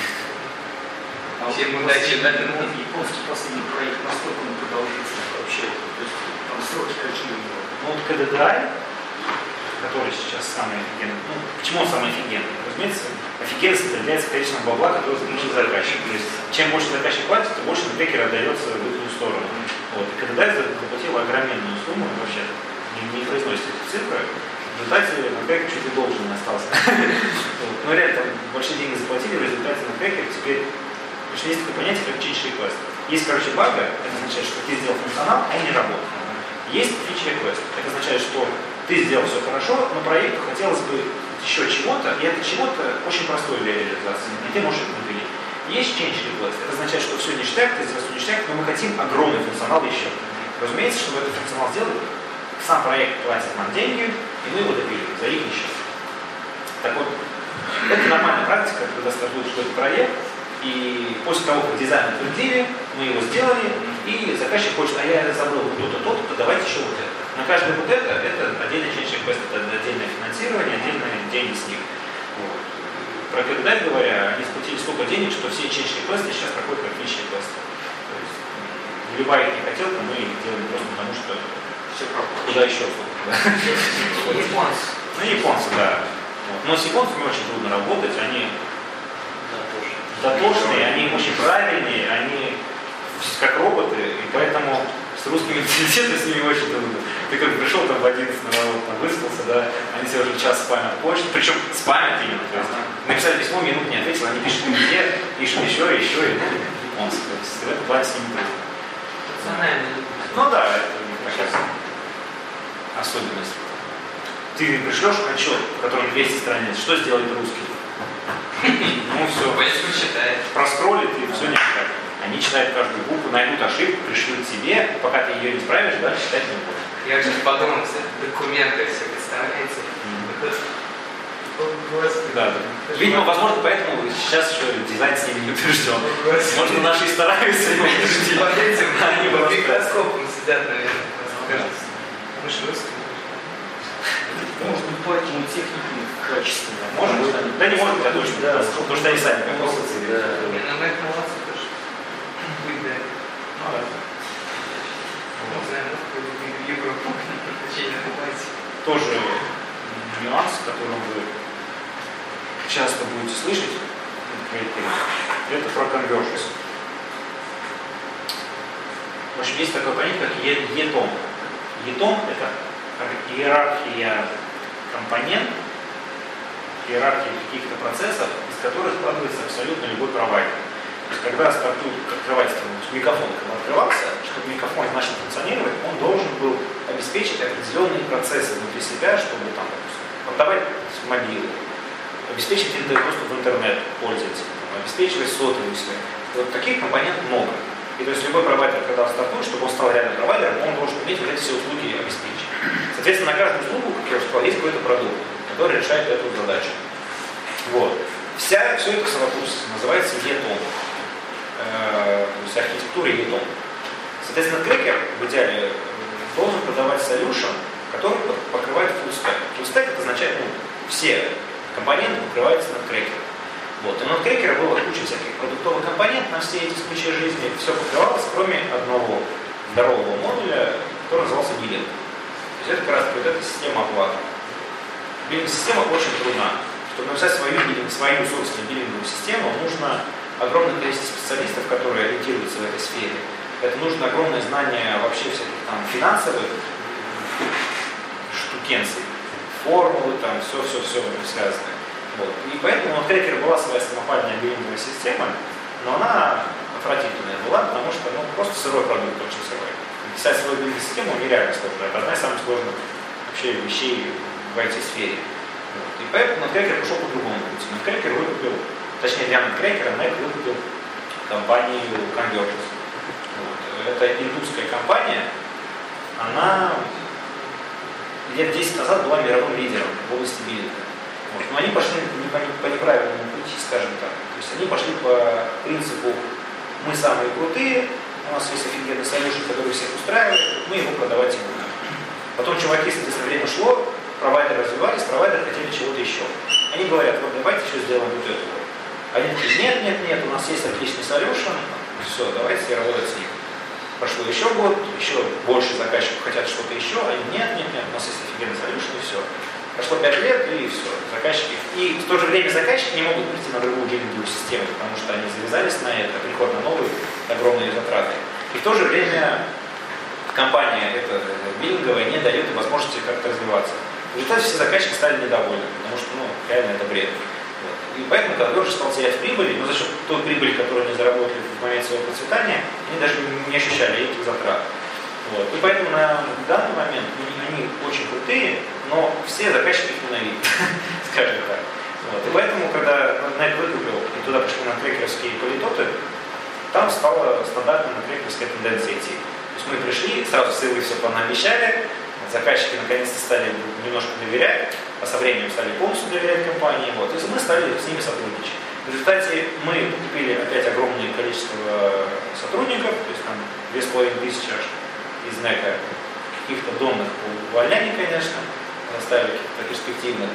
А Всем вот удачи, да? ну, японский последний проект, насколько он продолжительный вообще? То есть там сроки какие у него? Ну вот КДДА, который сейчас самый офигенный. Ну, почему он самый офигенный? Разумеется, офигенность определяется количеством бабла, который заключил заказчик. То есть, чем больше заказчик платит, тем больше на трекер отдается в эту сторону. Вот. И КДДА заплатил огроменную сумму, вообще не, не произносит эти цифры. В результате на трекер чуть ли должен не остался. Но реально там большие деньги заплатили, в результате на трекер теперь есть такое понятие, как change request. Есть, короче, бага, это означает, что ты сделал функционал, а он не работает. Есть feature request, это означает, что ты сделал все хорошо, но проекту хотелось бы еще чего-то, и это чего-то очень простое для реализации, и ты можешь это внедрить. Есть change request, это означает, что все ништяк, ты сделал все ништяк, но мы хотим огромный функционал еще. Разумеется, чтобы этот функционал сделать, сам проект платит нам деньги, и мы его допилим за их счет. Так вот, это нормальная практика, когда стартует какой-то проект, и после того, как дизайн утвердили, мы его сделали, и заказчик хочет, а я забыл вот то-то, то-то, давайте еще вот это. На каждое вот это, это отдельный change request, это отдельное финансирование, отдельные деньги с них. Вот. Про КДД говоря, они сплатили столько денег, что все change requesты сейчас проходят как feature request. То есть, любая их не хотелка, мы их делаем просто потому, что все проходит. Куда еще? Японцы. Ну, японцы, да. Вот. Но с японцами очень трудно работать, они дотошные, они очень правильные, они как роботы, и поэтому с русскими менталитетом с ними очень трудно. Ты как пришел там в одиннадцать на работу, там выспался, да, они тебе уже час спамят почту, причем спамят именно, то есть написали письмо, минут не ответил, они пишут везде, пишут еще, еще, и ну, японцы, то есть в этом плане с ними трудно. Национальный. Ну да, это сейчас особенность. Ты пришлешь отчет, в котором двести страниц, что сделает русский? Ну все. Поэтому считает. Проскроллит и все не читает. Они читают каждую букву, найдут ошибку, пришлют тебе, пока ты ее не исправишь, дальше читать не будешь. Я сейчас подумал, все документы все представляете. Да, да. Видимо, возможно, поэтому сейчас еще дизайн с ними не утвержден. Может, наши и стараются его утвердить. Под этим, они под просто... микроскопом сидят, наверное. Мы же русские. Может быть, поэтому техники качественная. Может быть, да не может быть, а точно, да, потому что они сами как просто. Не, ну мы это молодцы тоже. Быть, да. Ну да. Не знаю, в Европу предпочтение покупать. Тоже нюанс, которым вы часто будете слышать, это про conversions. В общем, есть такое понятие, как етом. Етом – это иерархия компонент, иерархия каких-то процессов, из которых складывается абсолютно любой провайдер. То есть, когда стартует открывательство, микрофон когда открывался, чтобы микрофон начал функционировать, он должен был обеспечить определенные процессы внутри себя, чтобы там, отдавать мобилы, обеспечить доступ в интернет пользователям, обеспечивать сотовую связь. Вот таких компонентов много. И то есть любой провайдер, когда он стартует, чтобы он стал реальным провайдером, он должен уметь вот эти все услуги обеспечить. Соответственно, на каждую услугу, как я уже сказал, есть какой-то продукт, который решает эту задачу. Вот. Вся, все это совокупность называется етом. Э, то есть архитектура етом. Соответственно, трекер в идеале должен продавать solution, который покрывает full stack. Full stack это означает, ну, все компоненты покрываются над крекером. Вот. И над крекера было куча всяких продуктовых компонентов на все эти случаи жизни. Все покрывалось, кроме одного здорового модуля, который назывался биллинг. То есть это как раз вот эта система оплаты. Биллинг-система очень трудна. Чтобы написать свою, свою собственную биллинговую систему, нужно огромное количество специалистов, которые ориентируются в этой сфере. Это нужно огромное знание вообще всяких там финансовых штукенций, формулы, там все-все-все связано. Вот. И поэтому у Трекера была своя самопальная биллинговая система, но она отвратительная была, потому что ну, просто сырой продукт, очень сырой. Писать свою биллинговую систему нереально сложно. Это одна из самых сложных вообще вещей в ай ти-сфере. Вот. И поэтому Nutcracker пошел по другому пути. Nutcracker выкупил точнее для Nutcracker, Mac выкупил компанию Convergys. Вот. Это индусская компания, она лет десять назад была мировым лидером в области биллинга. Вот. Но они пошли не по, по неправильному пути, скажем так. То есть они пошли по принципу «мы самые крутые, у нас есть офигенный солюшн, который всех устраивает, мы его продавать и будем». Потом чуваки, соответственно, время шло, провайдеры развивались, провайдеры хотели чего-то еще. Они говорят: вот давайте еще сделаем вот это вот. Они такие: нет, нет, нет, у нас есть отличный солюшн, все, давайте работать с ним. Прошло еще год, еще больше заказчиков хотят что-то еще, они: нет, нет, нет, у нас есть офигенный солюшн, и все. Прошло пять лет, и все, заказчики. И в то же время заказчики не могут прийти на другую биллинговую систему, потому что они завязались на это, приход на новый, огромные затраты. И в то же время компания эта биллинговая не дает им возможности как-то развиваться. В результате все заказчики стали недовольны, потому что, ну, реально это бред. Вот. И поэтому Convergys стал терять прибыли, но за счет той прибыли, которую они заработали в момент своего процветания, они даже не ощущали этих затрат. Вот. И поэтому на данный момент они очень крутые, но все заказчики их ненавидят, скажем так. Вот. И поэтому, когда Mac выкупил, и туда пришли нуткракеровские политоты, там стала стандартная нуткракеровская тенденция идти. То есть мы пришли, сразу ссылы все понаобещали, заказчики наконец-то стали немножко доверять, а со временем стали полностью доверять компании, вот, и мы стали с ними сотрудничать. В результате мы купили опять огромное количество сотрудников, то есть там две с половиной тысячи аж из Mac, каких-то донных увольняний, конечно, оставили каких-то перспективных.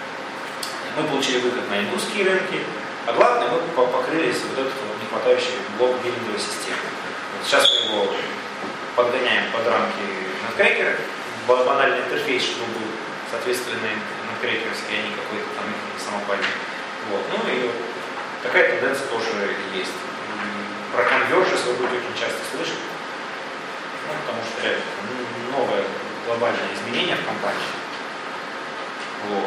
Мы получили выход на индусские рынки, а главное, мы покрылись вот этот вот нехватающий блок биллинговой системы. Вот сейчас мы его подгоняем под рамки Nutcracker, банальный интерфейс, чтобы был соответственный нуткракеровский, а не какой-то там самопальный. Вот. Ну и такая тенденция тоже есть. Про Convergys вы будете очень часто слышать, ну, потому что реально новое глобальное изменение в компании. Вот.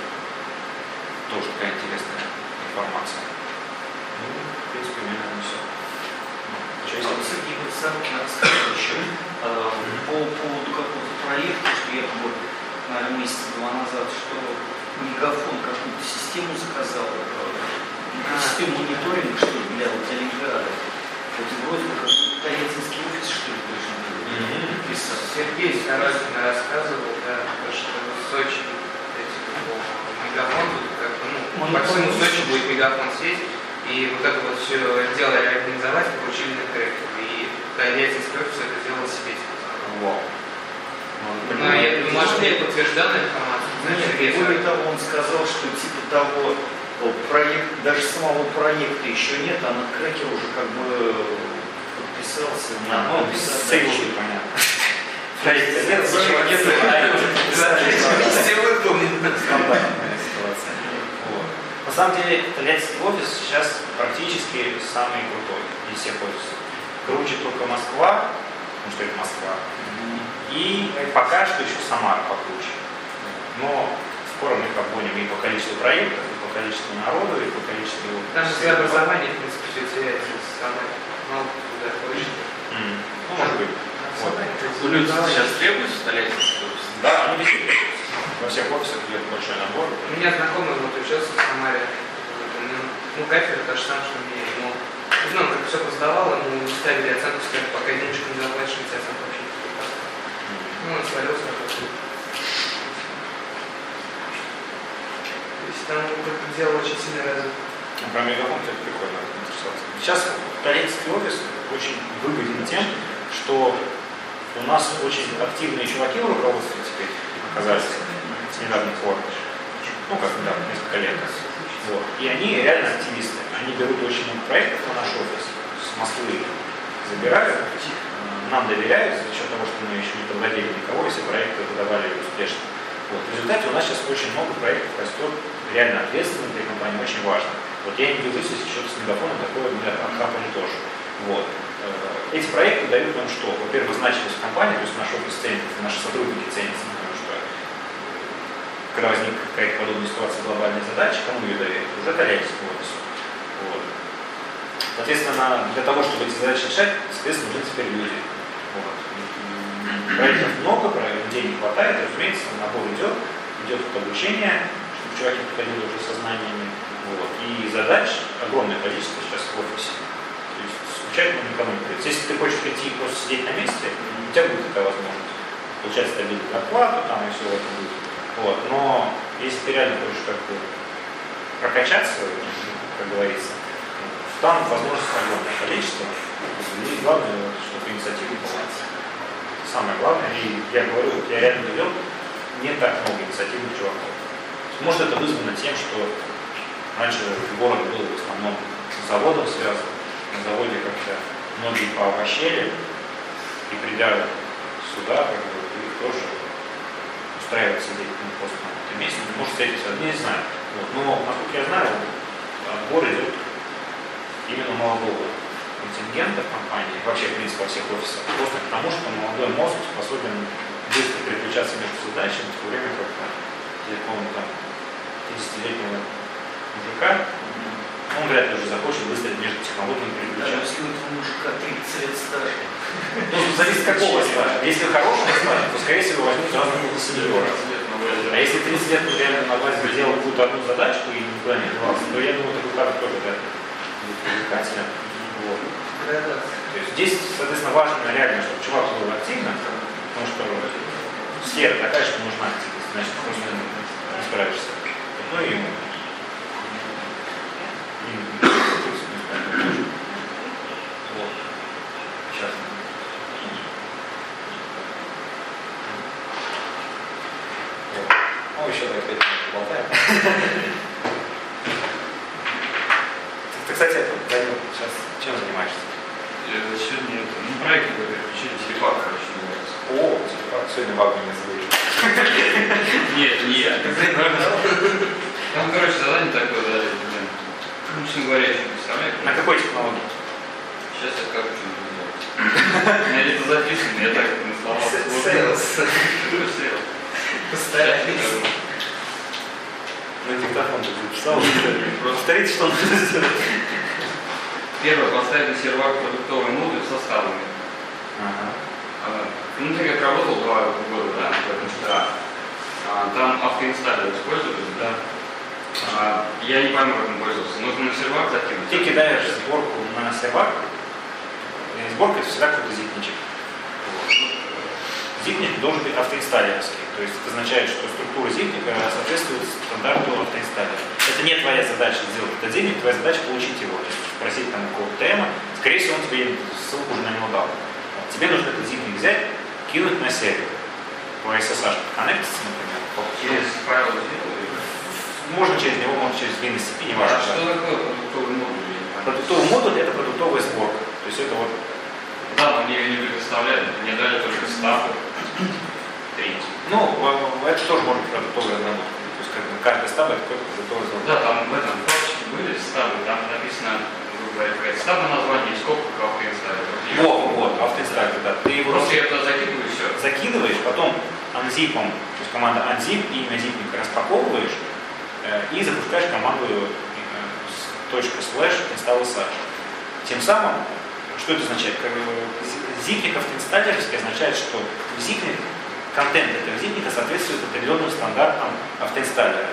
Тоже такая интересная информация. Ну, в принципе, у меня, наверное, все. Сергей Сорокин рассказывал еще э, по поводу какого-то проекта, что якобы, наверное, месяца два назад, что Мегафон какую-то систему заказал, э, систему мониторинга, что ли, для, для Ленинграда. Вот вроде бы какой-то Тольяттинский офис, что ли, должен был писать. Сергей Сорокин рассказывал, да, что в Сочи эти, Мегафон, как бы, ну, по всему Сочи будет Мегафон сеть. И вот это вот все дело организовать поручили Nutcracker. И Тольяттинский офис это сделал себе. Вау. Ну, я думаю, может, я подтверждал информацию? Нет, более того, он сказал, что типа того, проект, даже самого проекта еще нет, а Nutcracker уже как бы подписался. А, ну, следующий, понятно. Проект нет, ничего нет, все выполнено. Стандартная ситуация. На самом деле, Тольяттинский офис сейчас практически самый крутой из всех офисов. Круче только Москва, потому что это Москва. И пока что еще Самара покруче. Но скоро мы их обгоним и по количеству проектов, и по количеству народу, и по количеству... Там же образование, в принципе, все теряется с Самары. Мало туда ходишь. Mm. Ну, может быть. Вот. Ну, люди сейчас требуются в Тольяттинский офис? Да, они везде требуются. Во всех офисах идет большой набор. У меня знакомый вот учился в Самаре. Ну, кафедра то же самое, что мне. Ну, ну, он как все поздавал, ему ставили оценку, сказали, пока денежку не заплатишь, тебе оценку вообще не поставят. Ну, он свалился на такую. То есть там это дело очень сильно развито. Ну, про Мегафон это прикольно интересоваться. Сейчас Тольяттинский офис очень выгоден тем, что у нас очень активные чуваки в руководстве теперь оказались с недавних пор. Ну, как недавно, несколько лет. Вот. И они реально активисты. Они берут очень много проектов на наш офис с Москвы, забирают, нам доверяют за счет того, что мы еще не подводили никого, и все проекты выдавали успешно. Вот. В результате у нас сейчас очень много проектов растет, реально ответственно для компании, очень важно. Вот я не удивлюсь, если что-то с Мегафоном такое мы отхапали тоже. Вот. Эти проекты дают нам что? Во-первых, значимость компании, то есть наш офис ценится, наши сотрудники ценятся, потому что когда возник какая-то подобная ситуация, глобальная задача, кому ее доверить? Уже Тольяттинскому офису. Вот. Соответственно, для того, чтобы эти задачи решать, соответственно, нужны теперь люди. Вот. Проектов много, людей не хватает, разумеется, набор идет, идет обучение, чтобы чуваки приходили уже со знаниями. Вот. И задач огромное количество сейчас в офисе. То есть случайно никому не придется. Если ты хочешь прийти и просто сидеть на месте, у тебя будет такая возможность. Получать стабильную зарплату, там и все в этом будет. Вот. Но если ты реально хочешь как-то прокачаться, как говорится, там возможностей огромное количество. И главное, чтобы инициатива была. Самое главное, и я говорю, я реально довел, не так много инициативных чуваков. Может, это вызвано тем, что раньше город был в основном с заводом связан. На заводе как-то многие поовощели, и придя сюда, как бы, их тоже устраивать сидеть просто на этом месте. Может, встретиться, не знаю. Вот. Но, насколько я знаю, отбор идет именно молодого контингента в компании, вообще, в принципе, во всех офисах, просто потому, что молодой мозг способен быстро переключаться между задачами, в то время как для какого-то пятидесятилетнего мужика, он вряд ли уже захочет быстро между технологиями переключаться. Даже если у этого мужика тридцать лет стажа. Ну, зависит от какого стажа. Если хорошего стажа, то, скорее всего, возьмут сразу много сеньора. А если тридцать лет реально на базе делал какую-то одну задачку и никуда не девался, то я думаю, такой кадр тоже да, будет привлекательным. Вот. То есть здесь, соответственно, важно реально, чтобы чувак был активно, потому что сфера такая, что нужна активность, значит, просто не справишься. Ну и ему. Вот. Сейчас. Вот. Ну, еще давай пять минут поболтаем. Ты, кстати, Данил, сейчас чем занимаешься? Сегодня это, ну, проект какой-то переключили, телепак, короче, называется. О, телепак, сегодня бабу меня зовут. Нет, нет. Там, короче, задание такое дали, блин. Ну, честно говоря, я еще не представляю. На какой технологии? Сейчас я скажу, что не знаю. У меня где-то записано, я так на словах Сейлс. Сейлс. Постарайтесь. На диктофон ты записал. Повторите, что нужно сделать. Первое, поставить на сервак продуктовый модуль с составами. Ага. А, ну, так как работал два года, да, в этом штате. А, там автоинсталлер используют, Да. а, я не пойму, как он пользовался. Нужно на сервак закинуть. Ты кидаешь сборку на сервак, и сборка это всегда какой-то зипничек. Зипник должен быть автоинсталлерский. То есть это означает, что структура зипника соответствует стандарту автоинсталлера. Это не твоя задача сделать этот зипник, твоя задача получить его. То есть спросить там какого-то тема, скорее всего он тебе ссылку уже на него дал. Тебе нужно этот зипник взять, кинуть на сервер. По эс эс эйч коннектиться, например. Через файл сделали? Можно через него, можно через WinSCP, не А важно. что такое продуктовый модуль? Продуктовый модуль это продуктовая сборка. То есть это вот. Да, но мне ее не предоставляли. Мне дали только стапы. Три. Ну, это тоже может быть продуктовая разработка. То есть как бы каждый стаб это какой-то продуктовый разработка. Да, там в этом папочке были стабы, там написано, грубо говоря, какая-то стаба название и скобка автоинсталлер. Вот, вот, автоинсталлер, да. Ты его Просто я туда закидываю и все. закидываешь, потом unzipом, то есть команда unzip, имя зипника распаковываешь э, и запускаешь команду э, точка слэш install.sh. Тем самым, что это означает? Как, зипник автоинсталлерский означает, что зипник, контент этого зипника соответствует определенным стандартам автоинсталлера.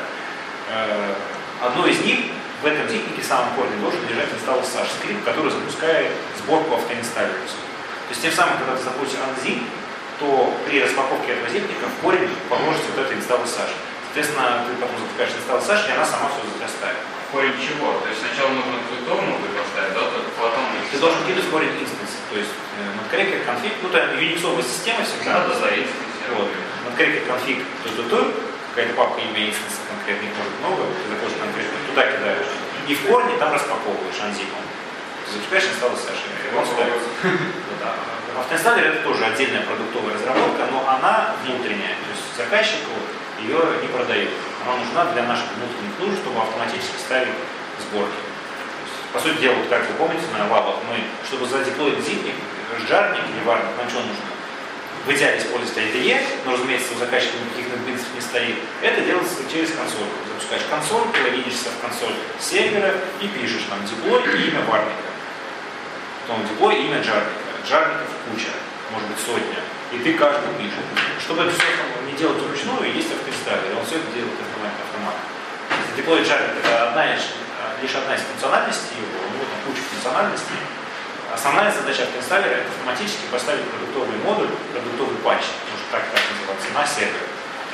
Э, одно из них в этом зипнике в самом корне должен лежать install.sh скрипт, который запускает сборку автоинсталлерскую. То есть тем самым, когда ты запустишь unzip, то при распаковке этого зипника в корень положится вот это install.sh. Соответственно, ты потом запускаешь install.sh, и она сама все заставит. Корень чего? То есть сначала нужно продуктовый модуль поставить, да, только потом... Ты должен кинуть корень инстанс. То есть надкрекер конфиг, ну это юниксовая система всегда. Да, да, да, инстанс. Вот. Надкрекер конфиг, то-то-то, какая-то папка имя инстанса конкретно, их может много, ты заходишь конкретно, туда кидаешь. И в корне там распаковываешь анзипом. Ты запускаешь install.sh, и он ставится. Автоинсталлер это тоже отдельная продуктовая разработка, но она внутренняя. То есть заказчику ее не продают. Она нужна для наших внутренних нужд, чтобы автоматически ставить сборки. Есть, по сути дела, вот как вы помните на лабах, мы, чтобы задеплоить зипник, жарник или варник, нам что нужно? В идеале использовать ай ди и, но, разумеется, у заказчика никаких принципов не стоит. Это делается через консоль. Запускаешь консоль, логинишься в консоль сервера и пишешь там деплой и имя варника. Потом деплой и имя жарника. Жарников куча, может быть сотня. И ты каждый пишешь. Чтобы это все не делать вручную, есть автоинсталлер, он все это делает автомат. Deploy Java это одна лишь, лишь одна из функциональностей его, у него там куча функциональностей. Основная задача автоинсталлера это автоматически поставить продуктовый модуль, продуктовый патч, может так, так называться, на сервер.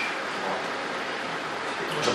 Вот.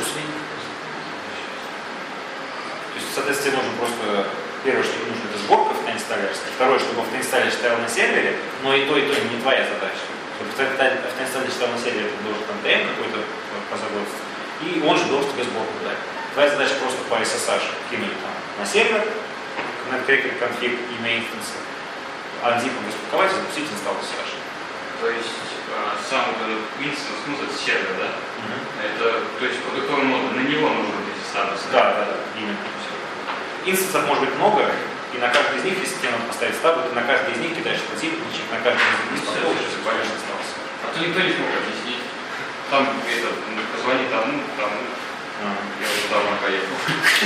То есть, соответственно, нужно просто, первое, что нужно, это сборка автоинсталлерская, второе, чтобы автоинсталлер стоял на сервере, но и то, и то не твоя задача. Чтобы автоинсталлер стоял на сервере, ты должен там ТМ какой-то позаботиться, и он же должен тебе сборку дать. Твоя задача просто по эс эс эйч кинуть там на сервер, connect конфиг и maintenance, а зипом распаковать и запустить инсталл эс эс эйч. То есть а, сам вот этот instance, ну, это сервер, да? Угу. Это, то есть продуктовый модуль, на него нужно быть статус. Да, да, да, именно. Инстансов может быть много, и на каждый из них, если тебе надо поставить стабы, ты на каждый из них кидаешь специфичек, на каждый из них поставишь, и добавишь инстанс. А то никто не смог объяснить. Там это, позвони тому, тому. А, я уже давно поехал.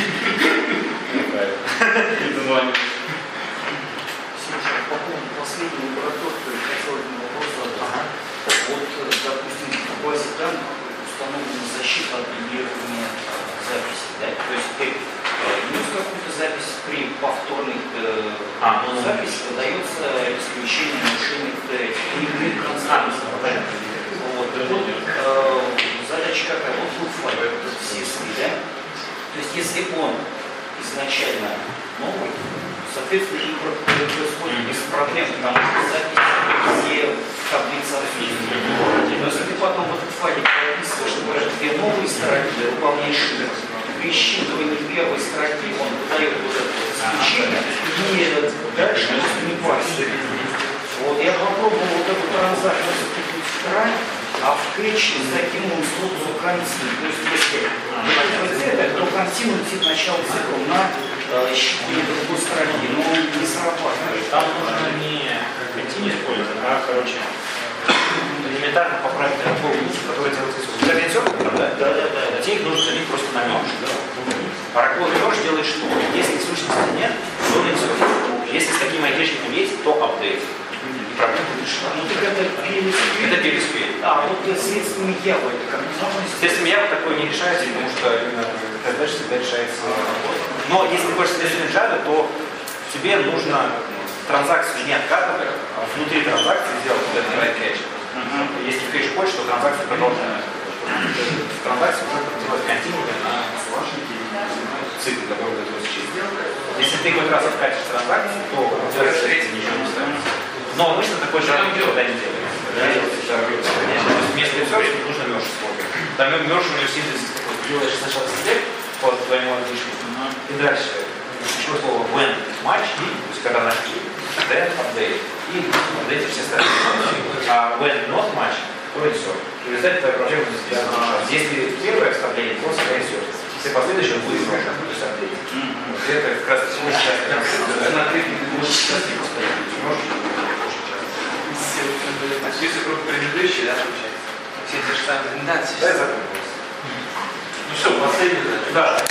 Не дозвонил. Слушай, по поводу последнего лаборатории хотел один вопрос задать. Вот, допустим, в базе данных установлена защита от дублирования записи, да? То есть ты внес какую-то запись при повторной э, а, ну, записи выдается исключение нарушений иных константов. Вот, вот э, задача какая? Вот был файл, этот си эс ви, да? То есть если он изначально новый, соответственно, и происходит без проблем, потому что запись все в таблицах есть. Но если ты потом в этот файлик прописываешь, например, две новые строки, выполняешь их, при считывании первой строки он выдает вот это вот исключение, и дальше не парится. Вот, я попробовал вот эту транзакцию закрепить в край, а в кэче закинул инструкцию контину. То есть если вы это, то контину летит начало цикла на считывание другой строки, но он не срабатывает. Там нужно не контину использовать, а, короче, элементарно поправить такой луч, который делается из интернет-сервера, да? Да, да, да. А те их нужно заменить просто на мерж. Параклон мерж делает что? Если сущности нет, то не все. Если с таким айтишником есть, то апдейт. Проблема решена. Ну так это переспей. Это переспей. А вот средствами Java это как можно? Средствами Java такое не решается, потому что именно задача всегда решается. Но если ты хочешь средствами Java, то тебе нужно транзакцию не откатывать, а внутри транзакции сделать вот этот right cache. Uh-huh. Если в кэш хочешь, то транзакция продолжается. В транзакции уже делать континуум на цикл, который будет сейчас. Если ты хоть раз откатишь транзакцию, то ничего не ставится. Но обычно такой же никогда не делается. Вместо все нужно мерж использовать. Там мерж у него синтез делаешь сначала select по твоему адмишку, и дальше ключевое слово when match, то есть когда нашли, then update. И update все остальные. А when not match, то и все. И в результате твоя проблема не связана. Если первое вставление, то скорее всего. Если последующее будет нужно, то есть update. Это как раз сейчас на открытии ты можешь сейчас не поставить. Список групп предыдущий, да, получается? Все те же самые тенденции. Да, я запомнился. Ну что, последний, да? Да.